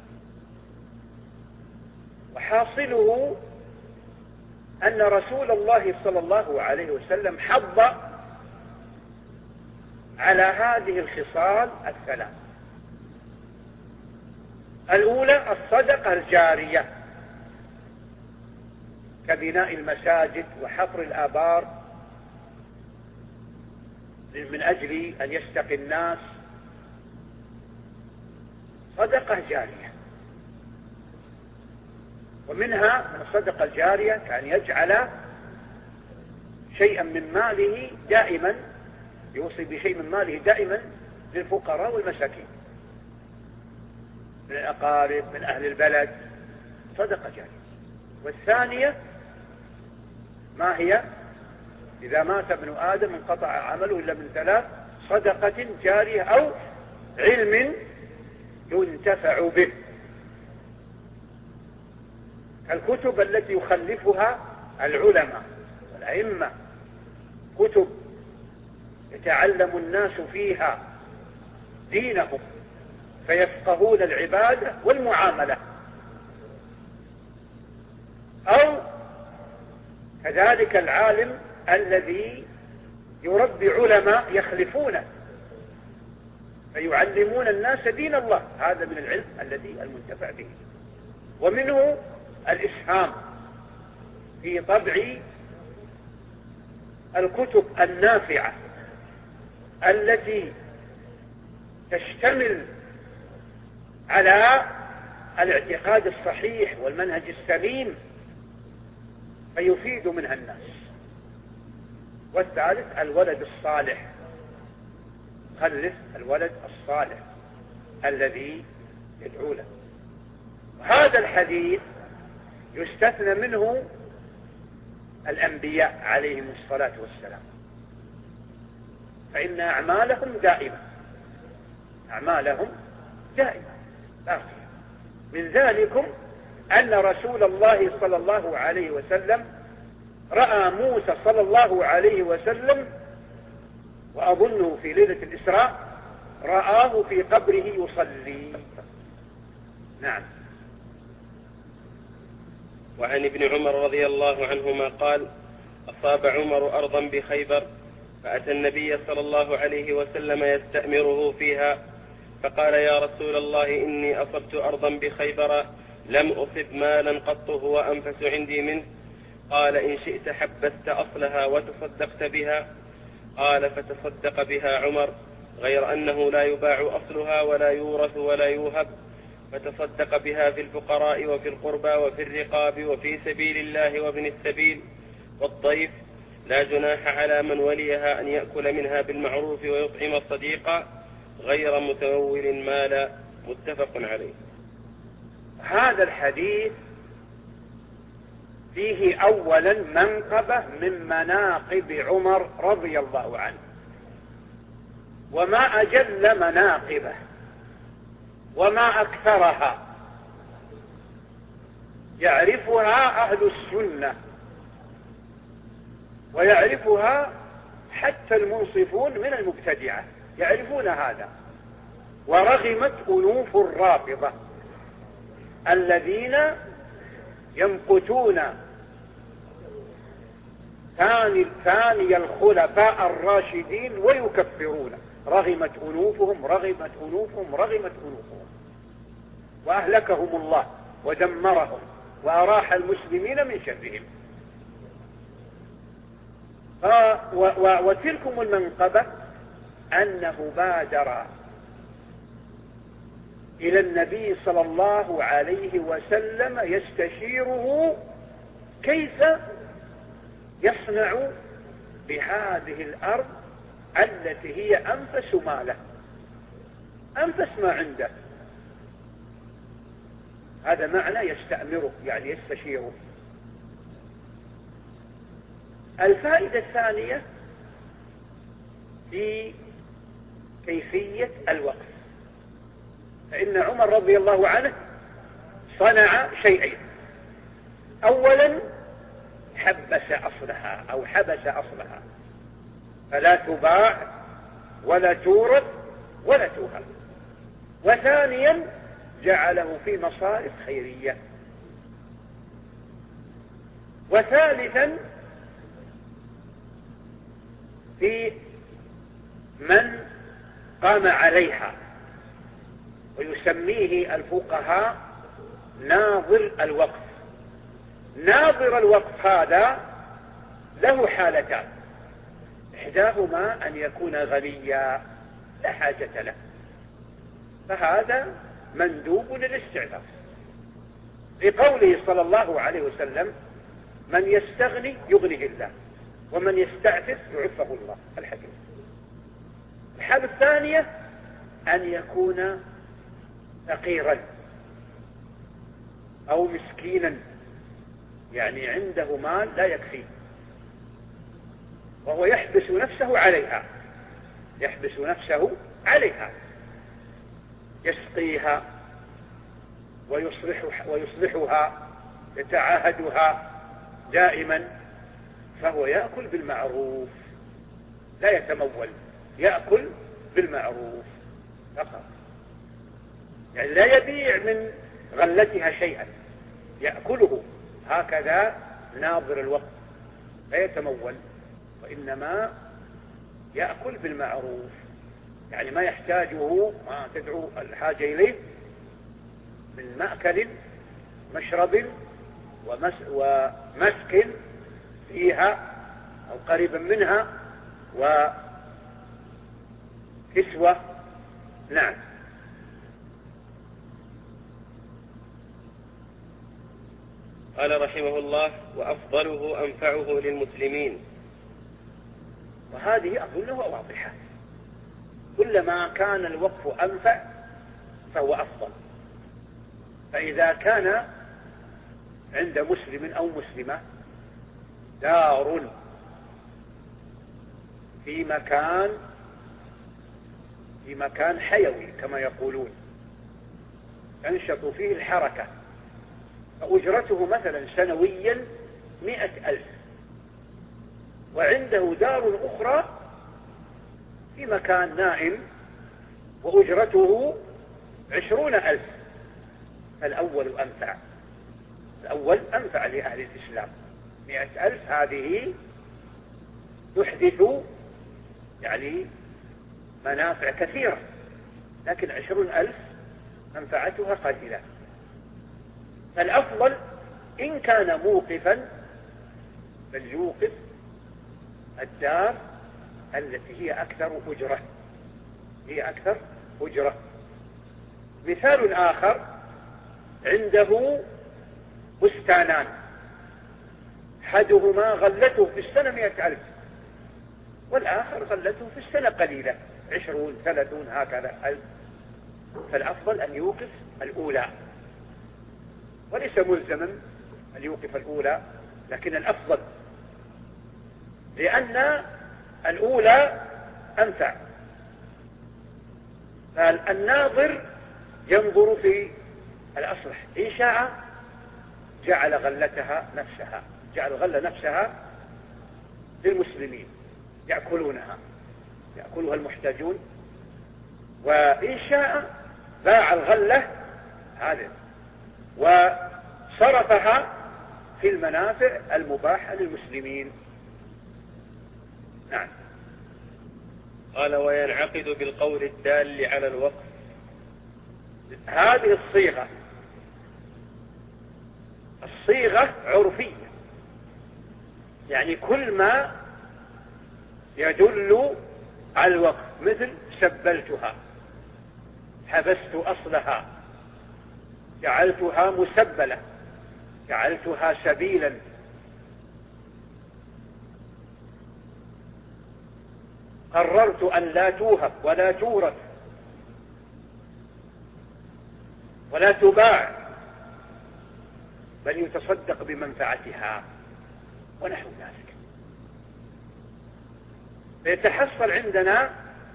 S2: وحاصله أن رسول الله صلى الله عليه وسلم حض على هذه الخصال الثلاث. الأولى الصدقة الجارية كبناء المساجد وحفر الآبار من أجل أن يستقي الناس، صدقة جارية. ومنها من الصدقة الجارية كان يجعل شيئا من ماله دائما، يوصي بشيء من ماله دائما للفقراء والمساكين من الأقارب من أهل البلد، صدقة جارية. والثانية ما هي؟ إذا مات ابن آدم انقطع عمله إلا من ثلاث: صدقة جارية أو علم ينتفع به، الكتب التي يخلفها العلماء والأئمة، كتب يتعلم الناس فيها دينهم فيفقهون العبادة والمعاملة. أو كذلك العالم الذي يربي علماء يخلفونه فيعلمون الناس دين الله، هذا من العلم الذي المنتفع به. ومنه الإسهام في طبع الكتب النافعة التي تشتمل على الاعتقاد الصحيح والمنهج السليم فيفيد منها الناس. والثالث الولد الصالح، خلف الولد الصالح الذي يدعو له. هذا الحديث يستثنى منه الأنبياء عليهم الصلاة والسلام، فإن أعمالهم دائمة، أعمالهم دائمة باقية. من ذلكم أن رسول الله صلى الله عليه وسلم رأى موسى صلى الله عليه وسلم، وأظنه في ليلة الإسراء رآه في قبره يصلي. نعم.
S1: وعن ابن عمر رضي الله عنهما قال: أصاب عمر أرضا بخيبر، فأتى النبي صلى الله عليه وسلم يستأمره فيها، فقال: يا رسول الله، إني أصبت أرضا بخيبر لم أصب مالا قط هو أنفس عندي منه. قال: إن شئت حبست أصلها وتصدقت بها. قال: فتصدق بها عمر، غير أنه لا يباع أصلها ولا يورث ولا يوهب، فتصدق بها في الفقراء وفي القربى وفي الرقاب وفي سبيل الله وابن السبيل والضيف، لا جناح على من وليها أن يأكل منها بالمعروف ويطعم الصديق غير متمول مالا. متفق عليه.
S2: هذا الحديث فيه أولا منقبة من مناقب عمر رضي الله عنه، وما أجل مناقبه وما أكثرها يعرفها أهل السنة ويعرفها حتى المنصفون من المبتدعة، يعرفون هذا. ورغمت أنوف الرافضة الذين يمقتون ثاني ثاني الخلفاء الراشدين ويكفرون، رغمت أنوفهم رغمت أنوفهم رغمت أنوفهم. وأهلكهم الله ودمرهم وأراح المسلمين من شرهم. وتلكم المنقبة أنه بادر إلى النبي صلى الله عليه وسلم يستشيره كيف يصنع بهذه الأرض التي هي أنفس ما له، أنفس ما عنده. هذا معنى يستأمره، يعني يستشيره. الفائدة الثانية في كيفية الوقف، فإن عمر رضي الله عنه صنع شيئين. أولا حبس أصلها أو حبس أصلها، فلا تباع ولا تورث ولا توهب. وثانيا جعله في مصارف خيرية. وثالثا في من قام عليها، ويسميه الفقهاء ناظر الوقف. ناظر الوقف هذا له حالتان، إحداهما أن يكون غنيا لا حاجة له، فهذا مندوب للاستعفاف، لقوله صلى الله عليه وسلم: من يستغني يغنيه الله، ومن يستعفف يعفه الله. الحديث. الحالة الثانية أن يكون فقيرا أو مسكينا، يعني عنده مال لا يكفيه، وهو يحبس نفسه عليها يحبس نفسه عليها يسقيها ويصلح ويصلحها، يتعاهدها دائما، فهو يأكل بالمعروف لا يتمول، يأكل بالمعروف فقط، يعني لا يبيع من غلتها شيئا، يأكله. هكذا ناظر الوقت، لا يتمول، وإنما يأكل بالمعروف، يعني ما يحتاجه، ما تدعو الحاجة إليه من مأكل مشرب ومس ومسكن فيها أو قريبا منها وكسوة. نعم.
S1: قال رحمه الله: وأفضله أنفعه للمسلمين.
S2: وهذه أظنها واضحة، كلما كان الوقف أنفع فهو أفضل. فإذا كان عند مسلم أو مسلمة دار في مكان في مكان حيوي كما يقولون، تنشط فيه الحركة، فأجرته مثلا سنويا مئة ألف، وعنده دار أخرى في مكان نائم وأجرته عشرون ألف، فالأول أنفع الأول أنفع لأهل الإسلام. مئة ألف هذه تحدث يعني منافع كثيرة، لكن عشرون ألف منفعتها قليلة. فالأفضل إن كان موقفا فليوقف الدار التي هي أكثر أجرة هي أكثر أجرة. مثال آخر: عنده بستانان، أحدهما غلته في السنة مئة ألف، والآخر غلته في السنة قليلة، عشرون ثلاثون هكذا ألف، فالأفضل أن يوقف الأولى، وليس ملزما أن يوقف الأولى، لكن الأفضل، لأن الأولى أنفع. فالناظر ينظر في الأصلح، إن شاء جعل غلتها نفسها جعل غلة نفسها للمسلمين يأكلونها يأكلها المحتاجون، وإن شاء باع الغلة هذه وصرفها في المنافع المباحة للمسلمين. نعم.
S1: قال: وينعقد بالقول الدال على الوقف
S2: هذه الصيغة الصيغة عرفية، يعني كل ما يدل على الوقف، مثل سبلتها، حبست أصلها، جعلتها مسبلة، جعلتها سبيلا. قررت أن لا توهب ولا تورث ولا تباع، بل يتصدق بمنفعتها ونحو ذلك. فيتحصل عندنا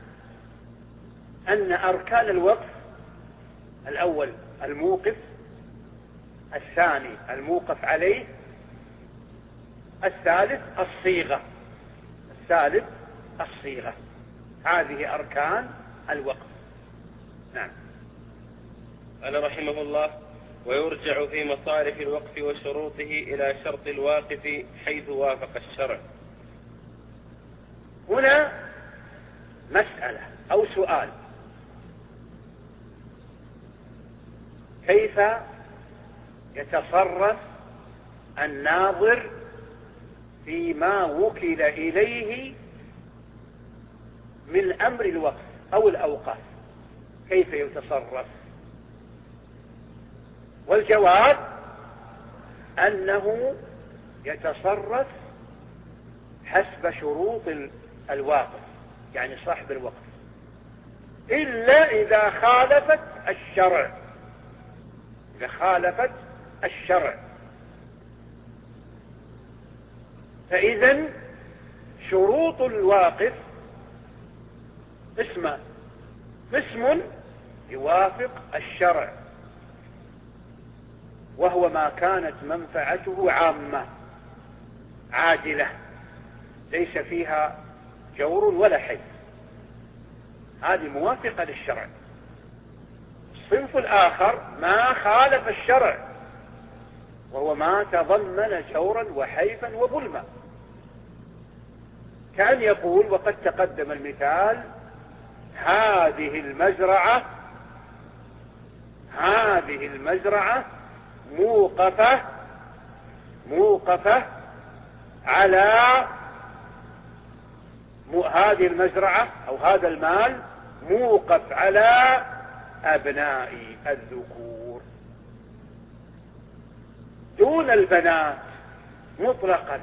S2: أن أركان الوقف: الأول الموقف، الثاني الموقف عليه، الثالث الصيغة الثالث الصيغة هذه أركان الوقف. نعم.
S1: قال رحمه الله: ويرجع في مصارف الوقف وشروطه إلى شرط الواقف حيث وافق الشرع.
S2: هنا مسألة أو سؤال: كيف يتصرف الناظر فيما وكل إليه من أمر الوقف أو الأوقاف؟ كيف يتصرف؟ والجواب أنه يتصرف حسب شروط الواقف، يعني صاحب الوقف، إلا إذا خالفت الشرع إذا خالفت الشرع فإذن شروط الواقف اسم اسم يوافق الشرع، وهو ما كانت منفعته عامة عادلة ليس فيها جور ولا حيف، هذه موافقة للشرع. الصنف الآخر ما خالف الشرع، وهو ما تضمن جورا وحيفا وظلما، كأن يقول، وقد تقدم المثال: هذه المزرعة هذه المزرعة موقفة موقفة على هذه المزرعة أو هذا المال موقف على أبنائي الذكور دون البنات مطلقا.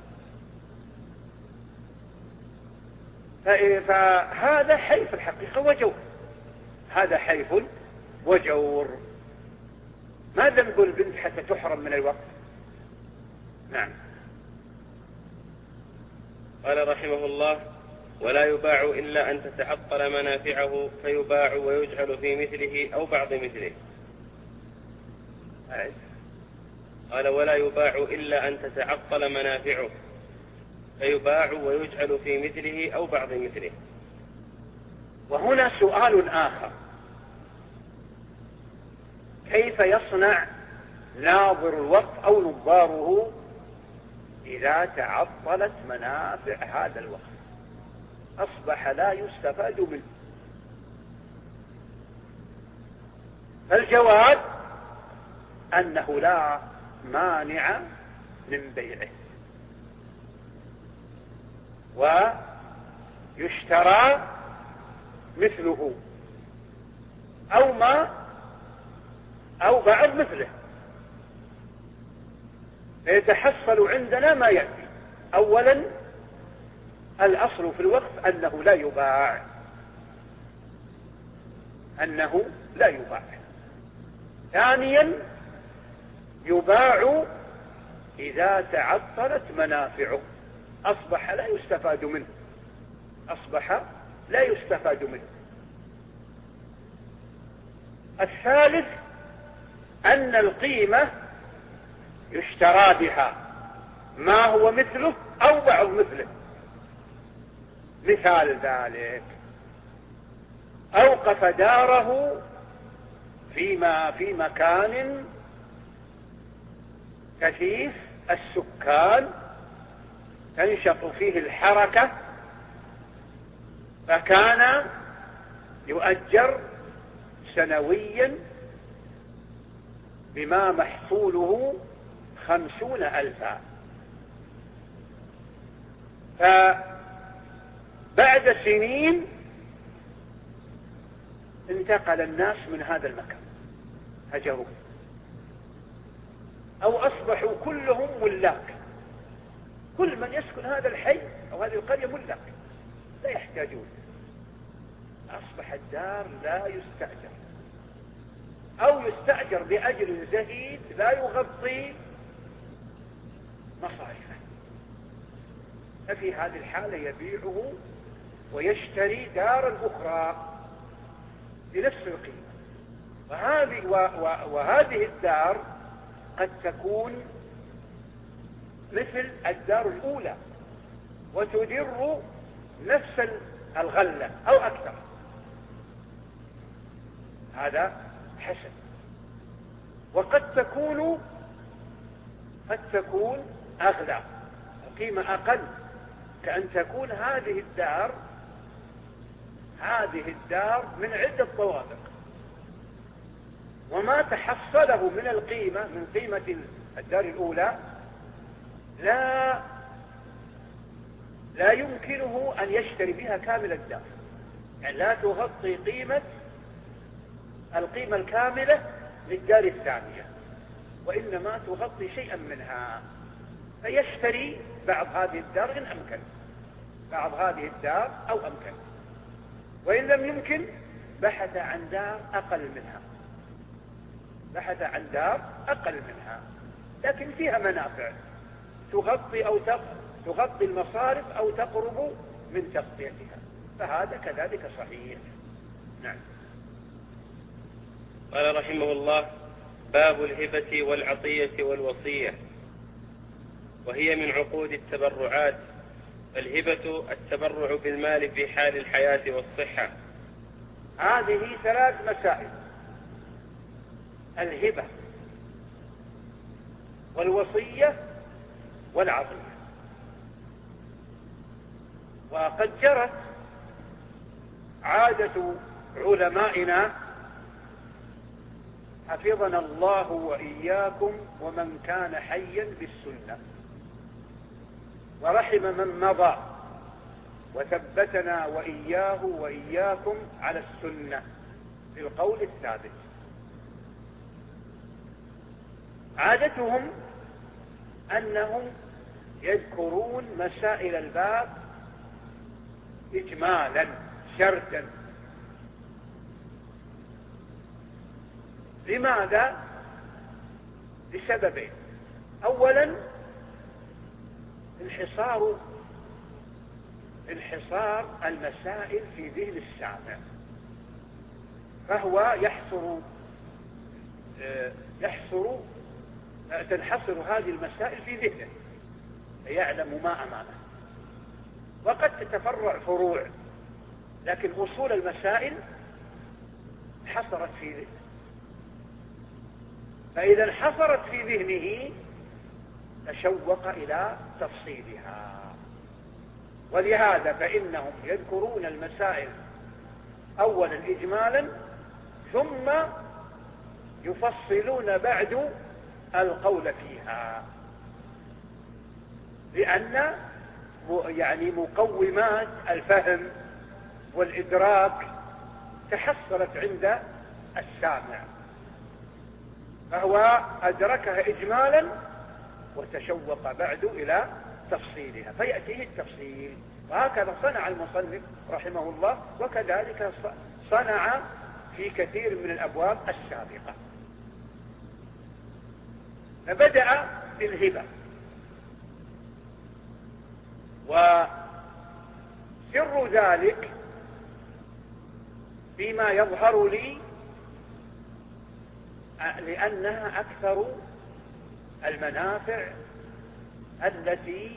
S2: فهذا حيف الحقيقة وجور هذا حيف وجور. ما ذنب البنت حتى تحرم من الوقت؟ نعم.
S1: قال رحمه الله: ولا يباع إلا أن تتعطل منافعه فيباع ويجعل في مثله أو بعض مثله. قال: ولا يباع إلا أن تتعطل منافعه فيباع ويجعل في مثله أو بعض مثله.
S2: وهنا سؤال آخر: كيف يصنع ناظر الوقف أو نظاره إذا تعطلت منافع هذا الوقف أصبح لا يستفاد منه؟ فالجواب أنه لا مانع من بيعه، ويشترى مثله أو ما أو بعض مثله، فيتحصل عندنا ما يأتي. أولا الأصل في الوقف أنه لا يباع أنه لا يباع. ثانيا يباع إذا تعطلت منافعه أصبح لا يستفاد منه أصبح لا يستفاد منه. الثالث أن القيمة يشترى بها ما هو مثله أو بعض مثله. مثال ذلك: أوقف داره فيما في مكان كثيف السكان تنشط فيه الحركة، فكان يؤجر سنويا بما محصوله خمسون ألفا. فبعد سنين انتقل الناس من هذا المكان، هجروه، أو أصبحوا كلهم ملاك، كل من يسكن هذا الحي أو هذه القرية ملاك لا يحتاجون. أصبح الدار لا يستأجر أو يستأجر بأجر زهيد لا يغطي مصاريفه، ففي هذه الحالة يبيعه ويشتري دارا أخرى بنفس القيمة. وهذه, وهذه الدار قد تكون مثل الدار الأولى وتدر نفس الغلة أو أكثر، هذا حسن. وقد تكون قد تكون أغلى، القيمة أقل، كأن تكون هذه الدار هذه الدار من عدة طوابق، وما تحصله من القيمة من قيمة الدار الأولى لا لا يمكنه أن يشتري بها كامل الدار، يعني لا تغطي قيمة القيمة الكاملة للدار الثانية، وإنما تغطي شيئا منها، فيشتري بعض هذه الدار إن أمكن، بعض هذه الدار أو أمكن، وإن لم يمكن بحث عن دار أقل منها، بحث عن دار أقل منها لكن فيها منافع تغطي أو تغطي المصارف أو تقرب من تغطيتها، فهذا كذلك صحيح. نعم.
S1: قال رحمه الله: باب الهبة والعطية والوصية، وهي من عقود التبرعات. الهبة التبرع بالمال في حال الحياة والصحة.
S2: هذه ثلاث مسائل: الهبة والوصية والعطية. وقد جرت عادة علمائنا حفظنا الله وإياكم ومن كان حيا بالسنة، ورحم من مضى، وثبتنا وإياه وإياكم على السنة بالقول الثابت. عادتهم أنهم يذكرون مسائل الباب إجمالا شردا. لماذا؟ لسببين: أولا انحصار انحصار المسائل في ذهن السامع، فهو يحصر يحصر تنحصر هذه المسائل في ذهنه فيعلم ما أمامه، وقد تتفرع فروع، لكن أصول المسائل حصرت في ذهنه، فإذا انحصرت في ذهنه تشوق إلى تفصيلها. ولهذا فإنهم يذكرون المسائل أولا إجمالا ثم يفصلون بعد القول فيها، لأن يعني مقومات الفهم والإدراك تحصلت عند السامع، فهو أدركها إجمالا وتشوق بعد إلى تفصيلها فيأتيه التفصيل. وهكذا صنع المصنف رحمه الله، وكذلك صنع في كثير من الأبواب السابقة. فبدأ بالهبة، وسر ذلك فيما يظهر لي لأنها أكثر المنافع التي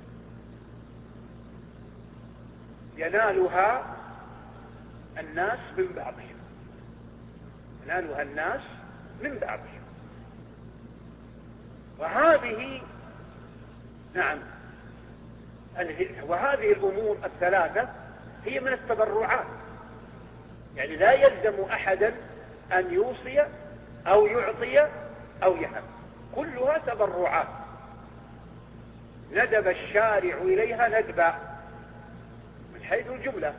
S2: ينالها الناس من بعضهم ينالها الناس من بعضهم وهذه نعم وهذه الأمور الثلاثة هي من التبرعات، يعني لا يلزم أحدا أن يوصي أو يعطي أو يهب، كلها تبرعات ندب الشارع إليها ندبا من حيث الجملة.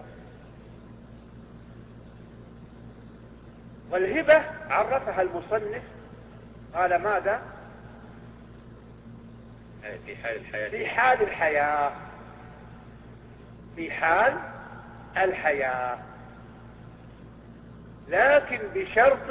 S2: والهبة عرفها المصنف قال ماذا؟
S1: في حال الحياة
S2: في حال الحياة في حال الحياة لكن بشرط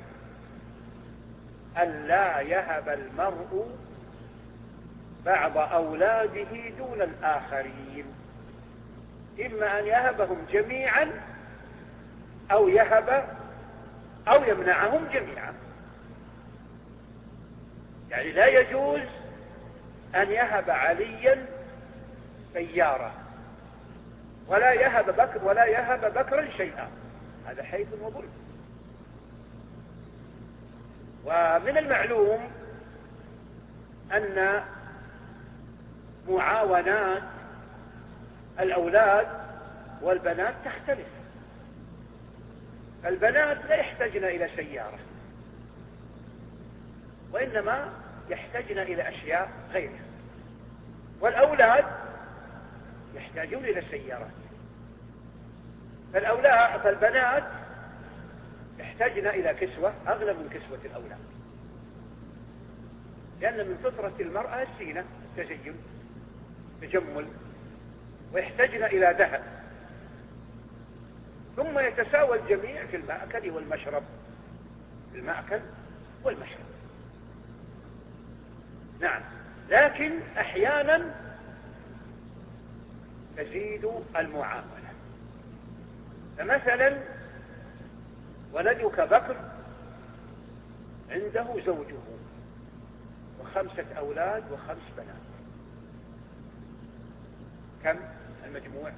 S2: أن لا يهب المرء بعض أولاده دون الآخرين، إما أن يهبهم جميعا أو يهب أو يمنعهم جميعا. يعني لا يجوز أن يهب عليا سيارة ولا يهب بكر ولا يهب بكرا شيئا، هذا حيث وظلم. ومن المعلوم أن معاونات الأولاد والبنات تختلف. البنات لا يحتاجن إلى سيارة، وإنما يحتاجن إلى أشياء غيرها، والأولاد يحتاجون إلى السيارات. فالأولاد فالبنات يحتاجن إلى كسوة أغلى من كسوة الأولاد، لأن من فطرة المرأة الزينة التزين تجمل، ويحتاجن إلى ذهب. ثم يتساوى الجميع في المأكل والمشرب، في المأكل والمشرب. نعم، لكن أحيانا تزيد المعاملة. فمثلا ولدك بكر عنده زوجه وخمسة أولاد وخمس بنات، كم المجموع؟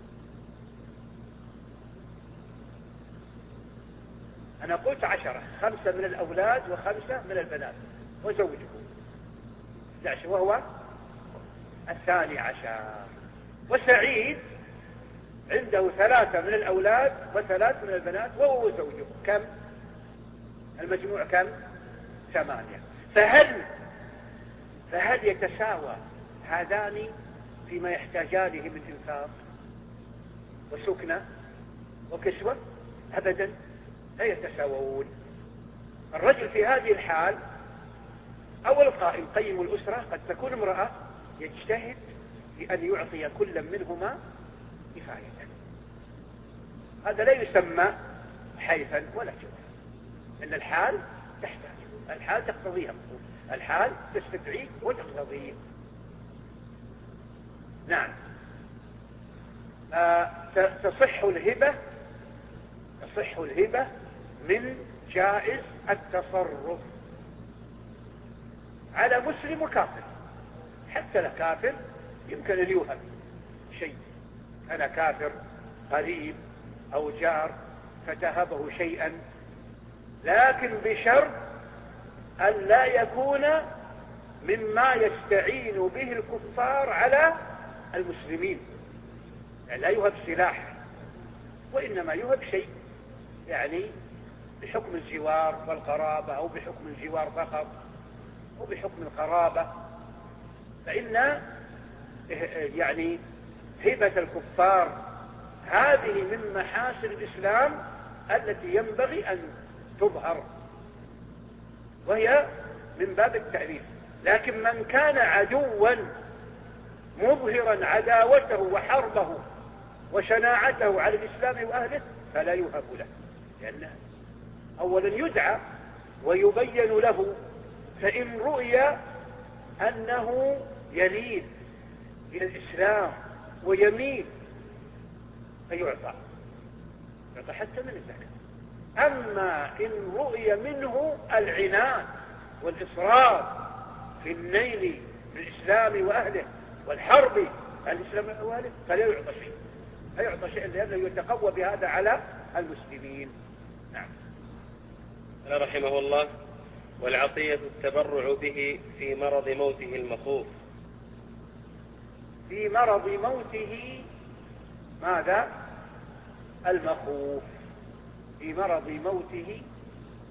S2: أنا قلت عشرة، خمسة من الأولاد وخمسة من البنات وزوجه احد عشر، وهو الثاني عشر. وسعيد عنده ثلاثة من الأولاد وثلاث من البنات وهو زوجه، كم المجموع؟ كم؟ ثمانية. فهل فهل يتساوى هذان فيما يحتاجانه من إنفاق وسكنة وكسوة؟ أبدا لا يتساوون. الرجل في هذه الحال أول قائم قيم الأسرة قد تكون امرأة يجتهد بأن يعطي كل منهما كفاية. هذا لا يسمى حيفا ولا جوعا، لأن الحال تحتاج، الحال تقتضيها، الحال تستدعي وتقتضيه. نعم. آه تصح الهبة تصح الهبة من جائز التصرف على مسلم وكافر. حتى الكافر يمكن أن يوهب شيء، أنا كافر قريب أو جار فتهبه شيئا، لكن بشرط أن لا يكون مما يستعين به الكفار على المسلمين. يعني لا يهب سلاح، وإنما يهب شيء يعني بحكم الجوار والقرابة، أو بحكم الجوار فقط، أو بحكم القرابة. فإن يعني هبة الكفار هذه من محاسن الإسلام التي ينبغي أن تظهر، وهي من باب التعريف. لكن من كان عدوا مظهرا عداوته وحربه وشناعته على الإسلام وأهله فلا يهب له، لأنه أولا يدعى ويبين له، فإن رؤي أنه يلين إلى الإسلام ويميل فيعطى يعطى حتى من الزكاة. أما إن رؤي منه العناد والإصرار في النيل بالإسلام وأهله والحرب على الإسلام وأهله فلا يعطى شيء، لا يعطى شيء لأنه يتقوى بهذا على المسلمين. نعم.
S1: قال رحمه الله: والعطية التبرع به في مرض موته المخوف.
S2: في مرض موته ماذا؟ المخوف. في مرض موته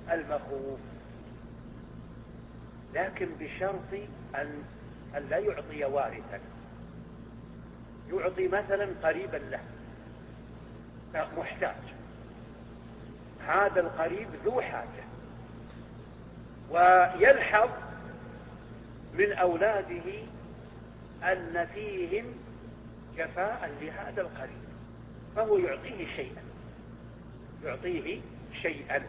S2: المخوف، لكن بشرط أن أن لا يعطي وارثا، يعطي مثلا قريبا له محتاج، هذا القريب ذو حاجة، ويلحظ من أولاده أن فيهم جفاء لهذا القريب، فهو يعطيه شيئا يعطيه شيئا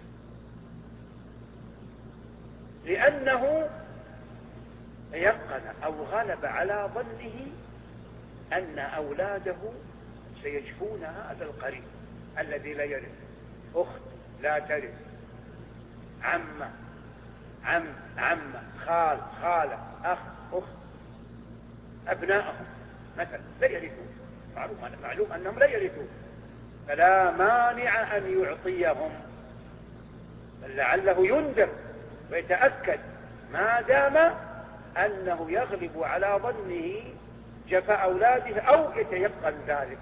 S2: لأنه يقن أو غلب على ظنه أن أولاده سيجفون هذا القريب الذي لا يرث، أخت لا ترث، عمة عم عمة خال خالة أخ أخت، أبنائهم مثلا لا يرثون، معلوم, معلوم أنهم لا يرثون، فلا مانع أن يعطيهم، بل لعله ينذر ويتأكد ما دام أنه يغلب على ظنه جفاء أولاده أو يتيقن ذلك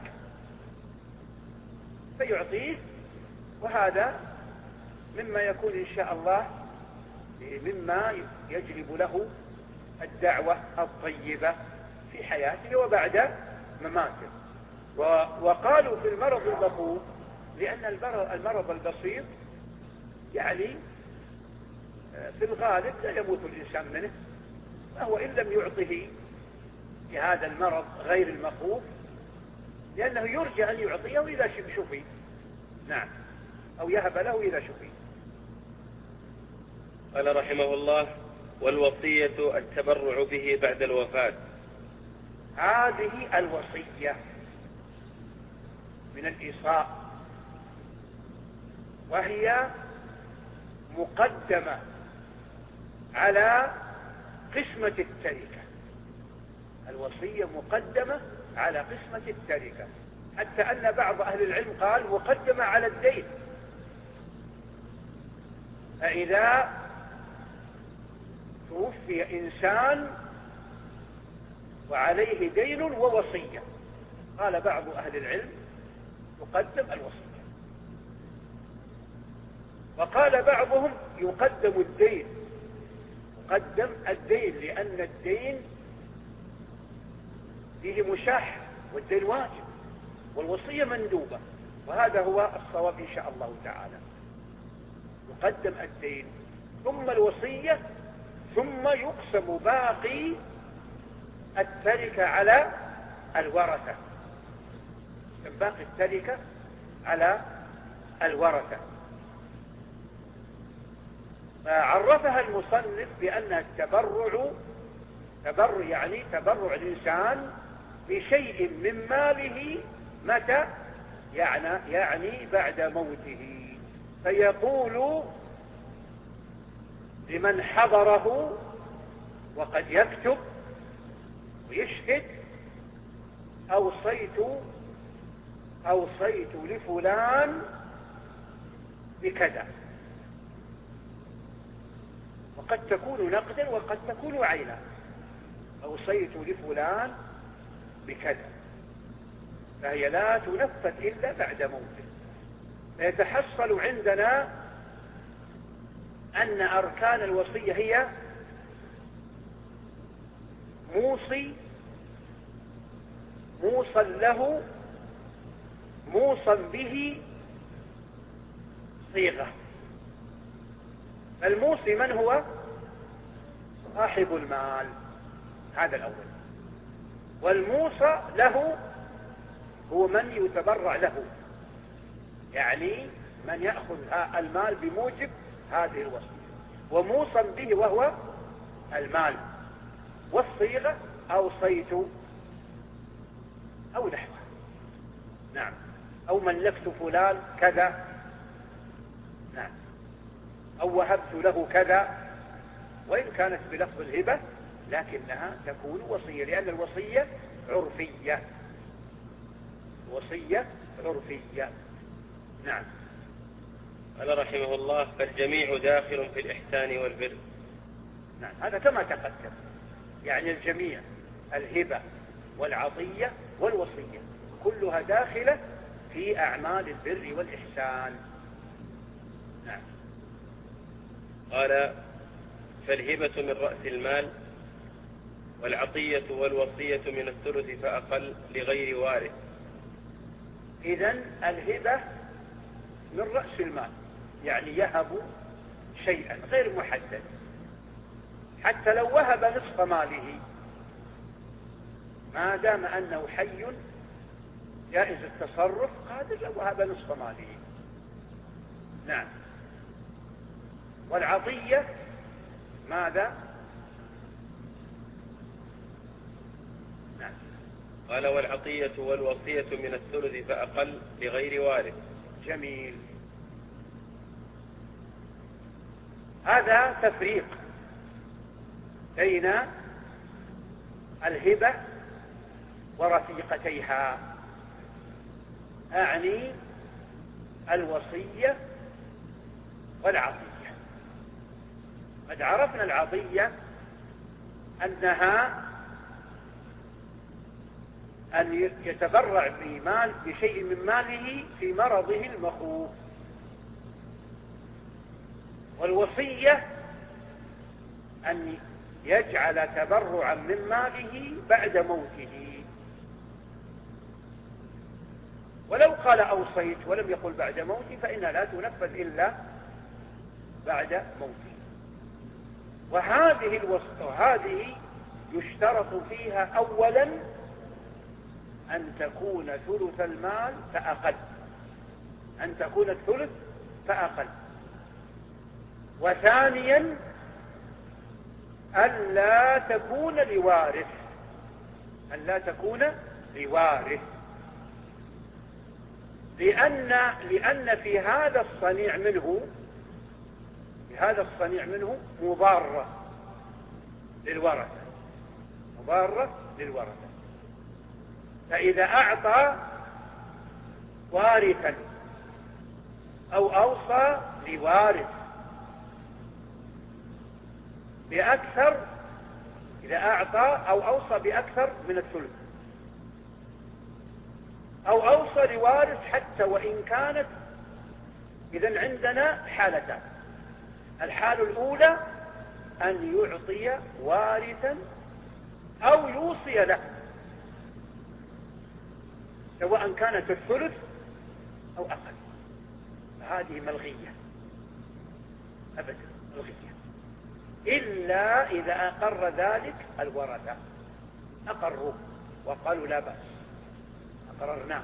S2: فيعطيه، وهذا مما يكون إن شاء الله مما يجلب له الدعوة الطيبة في حياته وبعد مماته. وقالوا في المرض المخوف لأن المرض البسيط يعني في الغالب لا يموت الإنسان منه، فهو إن لم يعطه لهذا المرض غير المخوف لأنه يرجى أن يعطيه إذا شفي، نعم، أو يهب له إذا شفي.
S1: قال رحمه الله: والوصية التبرع به بعد الوفاة.
S2: هذه الوصية من الإيصاء، وهي مقدمة على قسمة التركة، الوصية مقدمة على قسمة التركة، حتى أن بعض أهل العلم قال مقدمة على الدين، فإذا توفي إنسان وعليه دين ووصية، قال بعض أهل العلم يقدم الوصية، وقال بعضهم يقدم الدين، يقدم الدين لأن الدين فيه مشاح والدين واجب والوصية مندوبة، وهذا هو الصواب إن شاء الله تعالى، يقدم الدين ثم الوصية ثم يقسم باقي التركة على الورثة، باقي التركة على الورثة. فعرفها المصنف بأن التبرع تبرع يعني تبرع الإنسان بشيء من ماله متى يعني, يعني بعد موته، فيقول لمن حضره وقد يكتب ويشهد: أوصيت أوصيت لفلان بكذا، وقد تكون نقدا وقد تكون عينا، أوصيت لفلان بكذا، فهي لا تنفذ إلا بعد موته. فيتحصل عندنا أن أركان الوصية هي موصي، موصى له، موصى به، صيغة. الموصي من هو؟ صاحب المال، هذا الأول، والموصى له هو من يتبرع له، يعني من يأخذ المال بموجب هذه الوصية، وموصى به وهو المال، والصيغة أوصيت أو نحوه، نعم، أو ملكت فلان كذا، نعم، أو وهبت له كذا، وإن كانت بلفظ الهبة لكنها تكون وصية، لأن الوصية عرفية، وصية عرفية، نعم.
S1: قال رحمه الله: فالجميع داخل في الإحسان والبر.
S2: نعم، هذا كما تقدم، يعني الجميع، الهبة والعطية والوصية كلها داخلة في أعمال البر والإحسان، نعم.
S1: قال: فالهبة من رأس المال، والعطية والوصية من الثلث فأقل لغير وارث.
S2: إذن الهبة من رأس المال، يعني يهب شيئا غير محدد، حتى لو وهب نصف ماله ما دام أنه حي جائز التصرف قادر لو وهب نصف ماله. نعم. والعطية ماذا؟ نعم.
S1: قال: والعطية والوصية من الثلث فأقل لغير وارث.
S2: جميل. هذا تفريق بين الهبة ورفيقتيها، أعني الوصية والعطية. قد عرفنا العطية أنها أن يتبرع بمال بشيء من ماله في مرضه المخوف، والوصية أن يجعل تبرعا من ماله بعد موته. ولو قال أوصيت ولم يقل بعد موتي فإنها لا تنفذ إلا بعد موته. وهذه الوصية هذه يشترط فيها أولا أن تكون ثلث المال فأقل، أن تكون الثلث فأقل. وثانيا ألا تكون لوارث، ألا تكون لوارث، لأن لأن في هذا الصنيع منه في هذا الصنيع منه مضارة للورثة، مضارة للورثة. فإذا أعطى وارثا أو أوصى لوارث بأكثر، إذا أعطى أو أوصى بأكثر من الثلث، أو أوصى لوارث حتى وإن كانت، إذن عندنا حالتان. الحالة الأولى أن يعطي وارثا أو يوصي له، سواء كانت الثلث أو أقل، هذه ملغية أبدا، ملغية، إلا إذا أقر ذلك الورثة، أقروا وقالوا لا بأس، أقررناه.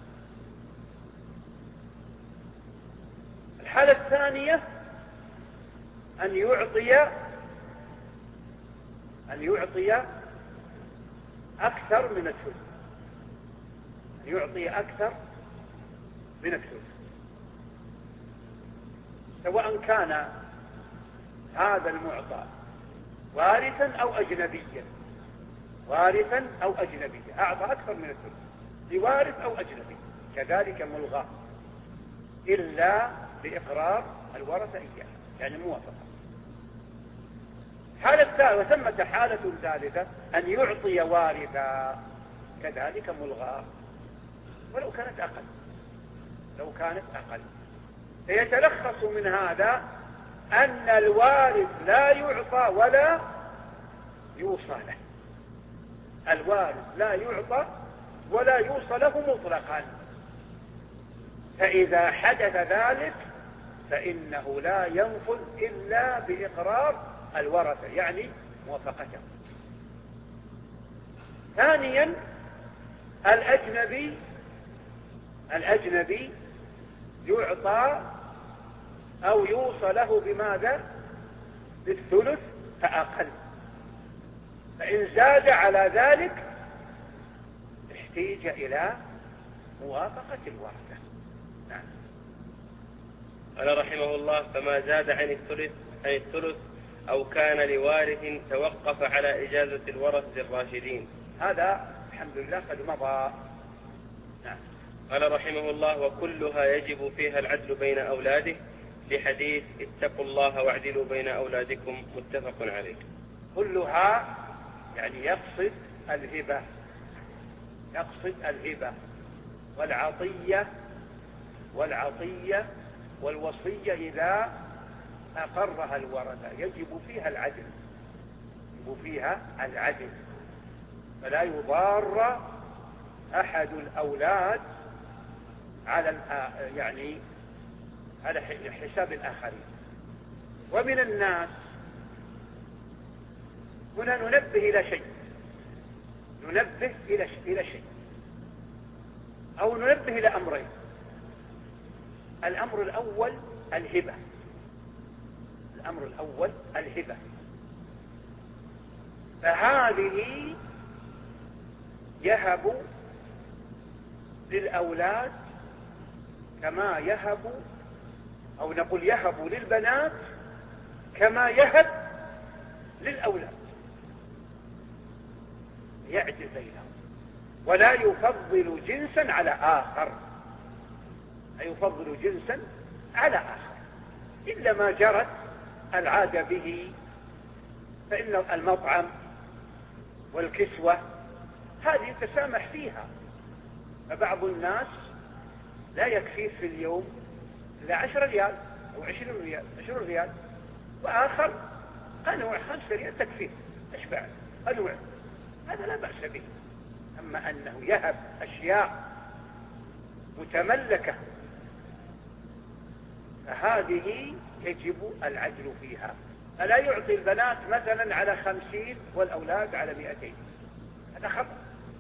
S2: الحالة الثانية أن يعطي أن يعطي أكثر من الثلث، أن يعطي أكثر من الثلث، سواء كان هذا المعطى وارثا أو أجنبيا، وارثا أو أجنبيا، أعطى أكثر من الثلث لوارث أو أجنبي، كذلك ملغى إلا بإقرار الورثة إياه، يعني موافقة. حالة ثالثة، وثمة حالة ثالثة أن يعطي وارثا، كذلك ملغى ولو كانت أقل، لو كانت أقل. فيتلخص من هذا أن الوارث لا يعطى ولا يوصى له، الوارث لا يعطى ولا يوصى له مطلقا. فإذا حدث ذلك فإنه لا ينفذ إلا بإقرار الورثة، يعني موافقته. ثانيا الأجنبي الأجنبي يعطى أو يوصى له بماذا؟ بالثلث فأقل، فإن زاد على ذلك احتيج إلى موافقة الورثة. نعم.
S1: قال رحمه الله: فما زاد عن الثلث عن الثلث أو كان لوارث توقف على إجازة الورثة الراشدين.
S2: هذا الحمد لله قد مضى. نعم.
S1: قال رحمه الله: وكلها يجب فيها العدل بين أولاده، لحديث اتقوا الله واعدلوا بين أولادكم، متفق عليه.
S2: كلها يعني يقصد الهبة، يقصد الهبة والعطية والعطية والوصية إذا أقرها الورثة يجب فيها العدل، يجب فيها العدل، فلا يضار أحد الأولاد على يعني على حساب الآخرين. ومن الناس هنا ننبه إلى شيء، ننبه إلى إلى شيء أو ننبه إلى أمرين. الأمر الأول الهبة، الأمر الأول الهبة، فهذه يهب للأولاد كما يهب، أو نقول يهب للبنات كما يهب للأولاد، يعدل بينهم، ولا يفضل جنسا على آخر، لا يفضل جنسا على آخر إلا ما جرت العادة به، فإن المطعم والكسوة هذه يتسامح فيها، فبعض الناس لا يكفيه في اليوم إلا عشر ريال أو عشرين ريال عشرين ريال، وآخر قنوع خمسة ريال تكفيه أشبع قنوع، هذا لا بأس به. أما أنه يهب أشياء متملكة فهذه يجب العدل فيها، فلا يعطي البنات مثلا على خمسين والأولاد على مئتين، هذا خطأ،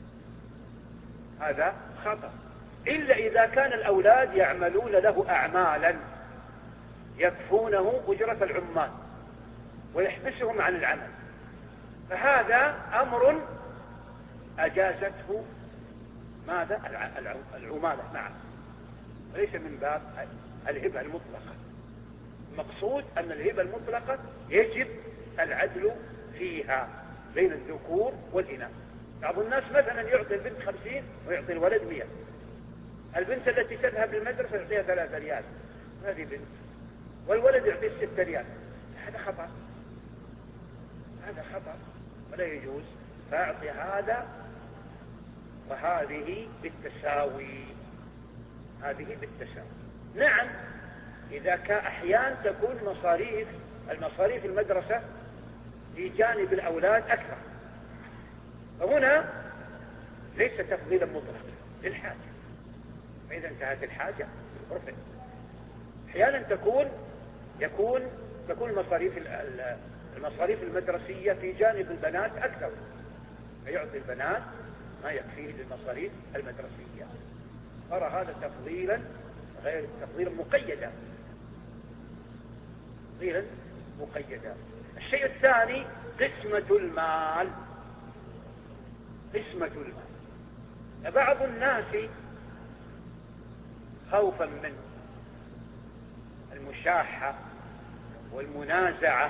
S2: هذا خطأ، إلا إذا كان الأولاد يعملون له أعمالا يكفونه أجرة العمال ويحبسهم عن العمل، فهذا أمر أجازته ماذا العمالة، نعم، وليس من باب الهبة المطلقة. المقصود أن الهبة المطلقة يجب العدل فيها بين الذكور والإناث. بعض الناس مثلا يعطي البنت خمسين ويعطي الولد مئة، البنت التي تذهب للمدرسة يعطيها ثلاثة ريال، هذه بنت، والولد يعطيه ستة ريال، هذا خطأ، هذا خطأ ولا يجوز، فأعطي هذا وهذه بالتساوي، هذه بالتساوي. نعم إذا كان أحيانا تكون مصاريف المصاريف المدرسة في جانب الأولاد أكثر، فهنا ليس تفضيلا مطلقا للحاجة، فإذا انتهت الحاجة رفع. أحيانا تكون يكون تكون المصاريف المصاريف المدرسية في جانب البنات أكثر، فيعطي البنات ما يكفيه للمصاريف المدرسية، ترى هذا تفضيلا غير تفضيلا مقيدا، تفضيلا مقيدا. الشيء الثاني قسمة المال، قسمة المال. بعض الناس خوفا من المشاحة والمنازعة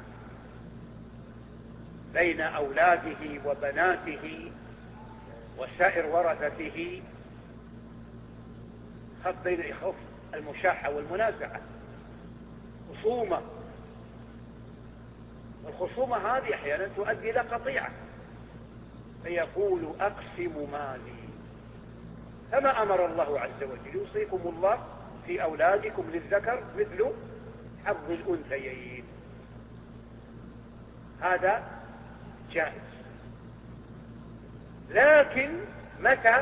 S2: بين أولاده وبناته وسائر ورثته، خط بين خوف المشاحة والمنازعة، خصومة، والخصومة هذه أحيانا تؤدي إلى قطيعة، فيقول أقسم مالي، كما أمر الله عز وجل يوصيكم الله في أولادكم للذكر مثل حظ الأنثيين، هذا جائز. لكن متى؟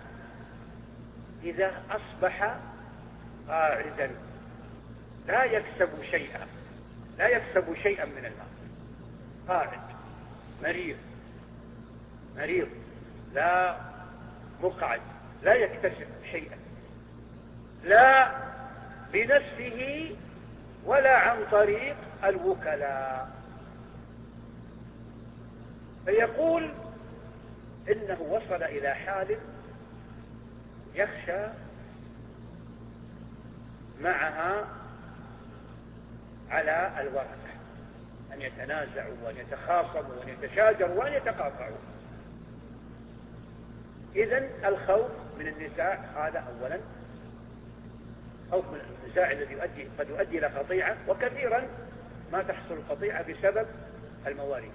S2: إذا أصبح قاعدا لا يكسب شيئا، لا يكسب شيئا من المال، قاعد مريض مريض لا مقعد لا يكتسب شيئا، لا بنفسه ولا عن طريق الوكلاء، فيقول إنه وصل إلى حال يخشى معها على الورثة أن يتنازعوا وأن يتخاصموا وأن يتشاجروا وأن يتقاطعوا. إذن الخوف من النزاع هذا أولا، خوف من النزاع الذي يؤدي قد يؤدي إلى قطيعة، وكثيرا ما تحصل القطيعة بسبب المواريث.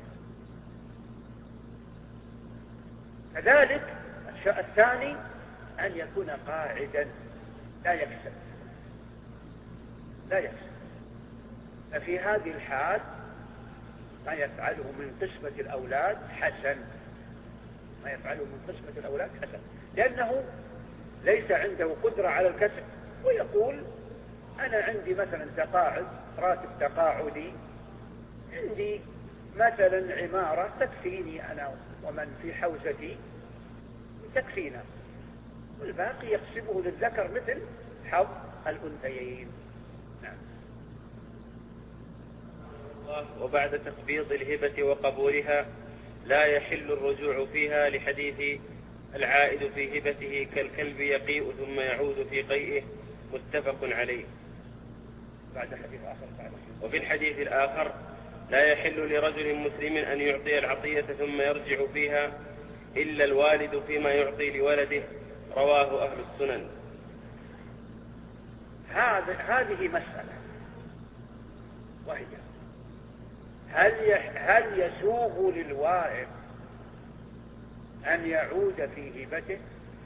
S2: كذلك الشيء الثاني أن يكون قاعدا لا يكسب لا يكسب ففي هذه الحال ما يفعله من قسمة الأولاد حسن، ما يفعله من قسمة الأولاد حسن، لأنه ليس عنده قدرة على الكسب، ويقول أنا عندي مثلا تقاعد، راتب تقاعدي، عندي مثلا عمارة تكفيني أنا ومن في حوزتي تكفينا، والباقي يقسمه للذكر مثل حظ الأنثيين. نعم.
S1: وبعد تقبيض الهبة وقبولها لا يحل الرجوع فيها، لحديث العائد في هبته كالكلب يقيء ثم يعود في قيئه، متفق عليه.
S2: بعد حديث آخر بعد.
S1: وفي الحديث الآخر لا يحل لرجل مسلم أن يعطي العطية ثم يرجع فيها إلا الوالد فيما يعطي لولده، رواه أهل السنن.
S2: هذه مسألة، وهي هل هل يسوغ للوارث أن يعود في هبته؟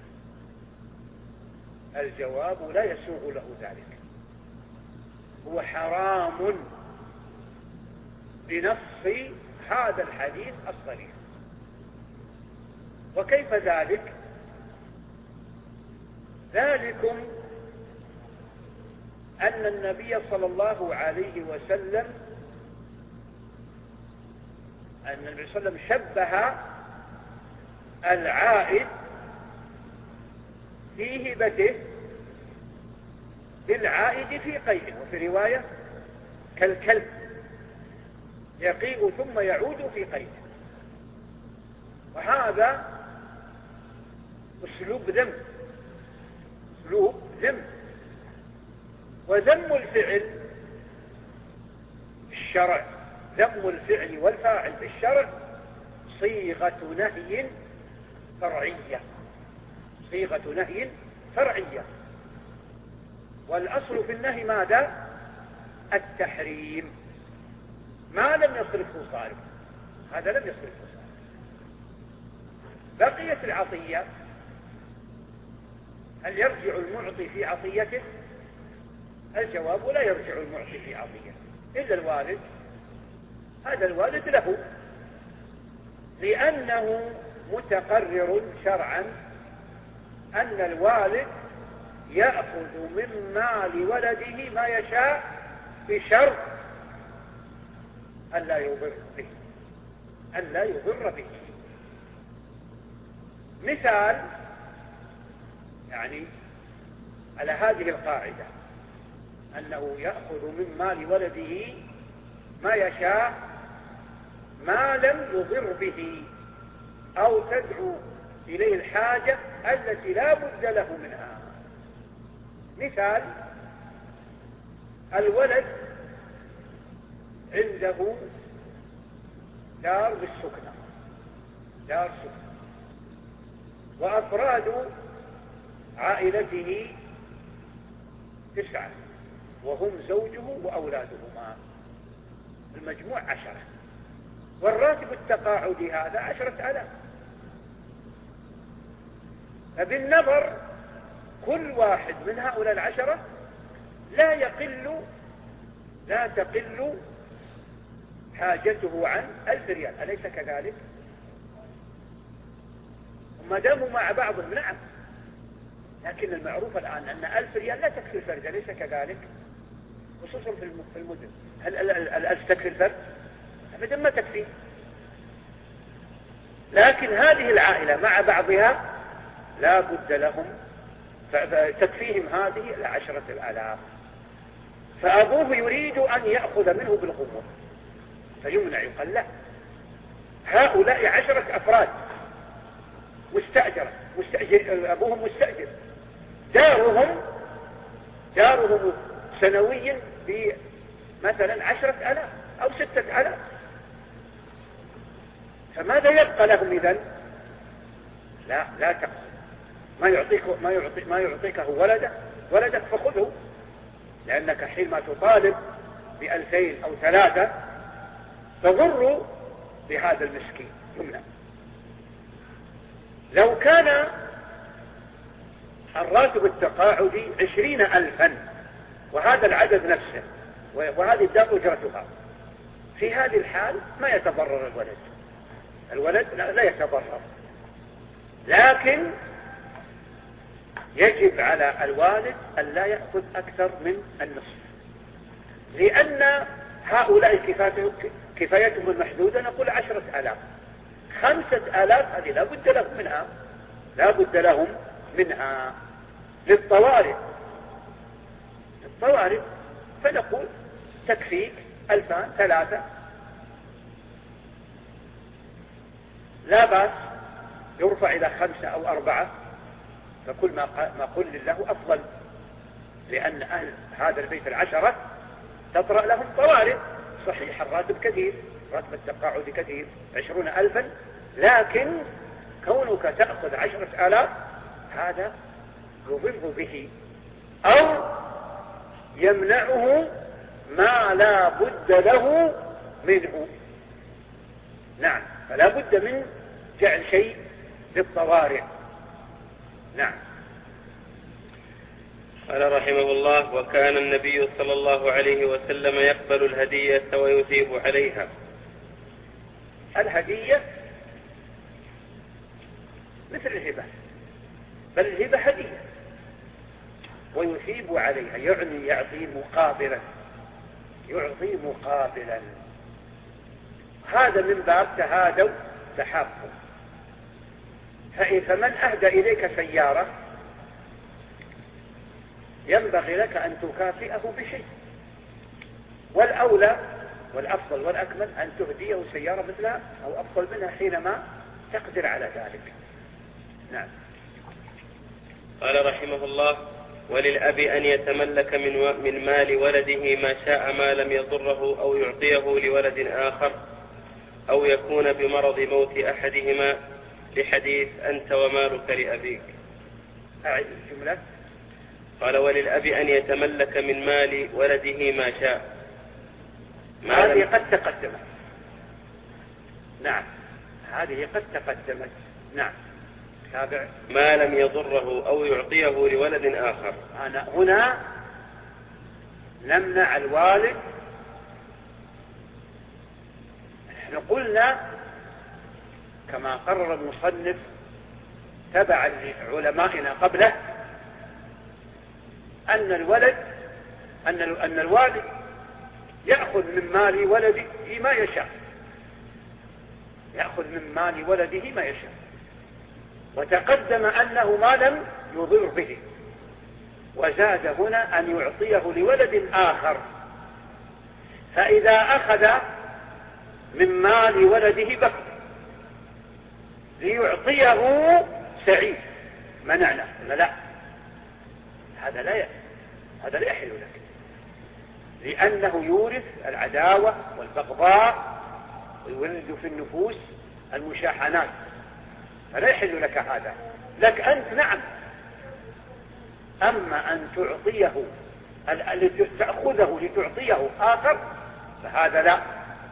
S2: الجواب لا يسوغ له ذلك، هو حرام بنص هذا الحديث الصريح. وكيف ذلك؟ ذلكم أن النبي صلى الله عليه وسلم أن النبي صلى الله عليه وسلم شبه العائد في هبته بالعائد في قيئه، وفي رواية كالكلب يقيء ثم يعود في قيئه، وهذا أسلوب ذم، أسلوب ذم. وذم الفعل الشرع، ذم الفعل والفاعل في الشرع صيغة نهي فرعية، صيغة نهي فرعية، والأصل في النهي ماذا؟ التحريم، ما لم يصرفه صارف، هذا لم يصرفه صارف. بقية العطية، هل يرجع المعطي في عطيته؟ الجواب لا يرجع المعطي في عطيته إلا الوالد، هذا الوالد له، لأنه متقرر شرعا أن الوالد يأخذ من مال ولده ما يشاء بشرط أن لا يضر به، أن لا يضر به. مثال يعني على هذه القاعدة أنه يأخذ من مال ولده ما يشاء ما لم يضر به أو تدعو إليه الحاجة التي لا بد له منها. مثال الولد عنده دار بالسكنة، دار سكنة، وأفراد عائلته تسعة، وهم زوجه وأولادهما، المجموع عشرة، والراتب التقاعدي هذا عشرة آلاف. فبالنظر كل واحد من هؤلاء العشرة لا يقل لا تقل حاجته عن ألف ريال، أليس كذلك؟ وما داموا مع بعضهم نعم، لكن المعروف الآن أن ألف ريال لا تكفي الفرد، أليس كذلك؟ خصوصا في المدن. هل الألف تكفي الفرد؟ أبدا ما تكفي. لكن هذه العائلة مع بعضها لا بد لهم، فتكفيهم هذه العشرة الآلاف، فأبوه يريد أن يأخذ منه بالقوة فيمنع، يقال لا، هؤلاء عشرة أفراد مستأجرة، مستأجر، أبوهم مستأجر، دارهم دارهم سنويا بمثلا عشرة ألاف أو ستة ألاف، فماذا يبقى لهم إذن؟ لا لا تقصد، ما يعطيك ما يعطي ما يعطيكه ولده ولدك فخذه، لأنك حينما تطالب بألفين أو ثلاثة تضر بهذا المسكين يمنع. لو كان الراتب التقاعدي عشرين ألفا وهذا العدد نفسه وهذه الدار أجرتها. في هذه الحال ما يتضرر الولد، الولد لا يتضرر، لكن يجب على الوالد أن لا يأخذ أكثر من النصف، لأن هؤلاء كفايتهم المحدودة، نقول عشرة آلاف، خمسة آلاف هذه لا بد لهم منها، لا بد لهم منها للطوارئ، للطوارئ، فنقول تكفيك ألفان ثلاثة لا بأس، يرفع إلى خمسة أو أربعة، فكل ما ما قل له أفضل، لأن أهل هذا البيت العشرة تطرأ لهم طوارئ. صحيح الراتب كثير، راتب التقاعد كثير عشرون ألفا، لكن كونك تأخذ عشرة آلاف هذا يضر به أو يمنعه ما لا بد له منه. نعم، فلا بد من جعل شيء للطوارئ. نعم.
S1: قال رحمه الله: وكان النبي صلى الله عليه وسلم يقبل الهدية ويثيب عليها.
S2: الهدية مثل الهبة، بل الهبة هدية، ويثيب عليها يعني يعطي مقابلا، يعطي مقابلا، هذا من باب تهادوا تحابوا. فمن أهدى إليك سيارة ينبغي لك أن تكافئه بشيء، والأولى والأفضل والأكمل أن تهديه سيارة مثلها أو أفضل منها حينما تقدر على ذلك. نعم.
S1: قال رحمه الله: وللأب أن يتملك من من مال ولده ما شاء ما لم يضره أو يعطيه لولد آخر، أو يكون بمرض موت أحدهما، لحديث أنت ومالك لأبيك.
S2: أعد الجملة.
S1: قال: وللأب أن يتملك من مال ولده ما شاء.
S2: هذه قد تقدمت. نعم، هذه قد تقدمت. نعم. تابع.
S1: ما لم يضره أو يعطيه لولد آخر.
S2: أنا هنا نمنع الوالد. نحن قلنا كما قرر المصنف تبعا لعلمائنا قبله أن الولد أن أن الوالد يأخذ من مال ولده ما يشاء، يأخذ من مال ولده ما يشاء، وتقدم أنه ما لم يضر به، وزاد هنا أن يعطيه لولد آخر. فإذا أخذ من مال ولده بكر ليعطيه سعيد منعنا، لا، هذا لا هذا لا يحل لك، لأنه يورث العداوة والبغضاء ويولد في النفوس المشاحنات، فلا يحل لك هذا. لك أنت نعم، أما أن تعطيه تأخذه لتعطيه آخر فهذا لا،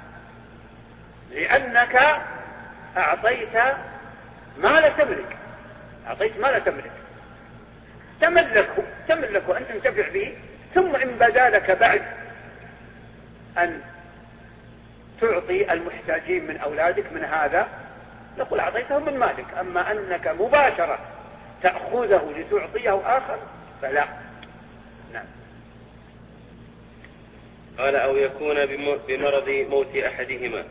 S2: لأنك أعطيت ما لا تملك، أعطيت ما لا تملك، تملكه تملكه أن تنتفع به، ثم إن بدا لك بعد أن تعطي المحتاجين من أولادك من هذا نقول أعطيته من مالك. أما أنك مباشرة تأخذه لتعطيه آخر فلا. نعم.
S1: قال: أو يكون بمرض موت أحدهما،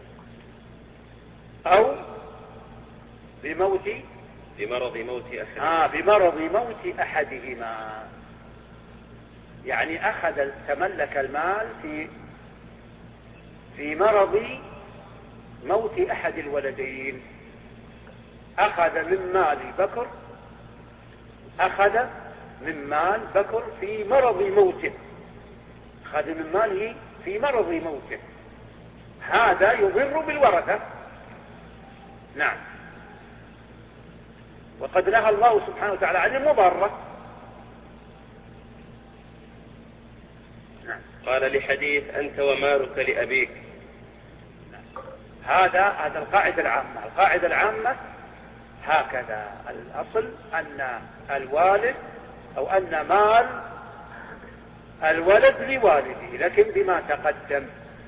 S2: أو بموت
S1: بمرض موت أحدهما.
S2: آه بمرض موت أحدهما، يعني أخذ تملك المال في في مرض موت أحد الولدين، أخذ من مال بكر أخذ من مال بكر في مرض موته، أخذ من ماله في مرض موته، هذا يضر بالورثة. نعم. وقد نهى الله سبحانه وتعالى عن المضارة.
S1: نعم. قال: لحديث أنت ومالك لأبيك.
S2: نعم. هذا هذا القاعدة العامة. القاعدة العامة هكذا، الأصل أن الوالد أو أن مال الولد لوالده، لكن بما تقدم،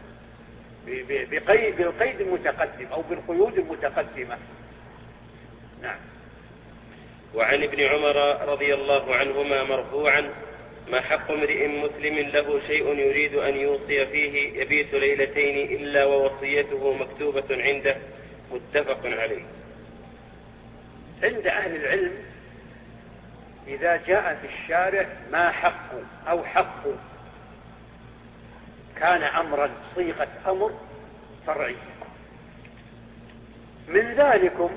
S2: بقيد بالقيد المتقدم أو بالقيود المتقدمة. نعم.
S1: وعن ابن عمر رضي الله عنهما مرفوعا: ما حق امرئ مسلم له شيء يريد أن يوصي فيه يبيت ليلتين إلا ووصيته مكتوبة عنده، متفق عليه.
S2: عند أهل العلم إذا جاء في الشارع ما حق أو حق كان أمرا صيغة أمر فرعي. من ذلكم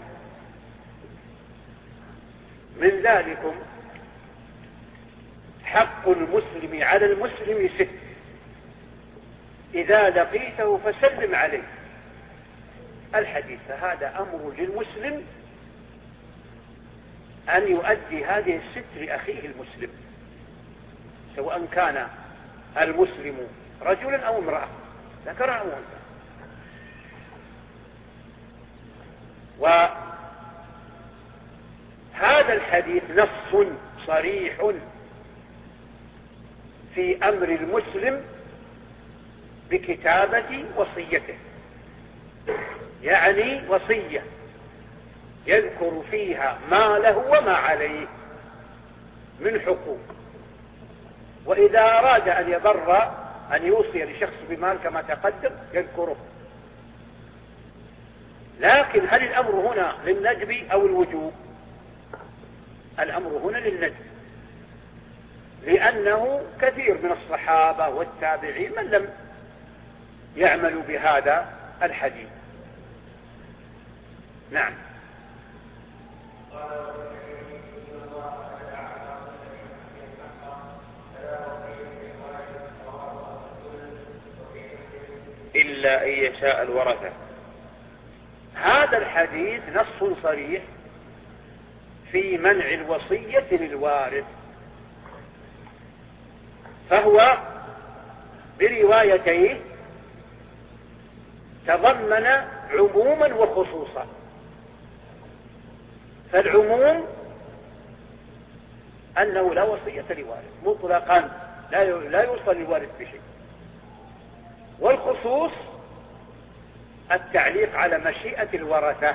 S2: من ذلكم حق المسلم على المسلم ست: إذا لقيته فسلم عليه. الحديث هذا أمر للمسلم أن يؤدي هذه الست لأخيه المسلم، سواء كان المسلم رجلا أو امرأة، ذكر أو أنثى. وهذا الحديث نص صريح في أمر المسلم بكتابة وصيته، يعني وصية يذكر فيها ما له وما عليه من حقوق. وإذا أراد أن يضر أن يوصي لشخص بمال كما تقدم يذكره. لكن هل الأمر هنا للندب أو الوجوب؟ الأمر هنا للندب، لأنه كثير من الصحابة والتابعين من لم يعملوا بهذا الحديث. نعم.
S1: إلا أن يشاء الورثة.
S2: هذا الحديث نص صريح في منع الوصية للوارث، فهو بروايتيه تضمن عموما وخصوصا. فالعموم أنه لا وصية لوارث مطلقا، لا يوصى للوارث بشيء. والخصوص التعليق على مشيئة الورثة،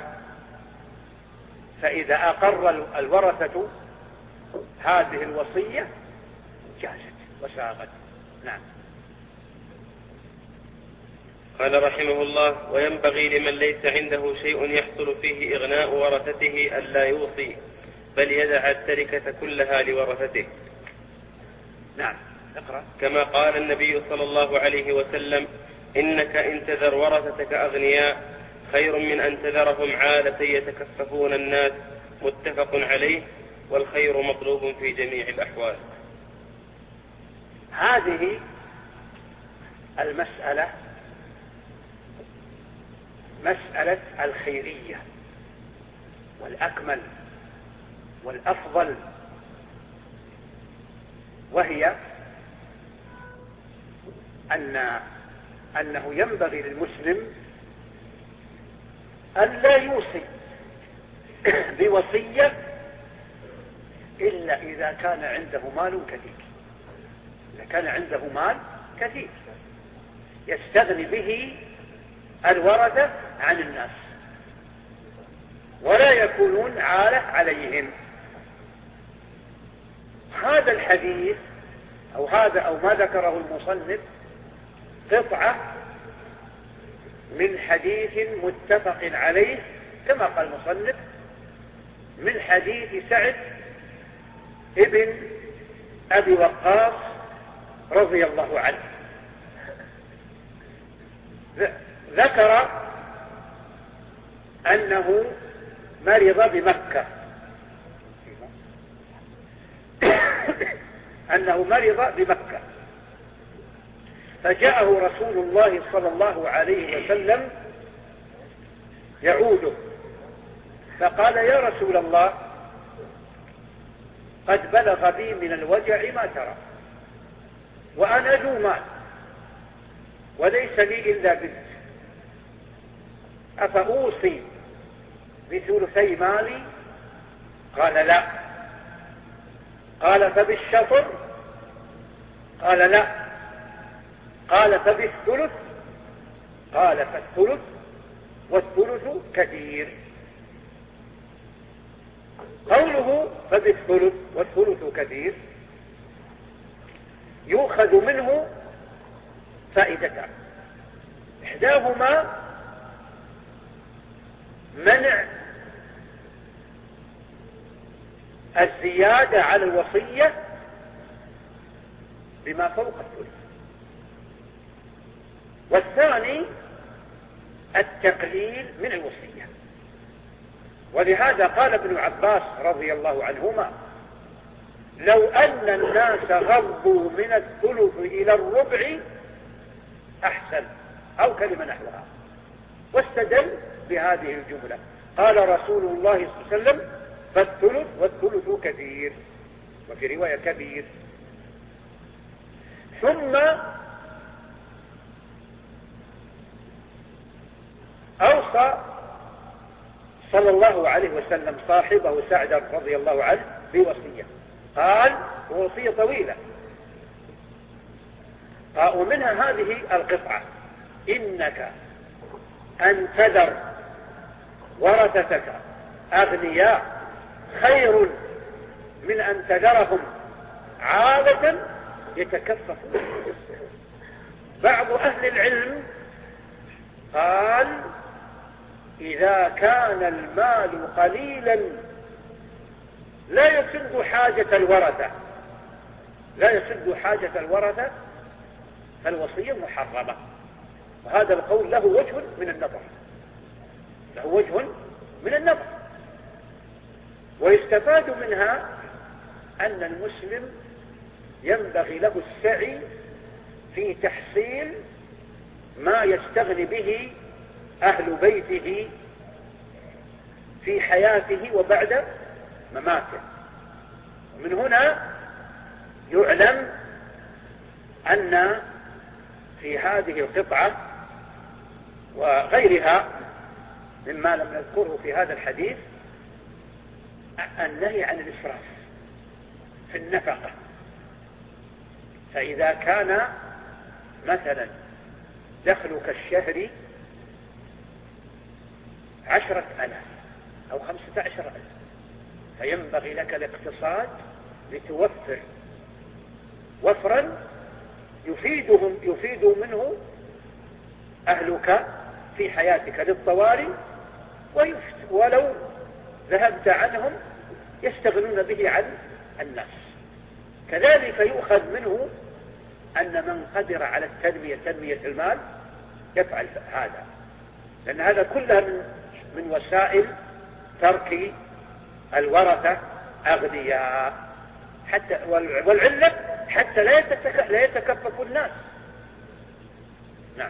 S2: فإذا أقر الورثة هذه الوصية جازت وساغت. نعم.
S1: قال رحمه الله: وينبغي لمن ليس عنده شيء يحصل فيه إغناء ورثته ألا يوصي، بل يدع التركة كلها لورثته.
S2: نعم. اقرأ.
S1: كما قال النبي صلى الله عليه وسلم: إنك إن تذر ورثتك أغنياء خير من أن تذرهم عالة يتكففون الناس، متفق عليه، والخير مطلوب في جميع الأحوال.
S2: هذه المسألة مسألة الخيرية والأكمل والأفضل، وهي أن أنه ينبغي للمسلم أن لا يوصي بوصية إلا إذا كان عنده مال كثير. إذا كان عنده مال كثير يستغني به الورثة عن الناس ولا يكونون عالة عليهم. هذا الحديث أو هذا أو ما ذكره المصنف قطعة من حديث متفق عليه كما قال المصنف من حديث سعد ابن أبي وقاص رضي الله عنه. ذكر أنه مرض بمكة أنه مرض بمكة فجاءه رسول الله صلى الله عليه وسلم يعوده، فقال: يا رسول الله، قد بلغ بي من الوجع ما ترى، وأنا ذو مال وليس لي إلا بنت، أفأوصي بثلثي مالي؟ قال: لا. قال: فبالشطر؟ قال لا. قال فبالثلث. قال فالثلث والثلث كثير. قوله فبالثلث والثلث كثير يؤخذ منه فائدتان. إحداهما منع الزيادة على الوصية بما فوق الثلث، والثاني التقليل من الوصية. ولهذا قال ابن عباس رضي الله عنهما: لو أن الناس غضوا من الثلث إلى الربع أحسن، أو كلمة نحوها. واستدل بهذه الجملة. قال رسول الله صلى الله عليه وسلم: فالثلث والثلث كثير، وفي رواية كبير. ثم أوصى صلى الله عليه وسلم صاحبه سعد رضي الله عنه بوصية. قال وصية طويلة، ومنها هذه القطعة: إنك أن تذر ورثتك أغنياء خير من أن تذرهم عالة يتكففون. بعض أهل العلم قال: إذا كان المال قليلا لا يسد حاجة الورثة لا يسد حاجة الورثة فالوصية محرمة. وهذا القول له وجه من النظر له وجه من النظر ويستفاد منها أن المسلم ينبغي له السعي في تحصيل ما يستغني به أهل بيته في حياته وبعد مماته. ومن هنا يعلم أن في هذه القطعة وغيرها مما لم نذكره في هذا الحديث النهي عن الإسراف في النفقة. فإذا كان مثلا دخلك الشهري عشرة ألاف أو خمسة عشر ألف، فينبغي لك الاقتصاد لتوفر وفرا يفيدهم يفيد منه أهلك في حياتك للطوارئ، ولو ذهبت عنهم يستغنون به عن الناس. كذلك يؤخذ منه أن من قدر على التنمية تنمية المال يفعل هذا، لأن هذا كلها من, من وسائل ترك الورثة أغنياء، حتى والعلة حتى لا لا يتكفف الناس. نعم.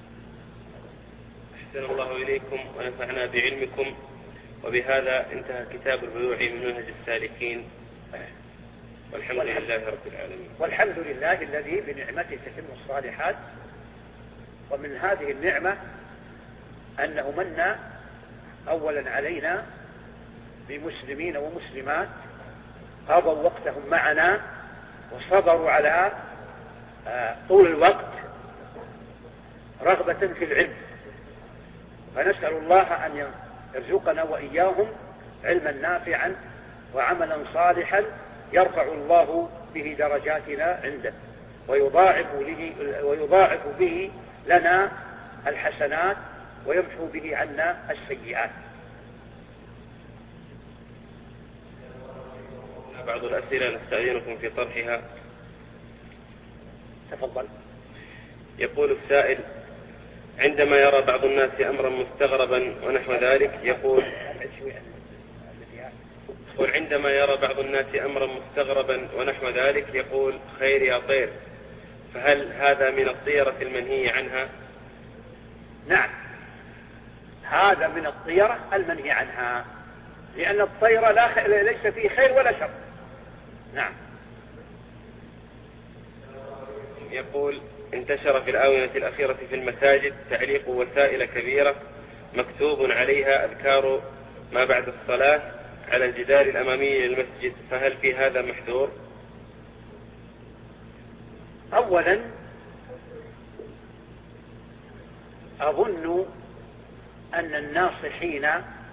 S1: أحسن الله إليكم ونفعنا بعلمكم. وبهذا انتهى كتاب البيوع من منهج السالكين، والحمد لله رب العالمين.
S2: والحمد لله الذي بنعمته تتم الصالحات. ومن هذه النعمة أنه من أولا علينا بمسلمين ومسلمات قضوا وقتهم معنا وصبروا على طول الوقت رغبة في العلم، فنسأل الله أن يرزقنا وإياهم علما نافعا وعملا صالحا يرفع الله به درجاتنا عنده، ويضاعف به, ويضاعف به لنا الحسنات ويمحو به عنا السيئات.
S1: بعض الأسئلة نستأذنكم في طرحها.
S2: تفضل.
S1: يقول السائل: عندما يرى بعض الناس أمرا مستغربا ونحو ذلك يقول يقول عندما يرى بعض الناس أمرا مستغربا ونحو ذلك يقول خير يا طير، فهل هذا من الطيرة المنهي عنها؟
S2: نعم، هذا من الطيرة المنهي عنها، لأن الطيرة لا خ... ليس فيه خير ولا شر. نعم.
S1: يقول: انتشر في الآونة الأخيرة في المساجد تعليق وسائل كبيرة مكتوب عليها أذكار ما بعد الصلاة على الجدار الأمامي للمسجد، فهل في هذا محذور؟
S2: أولا أظن أن الناصحين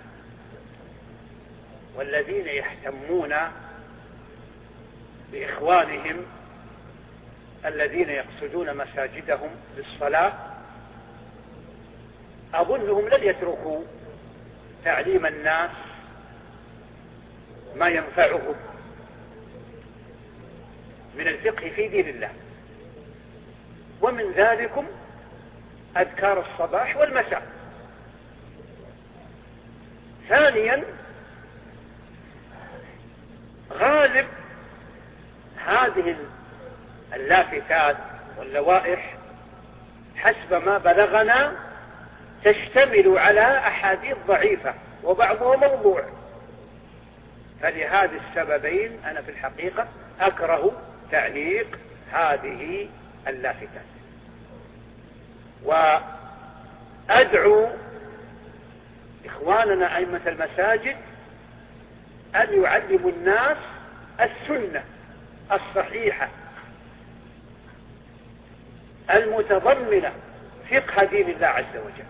S2: والذين يهتمون بإخوانهم الذين يقصدون مساجدهم للصلاة أظنهم لن يتركوا تعليم الناس ما ينفعهم من الفقه في دين الله، ومن ذلكم أذكار الصباح والمساء. ثانيا غالب هذه اللافتات واللوائح حسب ما بلغنا تشتمل على أحاديث ضعيفة وبعضها موضوع، فلهذا السببين أنا في الحقيقة أكره تعليق هذه اللافتات، وأدعو إخواننا أئمة المساجد أن يعلموا الناس السنة الصحيحة المتضمنة فقه دين الله عز وجل،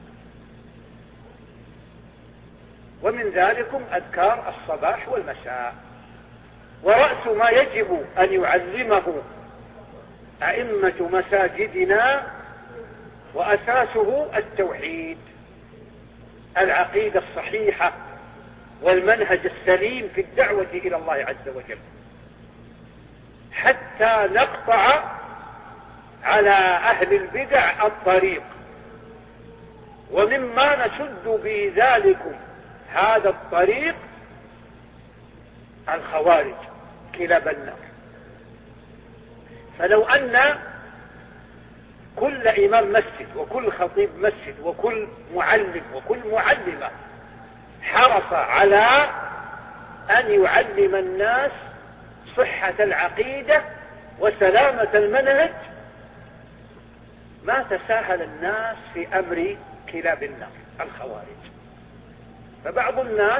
S2: ومن ذلكم أذكار الصباح والمساء. ورأس ما يجب أن يعلمه أئمة مساجدنا وأساسه التوحيد، العقيدة الصحيحة والمنهج السليم في الدعوة إلى الله عز وجل، حتى نقطع على أهل البدع الطريق. ومما نسد بذلكم هذا الطريق الخوارج كلاب النار. فلو أن كل إمام مسجد وكل خطيب مسجد وكل معلم وكل معلمة حرص على أن يعلم الناس صحة العقيدة وسلامة المنهج ما تساهل الناس في أمر كلاب النار الخوارج. فبعض الناس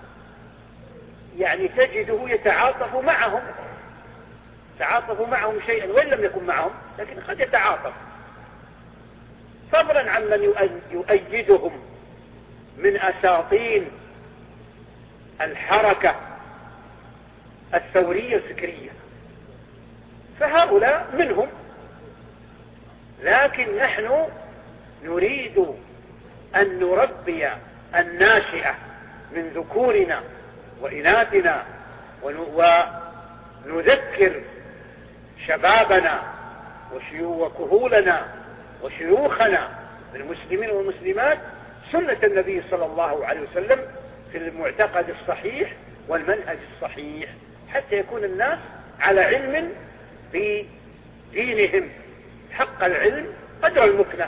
S2: يعني تجده يتعاطف معهم، تعاطف معهم شيئا وإن لم يكن معهم، لكن قد يتعاطف، فضلا عن من يؤيدهم من أساطين الحركة الثورية الفكرية، فهؤلاء منهم. لكن نحن نريد أن نربي الناشئة من ذكورنا وإناثنا ونذكر شبابنا وكهولنا وشيوخنا من المسلمين والمسلمات سنة النبي صلى الله عليه وسلم في المعتقد الصحيح والمنهج الصحيح، حتى يكون الناس على علم بدينهم حق العلم قدر المكنة.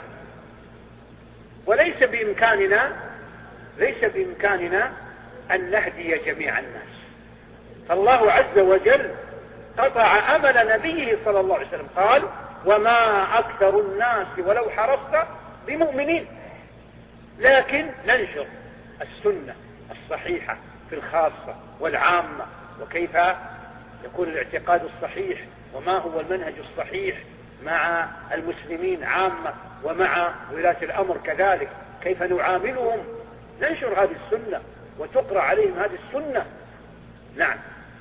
S2: وليس بإمكاننا ليس بإمكاننا أن نهدي جميع الناس، فالله عز وجل قطع أمل نبيه صلى الله عليه وسلم، قال: وما أكثر الناس ولو حرصت بمؤمنين. لكن ننشر السنة الصحيحة في الخاصة والعامة، وكيف يكون الاعتقاد الصحيح وما هو المنهج الصحيح مع المسلمين عامة ومع ولاة الأمر كذلك، كيف نعاملهم. ننشر هذه السنة وتقرأ عليهم هذه السنة. نعم.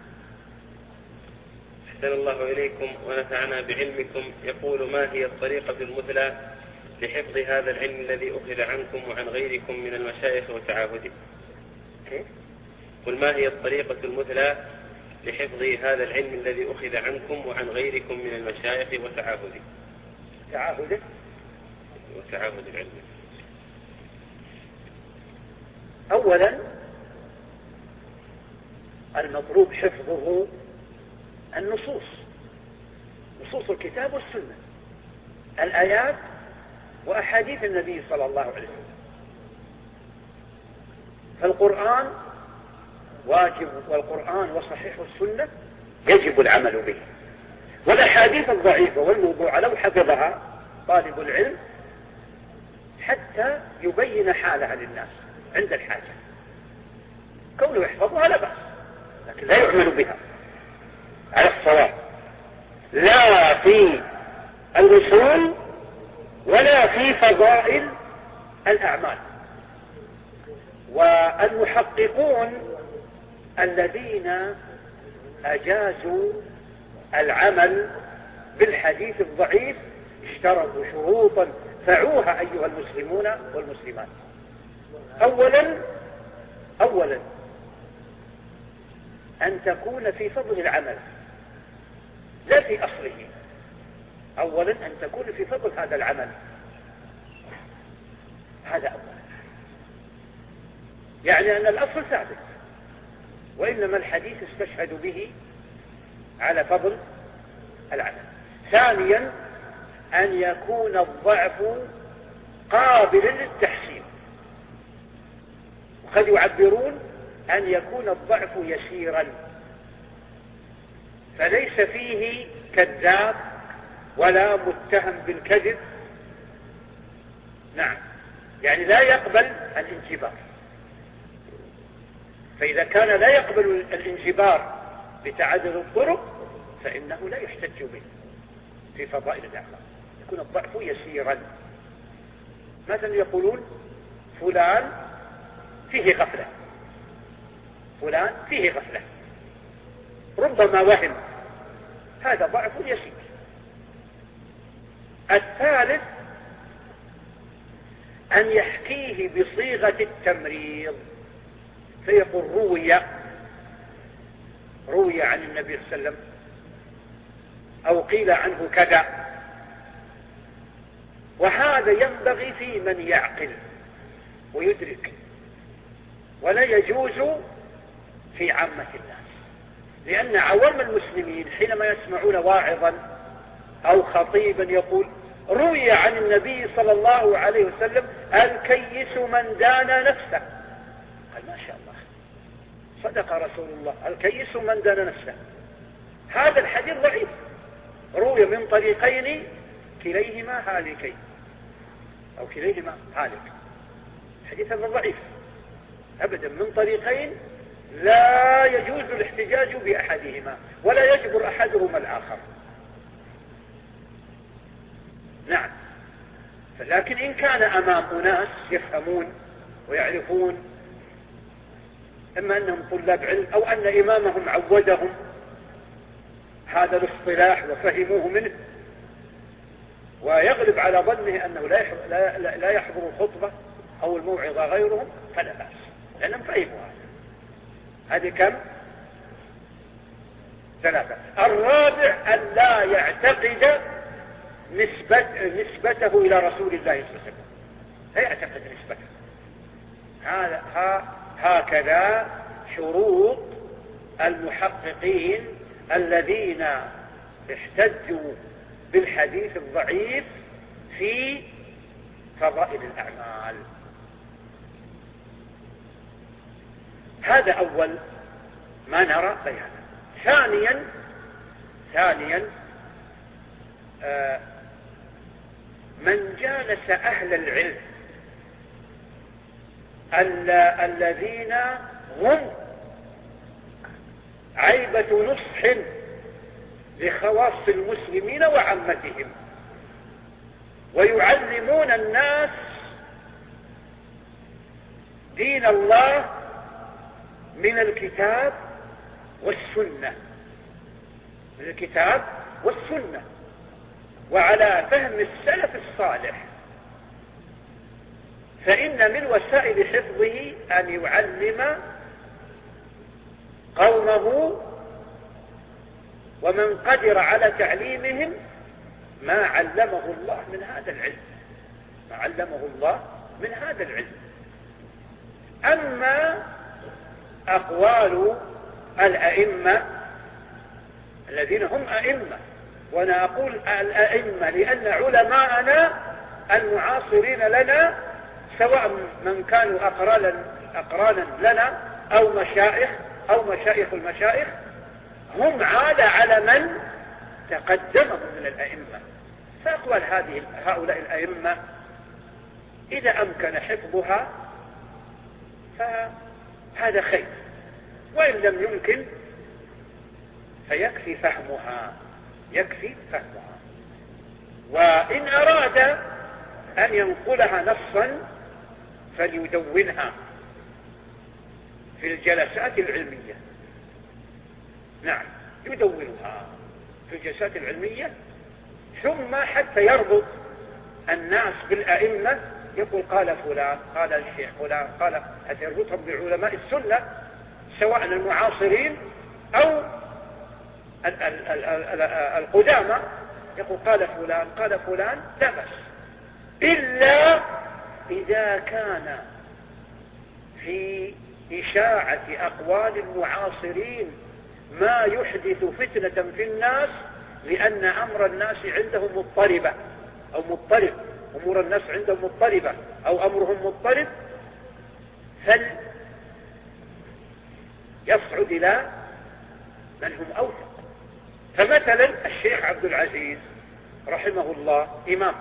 S1: أحسن الله إليكم ونفعنا بعلمكم. يقول: ما هي الطريقة المثلى لحفظ هذا العلم الذي أخذ عنكم وعن غيركم من المشايخ وتعاهده؟ قل: ما هي الطريقة المثلى لحفظ هذا العلم الذي أخذ عنكم وعن غيركم من المشايخ وتعاهده؟
S2: تعاهده
S1: وتعاهد العلم.
S2: أولا المطلوب حفظه النصوص، نصوص الكتاب والسنة، الآيات وأحاديث النبي صلى الله عليه وسلم. فالقرآن واجب، والقرآن وصحيح السنة يجب العمل به. والأحاديث الضعيفة والموضوع لو حفظها طالب العلم حتى يبين حالها للناس عند الحاجة، كونه يحفظها لا بأس، لكن لا يعمل بها على الصواب. لا في الوصول ولا في فضائل الأعمال. والمحققون الذين أجازوا العمل بالحديث الضعيف اشترطوا شروطا فعوها أيها المسلمون والمسلمات. أولا أولا أن تكون في فضل العمل لا في أصله. أولا أن تكون في فضل هذا العمل، هذا أولا، يعني أن الأصل ثابت، وإنما الحديث استشهد به على فضل العمل. ثانيا أن يكون الضعف قابلا للتحسين، وقد يعبرون أن يكون الضعف يسيرا فليس فيه كذاب ولا متهم بالكذب. نعم، يعني لا يقبل الانجبار. فإذا كان لا يقبل الانجبار بتعدد الطرق فإنه لا يحتج به في فضائل الأعمال، يكون الضعف يسيرا. مثلا يقولون فلان فيه غفلة، فلان فيه غفلة، ربما وهم، هذا ضعف يسير. الثالث أن يحكيه بصيغة التمريض، فيقول روي روي عن النبي صلى الله عليه وسلم، أو قيل عنه كذا. وهذا ينبغي في من يعقل ويدرك، ولا يجوز في عامة الناس، لأن عوام المسلمين حينما يسمعون واعظا أو خطيبا يقول روي عن النبي صلى الله عليه وسلم الكيس من دان نفسه، قال ما شاء الله صدق رسول الله، الكيس من دان نفسه. هذا الحديث ضعيف، روي من طريقين كليهما هالكين أو كليهما هالك، الحديث هذا ضعيف أبدا، من طريقين لا يجوز الاحتجاج بأحدهما ولا يجبر أحدهما الآخر. نعم، لكن إن كان أمام أناس يفهمون ويعرفون، إما أنهم طلاب علم أو أن إمامهم عودهم هذا الاصطلاح وفهموه منه، ويغلب على ظنه أنه لا لا يحضر الخطبة أو الموعظة غيرهم، فلا بأس، لأنهم فهموا هذا. هذه كم؟ ثلاثة. الرابع أن لا يعتقد نسبة نسبته إلى رسول الله صلى الله عليه وسلم، لا يعتقد نسبته. هذا ها هكذا شروط المحققين الذين احتجوا بالحديث الضعيف في فضائل الأعمال. هذا أول ما نرى بيانا. ثانيا ثانيا آه من جالس أهل العلم الذين هم عيبة نصح لخواص المسلمين وعامتهم، ويعلمون الناس دين الله من الكتاب والسنة، من الكتاب والسنة وعلى فهم السلف الصالح، فإن من وسائل حفظه أن يعلم قومه ومن قدر على تعليمهم ما علمه الله من هذا العلم، ما علمه الله من هذا العلم. أما أقوال الأئمة الذين هم أئمة، وأنا أقول الأئمة لأن علماءنا المعاصرين لنا سواء من كانوا أقرانا أقرانا لنا أو مشايخ أو مشايخ المشايخ هم عادة على من تقدمهم من الأئمة. فأقوال هذه هؤلاء الأئمة إذا أمكن حفظها فهذا خير، وإن لم يمكن فيكفي فهمها يكفي فهمها. وإن أراد أن ينقلها نصا فليدونها في الجلسات العلمية. نعم، يدونها في الجلسات العلمية، ثم حتى يربط الناس بالأئمة، يقول قال فلان، قال الشيخ فلان، قال، حتى يربطهم بعلماء السنة سواء المعاصرين أو القدامى، يقول قال فلان قال فلان لا بأس، إلا إذا كان في إشاعة أقوال المعاصرين ما يحدث فتنة في الناس، لأن أمر الناس عندهم مضطربة أو مضطرب، أمور الناس عندهم مضطربة أو أمرهم مضطرب، فليصعد إلى من هم أوثق. فمثلا الشيخ عبد العزيز رحمه الله إمام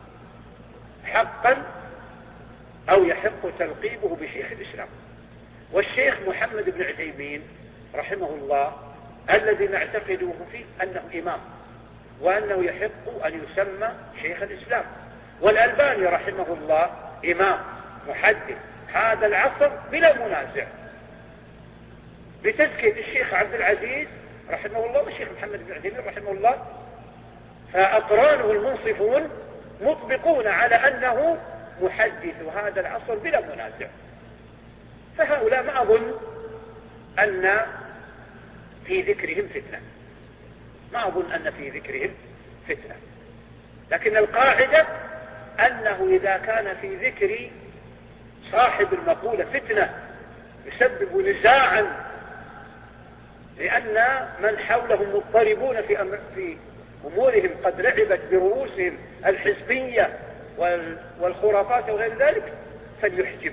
S2: حقا أو يحق تلقيبه بشيخ الإسلام، والشيخ محمد بن عثيمين رحمه الله الذي نعتقده فيه أنه إمام وأنه يحق أن يسمى شيخ الإسلام، والألباني رحمه الله إمام محدث هذا العصر بلا منازع، بتزكية الشيخ عبد العزيز رحمه الله والشيخ محمد بن عثيمين رحمه الله، فأقرانه المنصفون مطبقون على أنه محدث هذا العصر بلا منازع. فهؤلاء ما أظن أن في ذكرهم فتنة، ما أظن أن في ذكرهم فتنة، لكن القاعدة أنه إذا كان في ذكر صاحب المقولة فتنة يسبب نزاعا، لأن من حولهم مضطربون في, أمر في أمورهم قد لعبت برؤوسهم الحزبية والخرافات وغير ذلك، فليحجم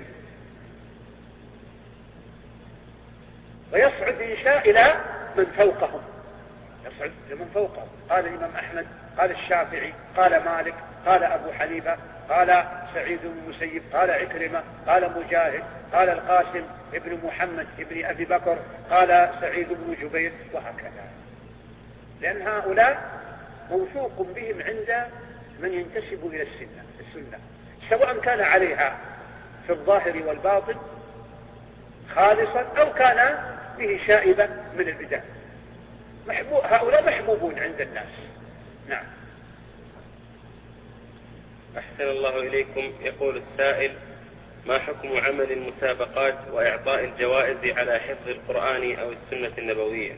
S2: ويصعد إن شاء إلى من فوقهم، يصعد لمن فوقهم. قال الإمام أحمد، قال الشافعي، قال مالك، قال أبو حنيفة، قال سعيد بن المسيب، قال عكرمة، قال مجاهد، قال القاسم ابن محمد ابن أبي بكر، قال سعيد بن جبير، وهكذا، لأن هؤلاء موثوق بهم عند من ينتسب إلى السنة السنة سواء كان عليها في الظاهر والباطن خالصا أو كان به شائبة من البدع. محبوب، هؤلاء محبوبون عند الناس. نعم.
S1: أحسن الله إليكم. يقول السائل: ما حكم عمل المسابقات وإعطاء الجوائز على حفظ القرآن أو السنة النبوية؟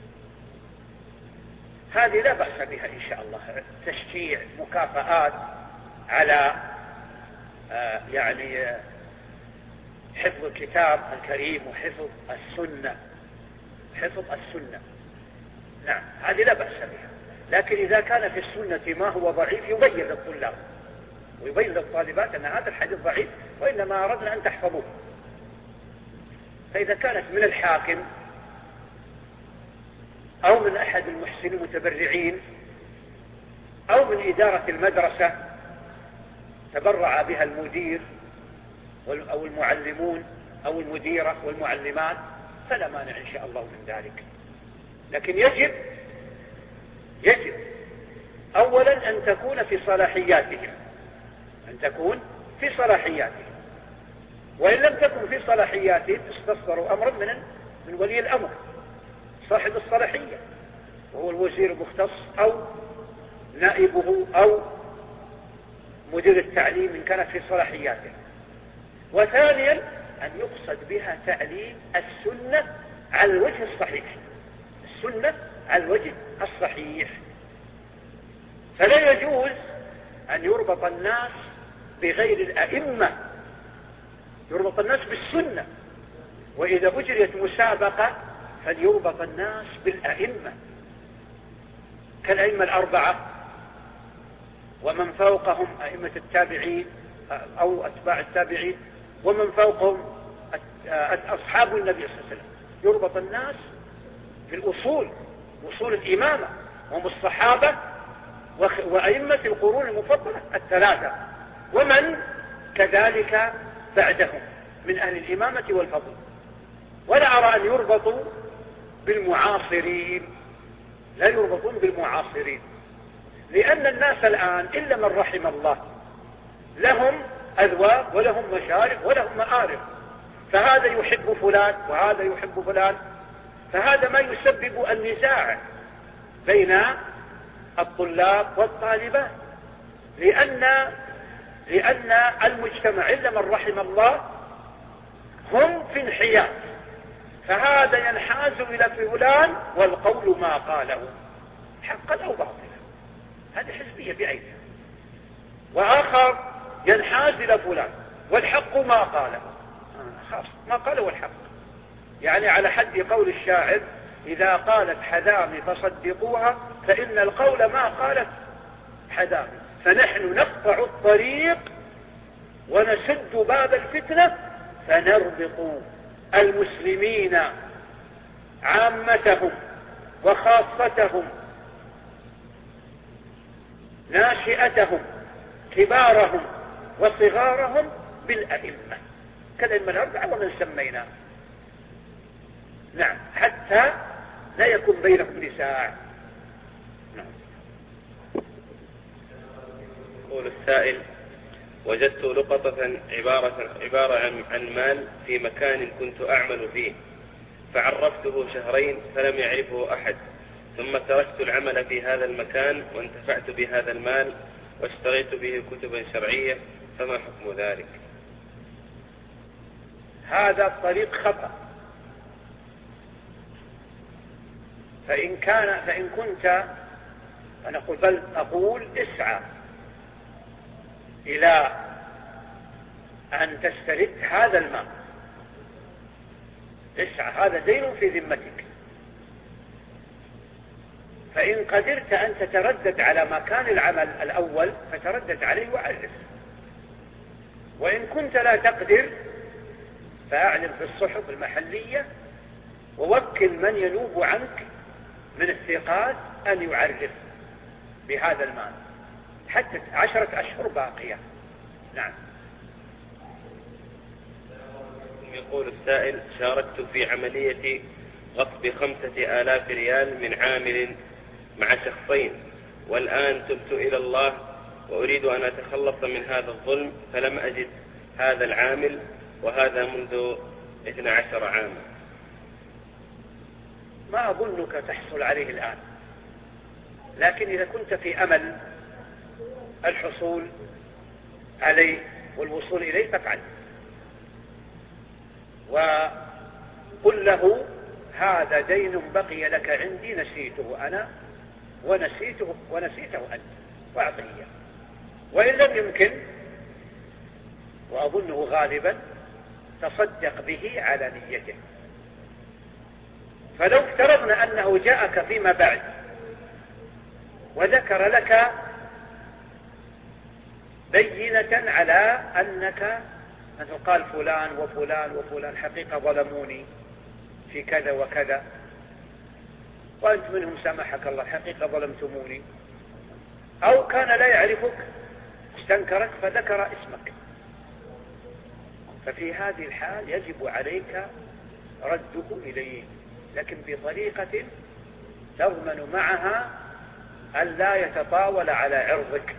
S2: هذه لا بأس بها إن شاء الله، تشجيع، مكافآت على آه يعني آه حفظ الكتاب الكريم وحفظ السنة، حفظ السنة، نعم، هذه لا بأس بها. لكن إذا كان في السنة ما هو ضعيف يبين للطلاب ويبين للطالبات أن هذا الحديث ضعيف وإنما أردنا أن تحفظوه. فإذا كانت من الحاكم أو من أحد المحسنين المتبرعين أو من إدارة المدرسة تبرع بها المدير أو المعلمون أو المديرة والمعلمات فلا مانع إن شاء الله من ذلك. لكن يجب يجب أولا أن تكون في صلاحياتهم، أن تكون في صلاحياتهم، وإن لم تكن في صلاحياتهم استصدروا أمرا من من ولي الأمر صاحب الصلاحية، وهو الوزير المختص أو نائبه أو مدير التعليم إن كانت في صلاحياته. وثانيا أن يقصد بها تعليم السنة على الوجه الصحيح، السنة على الوجه الصحيح. فلا يجوز أن يربط الناس بغير الأئمة، يربط الناس بالسنة. وإذا أجريت مسابقة فليربط الناس بالأئمة كالأئمة الأربعة ومن فوقهم أئمة التابعين أو أتباع التابعين ومن فوقهم أصحاب النبي صلى الله عليه وسلم. يربط الناس في الأصول، أصول الإمامة، هم الصحابة وأئمة القرون المفضلة الثلاثة ومن كذلك بعدهم من أهل الإمامة والفضل. ولا أرى أن يربطوا بالمعاصرين لا يربطون بالمعاصرين، لأن الناس الآن إلا من رحم الله لهم أذواق ولهم مشارب ولهم مآرب، فهذا يحب فلان وهذا يحب فلان، فهذا ما يسبب النزاع بين الطلاب والطالبات، لأن لأن المجتمع إلا من رحم الله هم في انحياز، فهذا ينحاز إلى فلان والقول ما قاله حقا أو باطلا، هذه حزبية بعينها، وآخر ينحاز إلى فلان والحق ما قاله، خاص ما قاله الحق، يعني على حد قول الشاعر: إذا قالت حذامي فصدقوها فإن القول ما قالت حذامي، فنحن نقطع الطريق ونسد باب الفتنة فنربط المسلمين عامتهم وخاصتهم ناشئتهم كبارهم وصغارهم بالأئمة كالأئمة الأربعة ومن سمينا، نعم، حتى لا يكون بينهم نزاع. نعم.
S1: يقول السائل: وجدت لقطة عبارة, عبارة عن, عن مال في مكان كنت أعمل فيه، فعرفته شهرين فلم يعرفه أحد، ثم تركت العمل في هذا المكان وانتفعت بهذا المال واشتريت به كتبا شرعية، فما حكم ذلك؟
S2: هذا الطريق خطأ، فإن كان فإن كنت أنا بل أقول اسعى إلى أن تسترد هذا المال، اسعى، هذا دين في ذمتك، فإن قدرت أن تتردد على مكان العمل الأول فتردد عليه وعرف، وإن كنت لا تقدر فأعلم في الصحف المحلية ووكل من ينوب عنك من الثقات أن يعرف بهذا المال حتى عشرة أشهر باقية. نعم.
S1: يقول السائل: شاركت في عملية غصب خمسة آلاف ريال من عامل مع شخصين، والآن تبت إلى الله وأريد أن أتخلص من هذا الظلم، فلم أجد هذا العامل، وهذا منذ اثني عشر عاما.
S2: ما أظنك تحصل عليه الآن، لكن إذا كنت في أمل الحصول عليه والوصول إليه فافعل، وقل له: هذا دين بقي لك عندي نسيته أنا ونسيته ونسيته أنت، وأعطيه. وإن لم يمكن، وأظنه غالبا، تصدق به على نيته. فلو افترضنا أنه جاءك فيما بعد وذكر لك بينة على أنك مثل قال فلان وفلان وفلان حقيقة ظلموني في كذا وكذا، وأنت منهم سامحك الله حقيقة ظلمتموني، أو كان لا يعرفك استنكرك فذكر اسمك، ففي هذه الحال يجب عليك رده إليه، لكن بطريقة تضمن معها أن لا يتطاول على عرضك.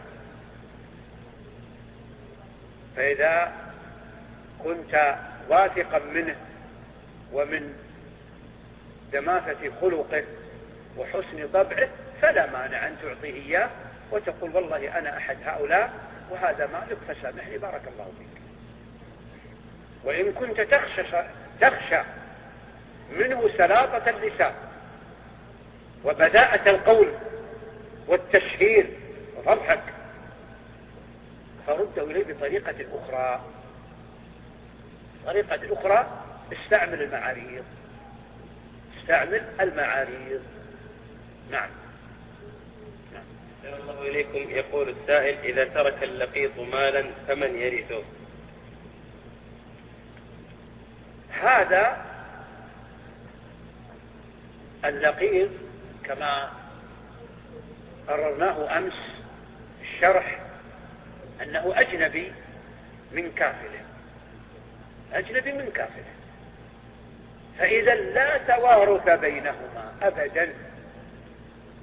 S2: فإذا كنت واثقا منه ومن دماثة خلقه وحسن طبعه فلا مانع أن تعطيه إياه وتقول: والله أنا أحد هؤلاء وهذا مالك فسامحني بارك الله فيك. وإن كنت تخشى, تخشى منه سلاطة اللسان وبداءة القول والتشهير وفضحك، فرده إليه بطريقة أخرى. طريقة أخرى: استعمل المعاريض، استعمل المعاريض. نعم.
S1: أحسن الله إليكم. يقول السائل: إذا ترك اللقيط مالا فمن يرثه؟
S2: هذا اللقيط كما قررناه أمس الشرح أنه أجنبي من كافله، أجنبي من كافله، فإذا لا توارث بينهما أبدا،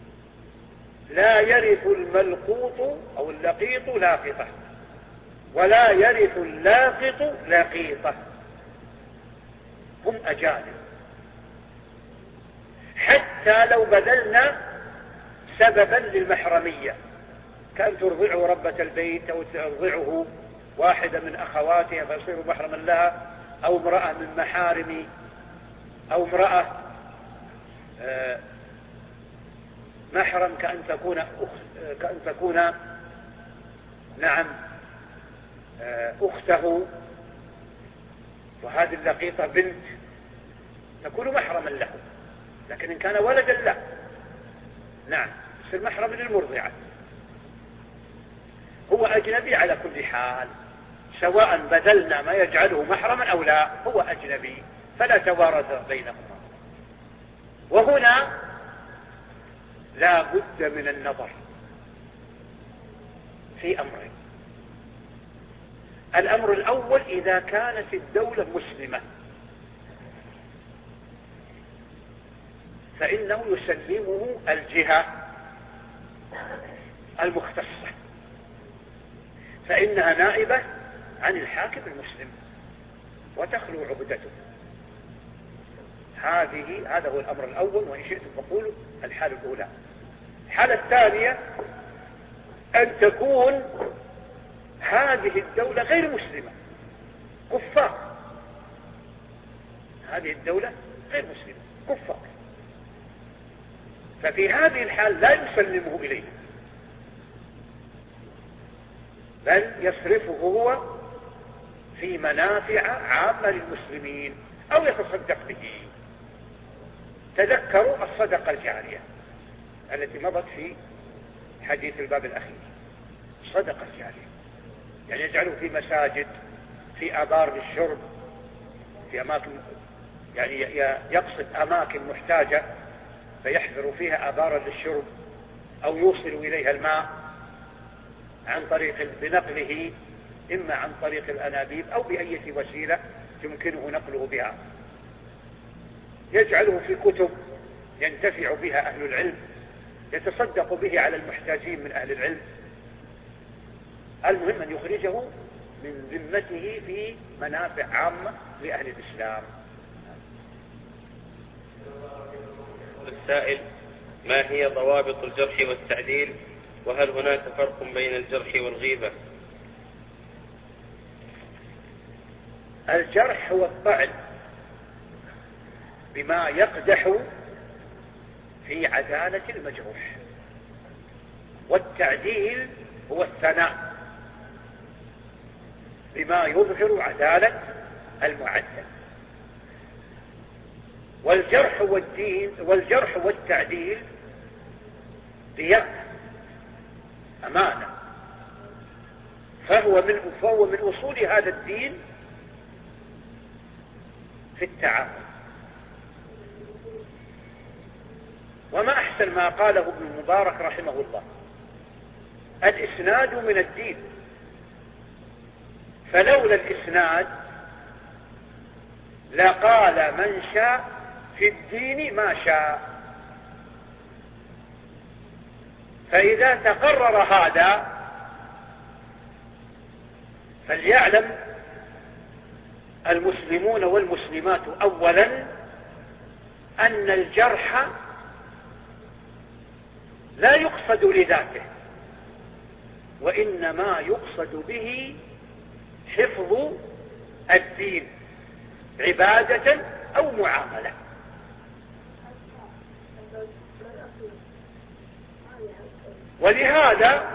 S2: لا يرث الملقوط أو اللقيط لاقطة، ولا يرث اللاقط لقيطة، هم أجانب. حتى لو بذلنا سببا للمحرمية، كان ترضعه ربة البيت أو ترضعه واحدة من أخواتها فيصير محرما لها، أو امرأة من محارم، أو امرأة محرم كأن تكون أخت كأن تكون نعم أخته، وهذه اللقيطة بنت تكون محرما له. لكن إن كان ولدا لا، نعم يصير محرم للمرضعة. هو أجنبي على كل حال، سواء بذلنا ما يجعله محرما أو لا، هو أجنبي فلا توارث بينهما. وهنا لا بد من النظر في أمرين. الأمر الأول: إذا كانت الدولة مسلمة فإنه يسلمه الجهة المختصة، فإنها نائبة عن الحاكم المسلم وتخلو عهدته. هذه هذا هو الأمر الأول، وإن شئتم فقولوا الحالة الأولى. الحالة الثانية أن تكون هذه الدولة غير مسلمة، كفار. هذه الدولة غير مسلمة، كفار، ففي هذه الحال لا يسلمه إليه، بل يصرفه هو في منافع عامة للمسلمين أو يتصدق به. تذكروا الصدقة الجارية التي مضت في حديث الباب الأخير. الصدقة الجارية يعني يجعله في مساجد، في آبار للشرب، في أماكن، يعني يقصد أماكن محتاجة فيحفر فيها آبارا للشرب، أو يوصل إليها الماء عن طريق بنقله، إما عن طريق الأنابيب أو بأي وسيلة يمكنه نقله بها. يجعله في كتب ينتفع بها أهل العلم، يتصدق به على المحتاجين من أهل العلم. المهم أن يخرجه من ذمته في منافع عامة لأهل الإسلام.
S1: السائل: ما هي ضوابط الجرح والتعديل؟ وهل هناك فرق بين الجرح والغيبة؟
S2: الجرح هو الطعن بما يقدح في عدالة المجروح، والتعديل هو الثناء بما يظهر عدالة المعدل. والجرح والدين والجرح والتعديل ديانة، أمانة، فهو من فهو من أصول هذا الدين في التعامل. وما أحسن ما قاله ابن المبارك رحمه الله: الإسناد من الدين، فلولا الإسناد لقال من شاء في الدين ما شاء. فإذا تقرر هذا فليعلم المسلمون والمسلمات أولا أن الجرح لا يقصد لذاته، وإنما يقصد به حفظ الدين عبادة أو معاملة. ولهذا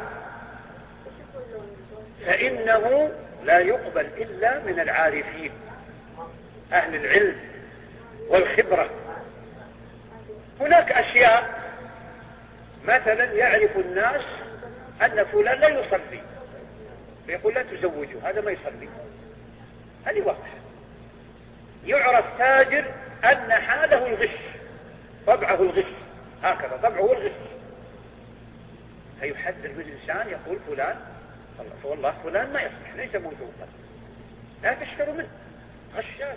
S2: فإنه لا يقبل إلا من العارفين أهل العلم والخبرة. هناك أشياء مثلا يعرف الناس أن فلان لا يصلي فيقول لا تزوجه، هذا ما يصلي، هذه واضحة. يعرف تاجر أن حاله الغش، طبعه الغش، هكذا طبعه الغش، فيحذر بالإنسان يقول فلان فوالله فلان ما يصلح، ليس موثوقا، لا تشتروا منه، غشاش.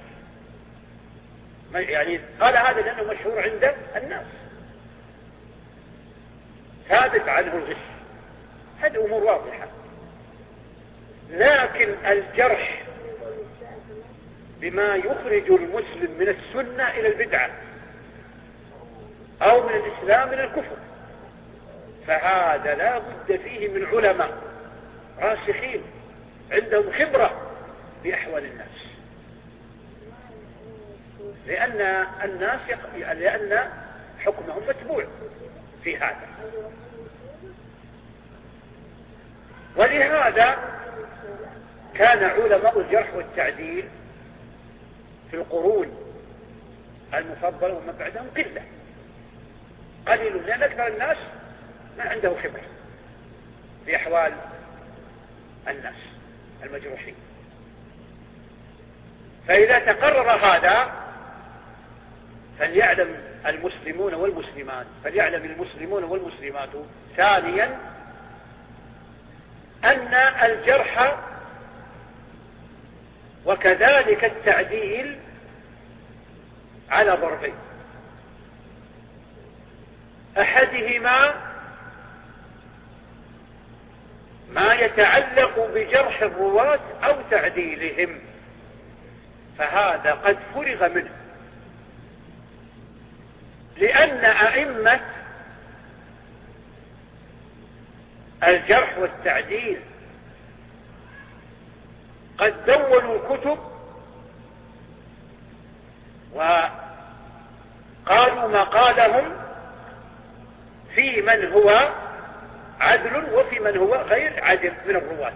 S2: يعني قال هذا لأنه مشهور عند الناس. ثابت عنه الغش، هذه أمور واضحة. لكن الجرح بما يخرج المسلم من السنة إلى البدعة أو من الإسلام إلى الكفر، فهذا لا بد فيه من علماء راسخين عندهم خبرة بأحوال الناس، لأن الناس يق... لأن حكمهم متبوع في هذا. ولهذا كان علماء الجرح والتعديل في القرون المفضلة ومن بعدهم قلة قليل، لأن أكثر الناس ما عنده خبرة بأحوال الناس المجروحين. فإذا تقرر هذا فليعلم المسلمون والمسلمات فليعلم المسلمون والمسلمات ثانيا أن الجرح وكذلك التعديل على ضربين، أحدهما ما يتعلق بجرح الرواة أو تعديلهم، فهذا قد فرغ منه، لأن أئمة الجرح والتعديل قد دونوا الكتب وقالوا مقالهم في من هو عدل وفي من هو غير عدل من الرواة.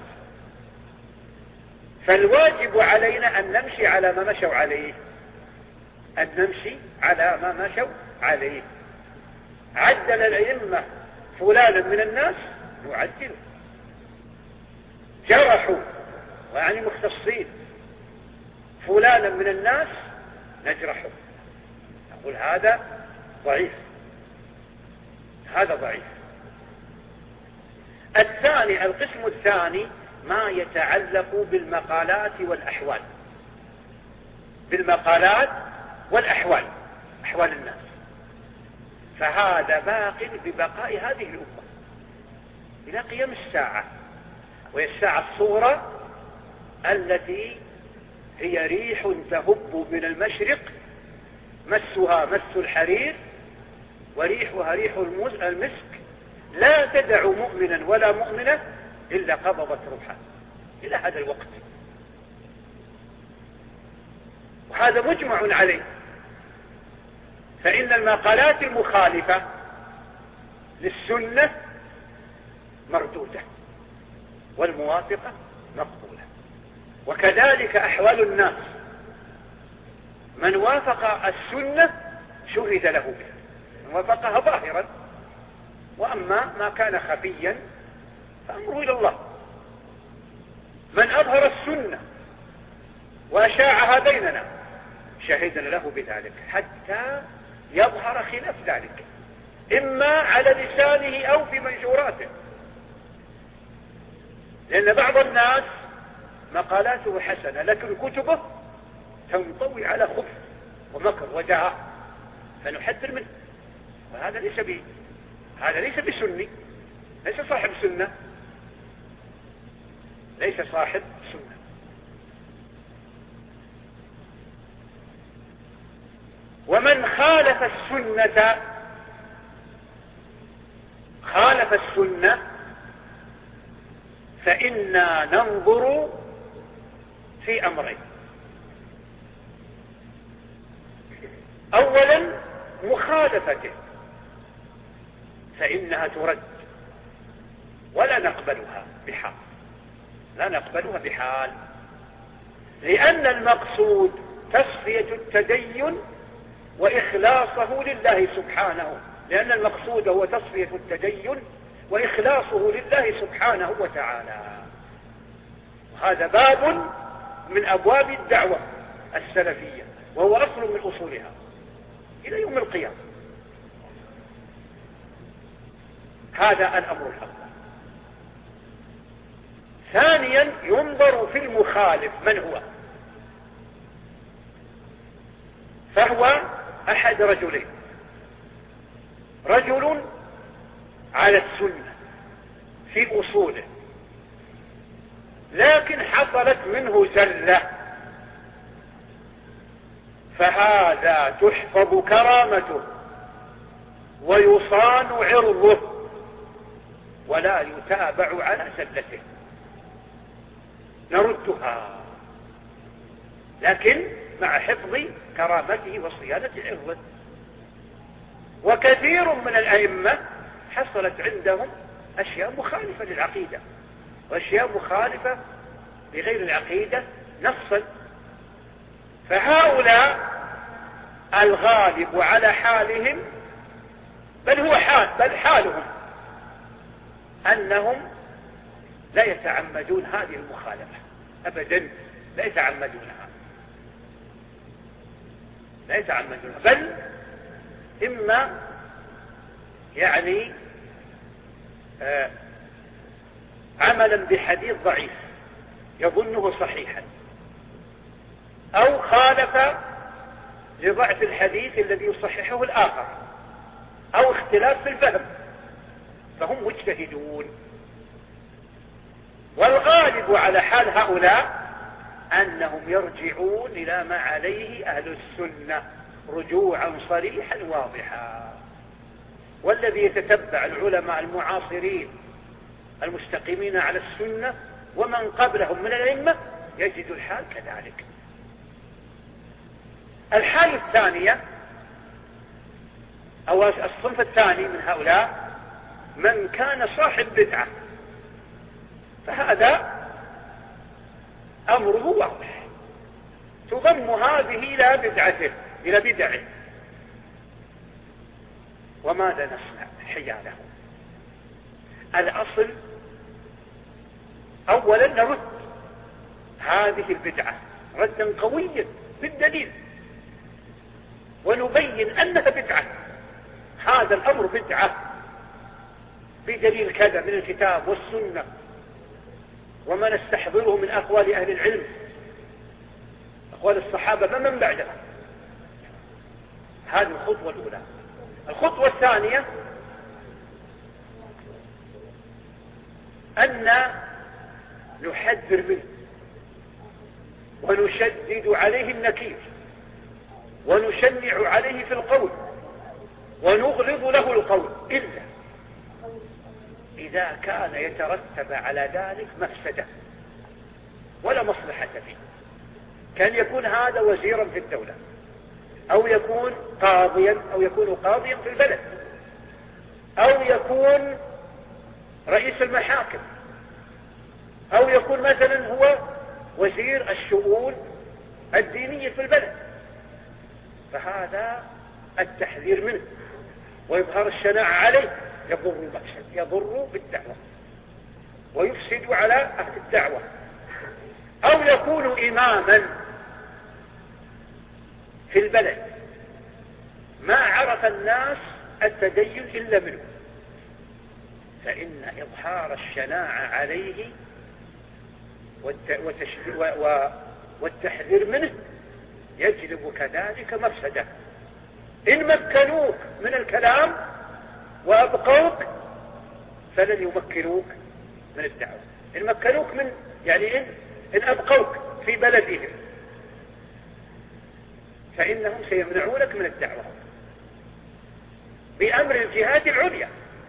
S2: فالواجب علينا أن نمشي على ما مشوا عليه، أن نمشي على ما مشوا عليه. عدل الأئمة فلانا من الناس نعدله، جرحوا ويعني مختصين فلانا من الناس نجرحه، نقول هذا ضعيف، هذا ضعيف. الثاني القسم الثاني ما يتعلق بالمقالات والأحوال، بالمقالات والأحوال، أحوال الناس، فهذا باق ببقاء هذه الأمة إلى قيام الساعة، وهي الساعة الصغرى التي هي ريح تهب من المشرق مسها مس الحرير وريحها ريح المسك، لا تدع مؤمنا ولا مؤمنة إلا قبضت روحها إلى هذا الوقت. وهذا مجمع عليه، فإن المقالات المخالفة للسنة مردودة والموافقة مقبولة، وكذلك أحوال الناس، من وافق السنة شهد له بها، من وافقها ظاهرا، وأما ما كان خفيا فأمره إلى الله. من أظهر السنة وأشاعها بيننا شهدنا له بذلك حتى يظهر خلاف ذلك، إما على لسانه أو في منشوراته، لأن بعض الناس مقالاته حسنة لكن كتبه تنطوي على خبث ومكر ودعاء، فنحذر منه، وهذا ليس به، هذا ليس بسني، ليس صاحب سنة، ليس صاحب سنة. ومن خالف السنة خالف السنة فإنا ننظر في أمرين: أولا مخالفته فإنها ترد ولا نقبلها بحال، لا نقبلها بحال، لأن المقصود تصفية التدين وإخلاصه لله سبحانه، لأن المقصود هو تصفية التدين وإخلاصه لله سبحانه وتعالى. وهذا باب من أبواب الدعوة السلفية، وهو أصل من أصولها إلى يوم القيامة. هذا الأمر الأول. ثانيا ينظر في المخالف من هو، فهو أحد رجلين: رجل على السنة في أصوله، لكن حصلت منه زلة، فهذا تحفظ كرامته ويصان عرضه ولا يتابع على زلته، نردها لكن مع حفظ كرامته وصيانة عرضه. وكثير من الأئمة حصلت عندهم أشياء مخالفة للعقيدة وأشياء مخالفة لغير العقيدة نصا، فهؤلاء الغالب على حالهم، بل هو حال بل حالهم أنهم لا يتعمدون هذه المخالفة أبدا، لا يتعمدونها لا يتعمدونها بل إما يعني آه عملا بحديث ضعيف يظنه صحيحا، أو خالف لضعف الحديث الذي يصححه الآخر، أو اختلاف في الفهم، فهم مجتهدون. والغالب على حال هؤلاء أنهم يرجعون إلى ما عليه أهل السنة رجوعا صريحا واضحا. والذي يتتبع العلماء المعاصرين المستقيمين على السنة ومن قبلهم من الأئمة يجد الحال كذلك. الحالة الثانية أو الصنف الثاني من هؤلاء من كان صاحب بدعة، فهذا أمره واضح، تضم هذه إلى بدعته إلى بدعه. وماذا نصنع حياله؟ الأصل أولا نرد هذه البدعة ردا قويا بالدليل، ونبين أنها بدعة، هذا الأمر بدعة بدليل كذا من الكتاب والسنة وما نستحضره من أقوال أهل العلم، أقوال الصحابة فمن بعدها. هذه الخطوة الأولى. الخطوة الثانية أن نحذر منه ونشدد عليه النكير ونشنع عليه في القول ونغلظ له القول، إلا إذا كان يترتب على ذلك مفسدة ولا مصلحة فيه، كان يكون هذا وزيرا في الدولة، أو يكون قاضيا أو يكون قاضيا في البلد، أو يكون رئيس المحاكم، أو يكون مثلا هو وزير الشؤون الدينية في البلد، فهذا التحذير منه وإظهار الشناعة عليه يضر المقصد، يضر بالدعوة ويفسد على أهل الدعوة. أو يكون إماما في البلد ما عرف الناس التدين إلا منه، فإن إظهار الشناعة عليه والتحذير منه يجلب كذلك مفسدة. إن مكنوك من الكلام وأبقوك فلن يمكنوك من الدعوة. إن مكنوك من يعني إن, إن أبقوك في بلدهم فإنهم سيمنعونك من الدعوة بأمر الجهات العليا.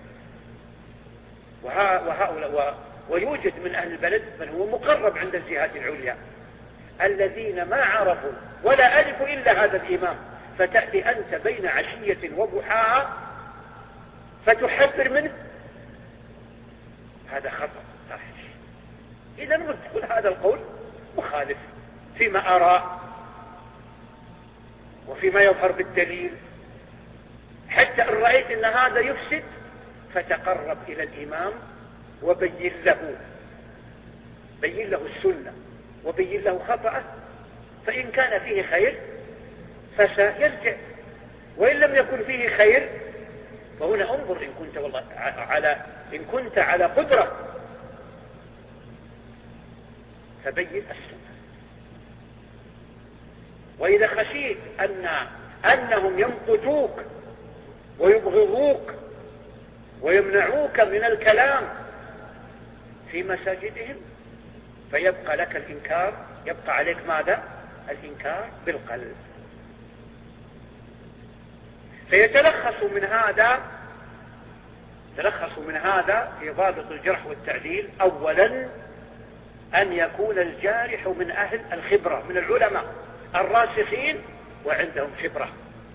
S2: وهؤلاء ويوجد من أهل البلد من هو مقرب عند الجهات العليا الذين ما عرفوا ولا ألفوا إلا هذا الإمام، فتأتي أنت بين عشية وضحاها فتحذر منه، هذا خطأ فاحش. إذا نقول هذا القول مخالف فيما أرى وفيما يظهر بالدليل، حتى إن رأيت أن هذا يفسد فتقرب إلى الإمام وبين له بين له السنة وبين له خطأه، فإن كان فيه خير فسيرجع، وإن لم يكن فيه خير فهنا انظر إن كنت والله على إن كنت على قدرة فبين السنة. وإذا خشيت أن أنهم يمقتوك ويبغضوك ويمنعوك من الكلام في مساجدهم، فيبقى لك الإنكار، يبقى عليك ماذا؟ الإنكار بالقلب. فيتلخص من هذا تلخص من هذا في ضابط الجرح والتعديل: أولا أن يكون الجارح من أهل الخبرة، من العلماء الراسخين وعندهم خبرة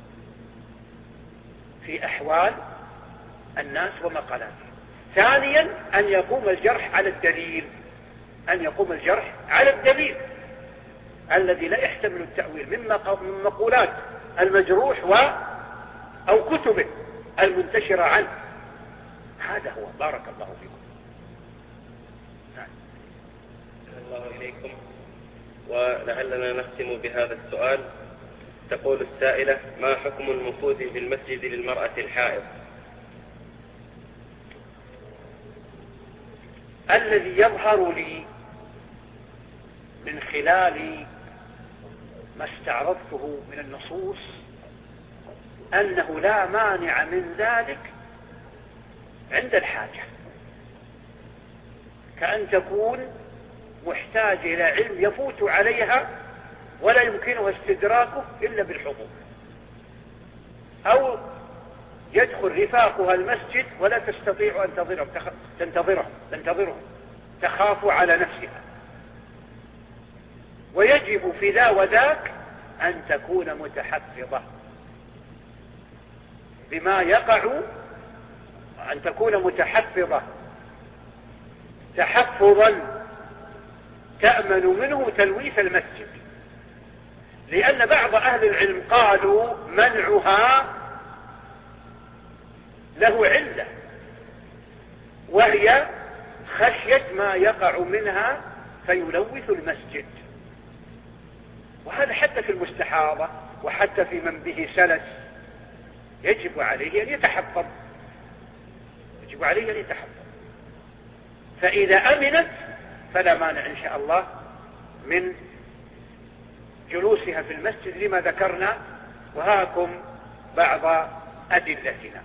S2: في أحوال الناس ومقالاتهم. ثانيا أن يقوم الجرح على الدليل أن يقوم الجرح على الدليل الذي لا يحتمل التأويل من مقولات المجروح و أو كتبه المنتشرة عنه. هذا هو. بارك الله فيكم.
S1: نعم. الله إليكم. ولعلنا نختم بهذا السؤال. تقول السائلة: ما حكم المكوث في المسجد للمرأة الحائض؟
S2: الذي يظهر لي من خلال ما استعرضته من النصوص أنه لا مانع من ذلك عند الحاجة، كأن تكون محتاج إلى علم يفوت عليها ولا يمكنها استدراكه إلا بالحضور، أو يدخل رفاقها المسجد ولا تستطيع أن تنتظرهم تنتظرهم تخاف على نفسها. ويجب في ذا وذاك أن تكون متحفظة بما يقع، أن تكون متحفظة تحفظا تأمن منه تلويث المسجد، لأن بعض أهل العلم قالوا منعها له علة، وهي خشية ما يقع منها فيلوث المسجد. وهذا حتى في المستحاضة وحتى في من به سلس يجب عليه أن يتحفظ يجب عليه أن يتحفظ فإذا أمنت فلا مانع إن شاء الله من جلوسها في المسجد لما ذكرنا، وهاكم بعض أدلتنا.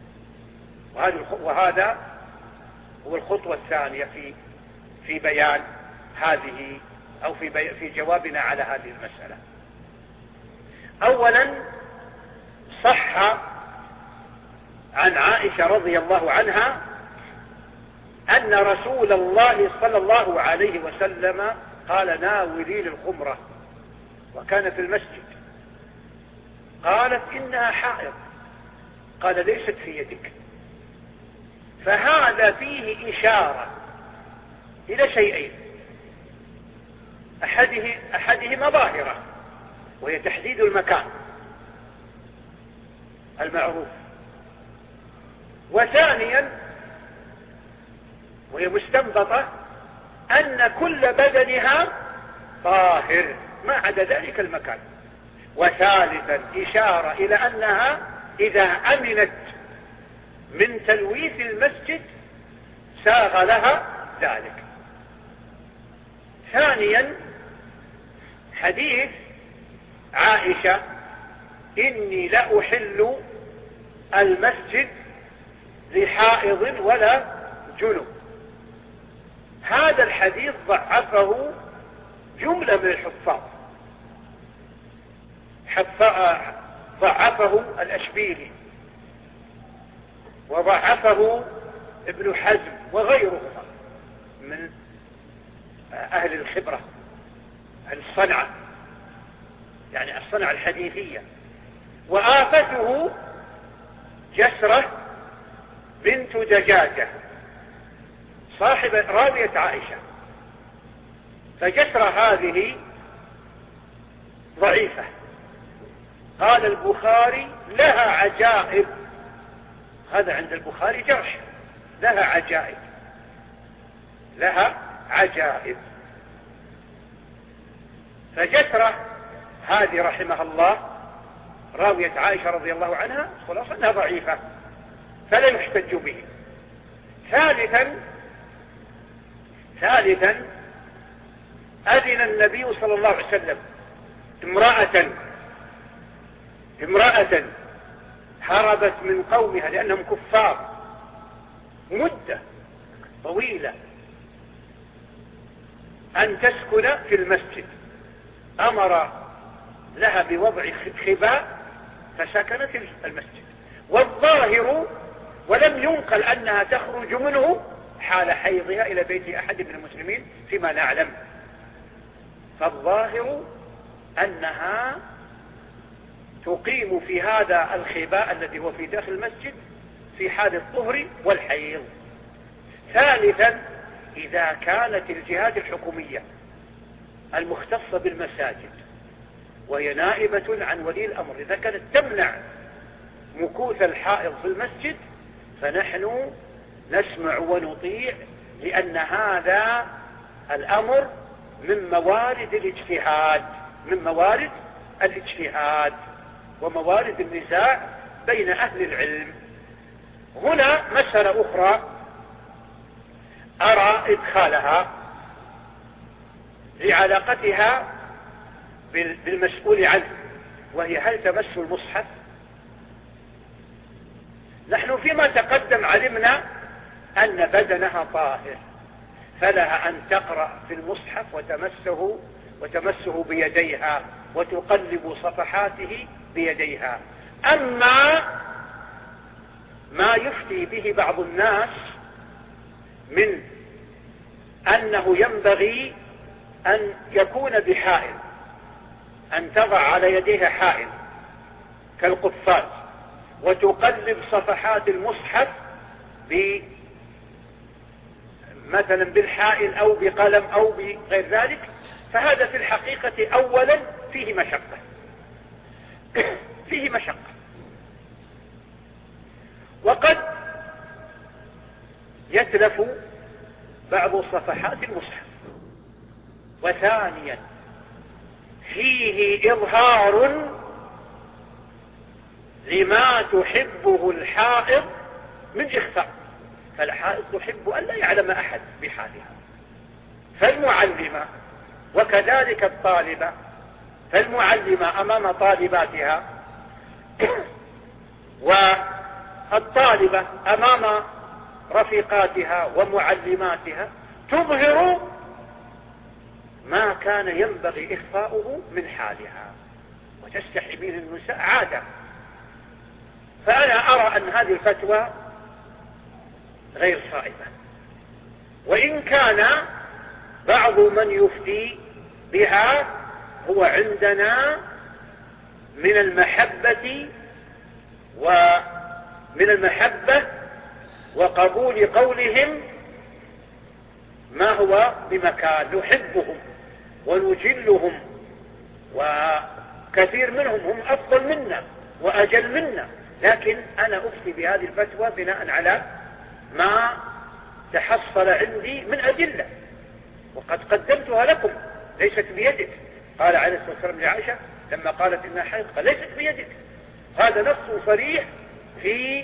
S2: وهذا هو الخطوة الثانية في في بيان هذه أو في بي في جوابنا على هذه المسألة. أولا، صح عن عائشة رضي الله عنها أن رسول الله صلى الله عليه وسلم قال: ناولي للخمرة، وكان في المسجد. قالت: إنها حائض. قال: ليست في يدك. فهذا فيه إشارة إلى شيئين: أحده أحدهما ظاهرة وهي تحديد المكان المعروف، وثانيا وهي مستنبطة أن كل بدنها طاهر ما عدا ذلك المكان، وثالثا إشارة إلى أنها إذا أمنت من تلويث المسجد ساغ لها ذلك. ثانيا، حديث عائشة: إني لا أحل المسجد لحائض ولا جنب. هذا الحديث ضعفه جملة من الحفاظ، ضعفه الأشبيلي وضعفه ابن حزم وغيرهما من أهل الخبرة، أهل الصنعة، يعني الصنعة الحديثية. وآفته جسرة بنت دجاجة صاحبة راوية عائشة، فجسرة هذه ضعيفة. قال البخاري: لها عجائب. هذا عند البخاري جرح، لها عجائب لها عجائب فجسرة هذه رحمها الله راوية عائشة رضي الله عنها خلاص أنها ضعيفة فلا يحتج به. ثالثا ثالثا أذن النبي صلى الله عليه وسلم امرأة امرأة هربت من قومها لأنهم كفار مدة طويلة أن تسكن في المسجد، أمر لها بوضع خباء فسكنت المسجد. والظاهر، ولم ينقل أنها تخرج منه حال حيضها إلى بيت أحد من المسلمين فيما نعلم، فالظاهر أنها تقيم في هذا الخباء الذي هو في داخل المسجد في حال الطهر والحيض. ثالثا، إذا كانت الجهات الحكومية المختصة بالمساجد وهي نائبة عن ولي الأمر إذا كانت تمنع مكوث الحائض في المسجد فنحن نسمع ونطيع، لأن هذا الأمر من موارد الاجتهاد من موارد الاجتهاد وموارد النزاع بين أهل العلم. هنا مسألة أخرى أرى إدخالها لعلاقتها بالمسؤول عنه، وهي هل تمس المصحف؟ نحن فيما تقدم علمنا أن بدنها طاهر، فلها أن تقرأ في المصحف وتمسه وتمسه بيديها وتقلب صفحاته بيديها. أما ما يفتي به بعض الناس من أنه ينبغي أن يكون بحائل، أن تضع على يديها حائل كالقفاز وتقلب صفحات المصحف مثلا بالحائل أو بقلم أو بغير ذلك، فهذا في الحقيقة أولا فيه مشقة فيه مشقة وقد يتلف بعض صفحات المصحف. وثانيا فيه إظهار لما تحبه الحائض من إخفاء، فالحائض تحب أن لا يعلم أحد بحالها، فالمعلمة وكذلك الطالبة، فالمعلمة أمام طالباتها والطالبة أمام رفيقاتها ومعلماتها تظهر ما كان ينبغي إخفاؤه من حالها، وتستحي منه النساء عادة. فأنا أرى أن هذه الفتوى غير صائبة، وإن كان بعض من يفتي بها هو عندنا من المحبة ومن المحبة وقبول قولهم ما هو بمكان، نحبهم ونجلهم، وكثير منهم هم أفضل منا وأجل منا، لكن أنا أفتي بهذه الفتوى بناء على ما تحصل عندي من أدلة، وقد قدمتها لكم. ليست بيدك، قال عليه الصلاة والسلام لعائشة لما قالت إنها حيض قال ليست بيدك. هذا نص صريح في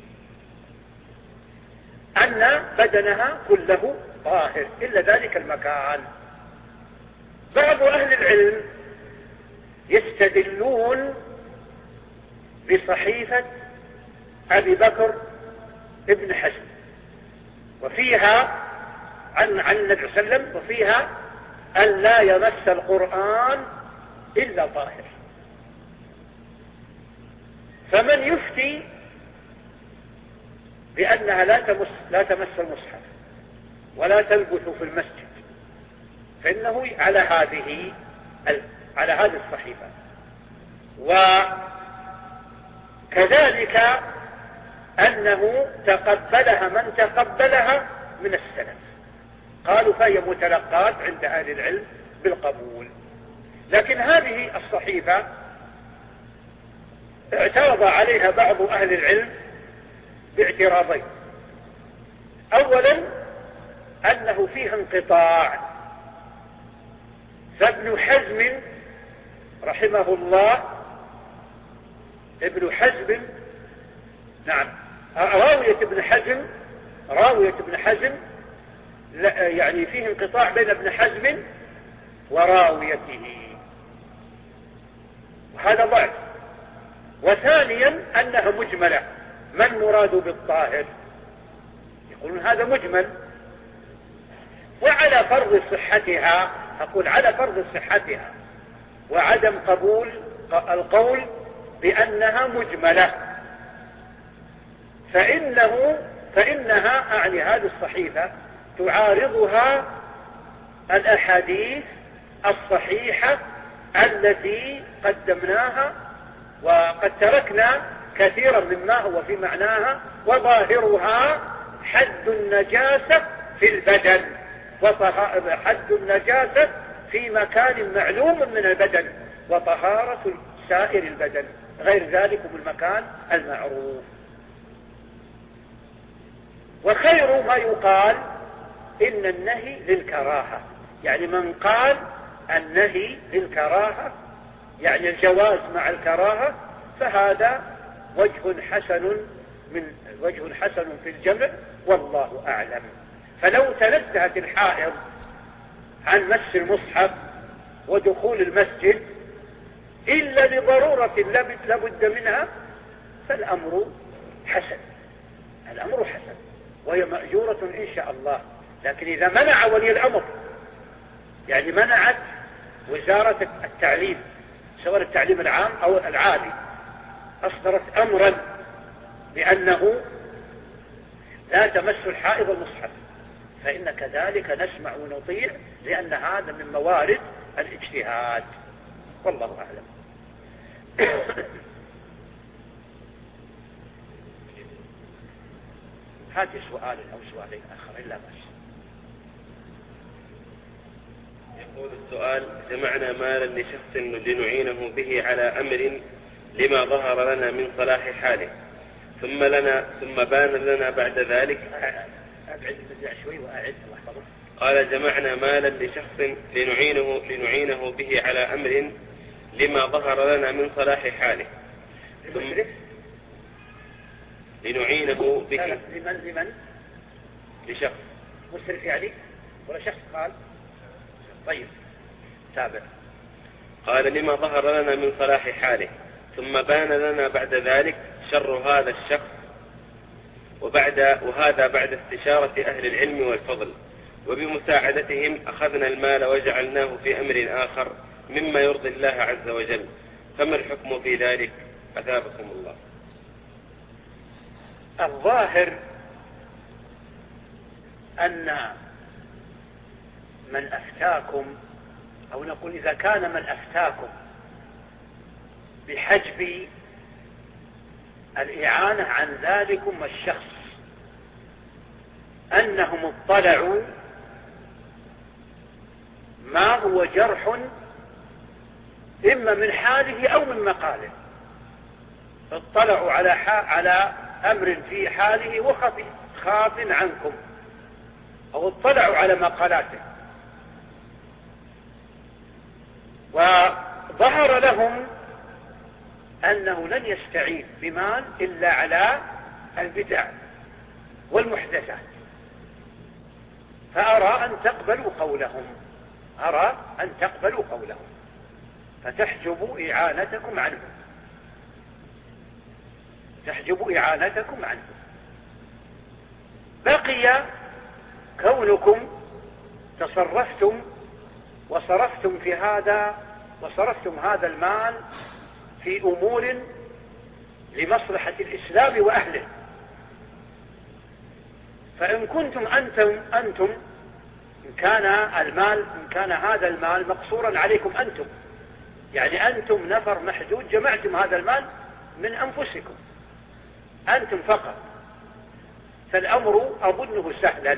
S2: أن بدنها كله طاهر إلا ذلك المكان. بعض أهل العلم يستدلون بصحيفة أبي بكر ابن حزم، وفيها عن عن النبي صلى الله عليه وسلم، وفيها أن لا يمس القرآن إلا طاهر. فمن يفتي بأنها لا تمس لا تمس المصحف ولا تلبث في المسجد فإنه على هذه على هذه الصحيفة. وكذلك أنه تقبلها من تقبلها من السلف، قالوا فهي متلقات عند أهل العلم بالقبول. لكن هذه الصحيفة اعترض عليها بعض أهل العلم باعتراضين. أولا أنه فيها انقطاع، فابن حزم رحمه الله ابن حزم نعم راوية ابن حزم راوية ابن حزم يعني فيه انقطاع بين ابن حزم وراويته، وهذا ضعف. وثانيا أنها مجملة، ما المراد بالطاهر؟ يقولون هذا مجمل. وعلى فرض صحتها، أقول على فرض صحتها وعدم قبول القول بأنها مجملة، فإنه فإنها أعني هذه الصحيفة تعارضها الأحاديث الصحيحة التي قدمناها، وقد تركنا كثيرا مما هو في معناها، وظاهرها حد النجاسة في البدن، حد النجاسة في مكان معلوم من البدن، وطهارة سائر البدن غير ذلك بالمكان المعروف. وخير ما يقال إن النهي للكراهة، يعني من قال النهي للكراهة يعني الجواز مع الكراهة، فهذا وجه حسن من وجه حسن في الجمع، والله أعلم. فلو تنزهت الحائض عن مس المصحف ودخول المسجد إلا لضرورة لابد منها فالأمر حسن، الأمر حسن، وهي مأجورة إن شاء الله. لكن إذا منع ولي الأمر، يعني منعت وزارة التعليم سواء التعليم العام أو العالي، أصدرت أمرا بأنه لا تمس الحائض المصحف، فإن كذلك نسمع ونطيع، لأن هذا من موارد الاجتهاد، والله أعلم. هذا سؤال أو سؤالين آخرين لا بأس.
S1: يقول السؤال: جمعنا مالا لشخص لنعينه به على أمر لما ظهر لنا من صلاح حاله، ثم لنا ثم بان لنا بعد ذلك.
S2: أبعد المذيع شوي وأعد واحفظه.
S1: قال: جمعنا مالا لشخص لنعينه لنعينه به على أمر لما ظهر لنا من صلاح حاله،
S2: لمسرف
S1: لنعينه به.
S2: لمن لمن
S1: لشخص
S2: مسرف يعني ولا شخص قال؟ طيب تابع.
S1: قال: لما ظهر لنا من صلاح حاله، ثم بان لنا بعد ذلك شر هذا الشخص، وبعد وهذا بعد استشارة أهل العلم والفضل، وبمساعدتهم أخذنا المال وجعلناه في أمر آخر مما يرضي الله عز وجل، فما الحكم في ذلك؟ أثابكم الله.
S2: الظاهر أن من أفتاكم، أو نقول إذا كان من أفتاكم بحجب الإعانة عن ذلكم الشخص أنهم اطلعوا ما هو جرح إما من حاله أو من مقاله، اطلعوا على على أمر في حاله وخفي خاف عنكم، أو اطلعوا على مقالاته وظهر لهم أنه لن يستعين بمال إلا على البدع والمحدثات، فأرى أن تقبلوا قولهم أرى أن تقبلوا قولهم فتحجبوا إعانتكم عنه تحجبوا إعانتكم عنه. بقي كونكم تصرفتم وصرفتم في هذا وصرفتم هذا المال في أمور لمصلحة الإسلام وأهله، فإن كنتم أنتم أنتم إن كان المال إن كان هذا المال مقصورا عليكم أنتم، يعني أنتم نفر محدود جمعتم هذا المال من أنفسكم أنتم فقط، فالأمر أظنه سهلا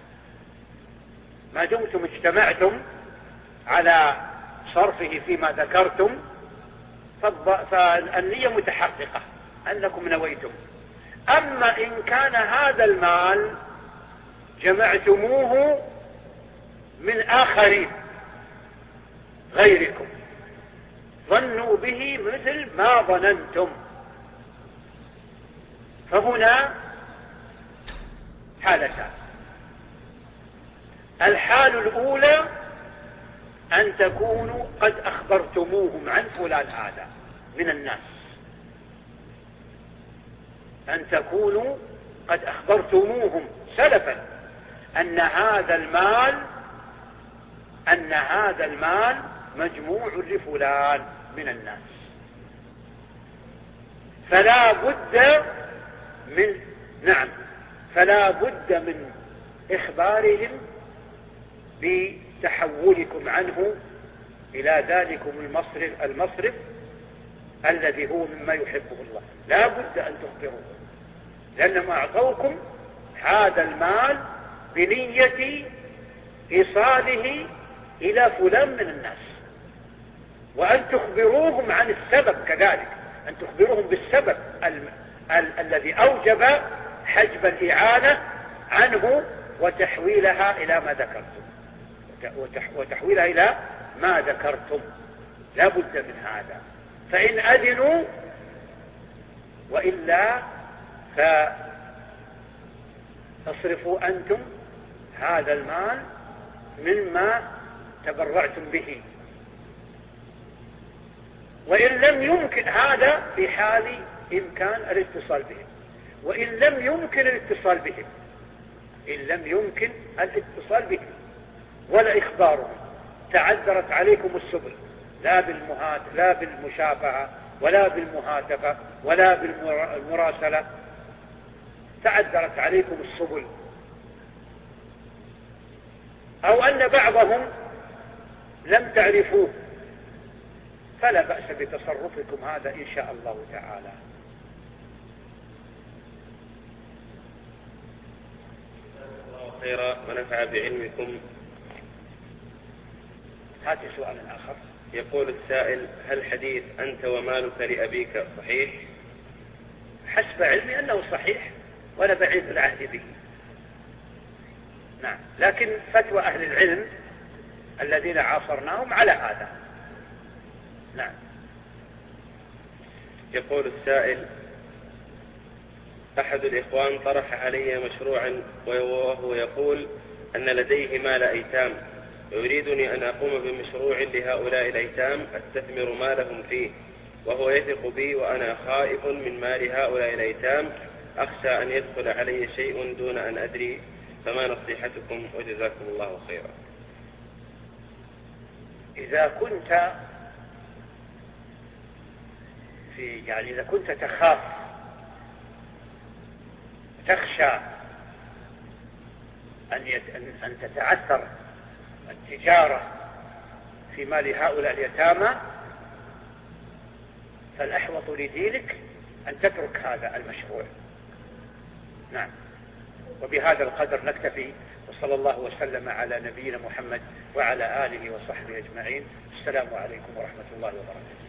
S2: ما دمتم اجتمعتم على صرفه فيما ذكرتم، فالنية متحققة أنكم نويتم. أما إن كان هذا المال جمعتموه من آخرين غيركم ظنوا به مثل ما ظننتم، فهنا حالتان: الحال الأولى أن تكونوا قد أخبرتموهم عن فلان هذا من الناس، أن تكونوا قد أخبرتموهم سلفا أن هذا المال أن هذا المال مجموع لفلان من الناس، فلا بد من نعم فلا بد من إخبارهم بتحولكم عنه إلى ذلكم المصرف, المصرف الذي هو مما يحبه الله. لا بد أن تخبروه، لأنهم أعطوكم هذا المال بنية إيصاله إلى فلان من الناس، وأن تخبروهم عن السبب كذلك، أن تخبروهم بالسبب ال ال الذي أوجب حجب الإعانة عنه وتحويلها إلى ما ذكرتم وتح وتحويلها إلى ما ذكرتم. لا بد من هذا. فإن أذنوا وإلا فاصرفوا أنتم هذا المال مما تبرعتم به. وإن لم يمكن هذا في حال إمكان الاتصال بهم، وإن لم يمكن الاتصال بهم إن لم يمكن الاتصال بهم ولا إخبارهم، تعذرت عليكم السبل، لا بالمهات لا بالمشافهة ولا بالمهاتفة ولا بالمراسلة، تعذرت عليكم السبل، أو أن بعضهم لم تعرفوه، فلا بأس بتصرفكم هذا إن شاء الله تعالى.
S1: الله خيرا ونفع بعلمكم.
S2: هذا سؤال آخر.
S1: يقول السائل: هل حديث أنت ومالك لأبيك صحيح؟
S2: حسب علمي أنه صحيح ولا بعيد العهد به. نعم، لكن فتوى أهل العلم الذين عاصرناهم على هذا. نعم.
S1: يقول السائل: أحد الإخوان طرح علي مشروعا وهو يقول أن لديه مال أيتام، ويريدني أن أقوم بمشروع لهؤلاء الأيتام أستثمر مالهم فيه، وهو يثق بي وأنا خائف من مال هؤلاء الأيتام، أخشى أن يدخل علي شيء دون أن أدري، فما نصيحتكم وجزاكم الله خيرا؟
S2: إذا كنت في يعني إذا كنت تخاف تخشى أن يت... أن تتعثر التجارة في مال هؤلاء اليتامى، فالأحوط لدينك أن تترك هذا المشروع. نعم. وبهذا القدر نكتفي، وصلى الله وسلم على نبينا محمد وعلى آله وصحبه أجمعين. السلام عليكم ورحمة الله وبركاته.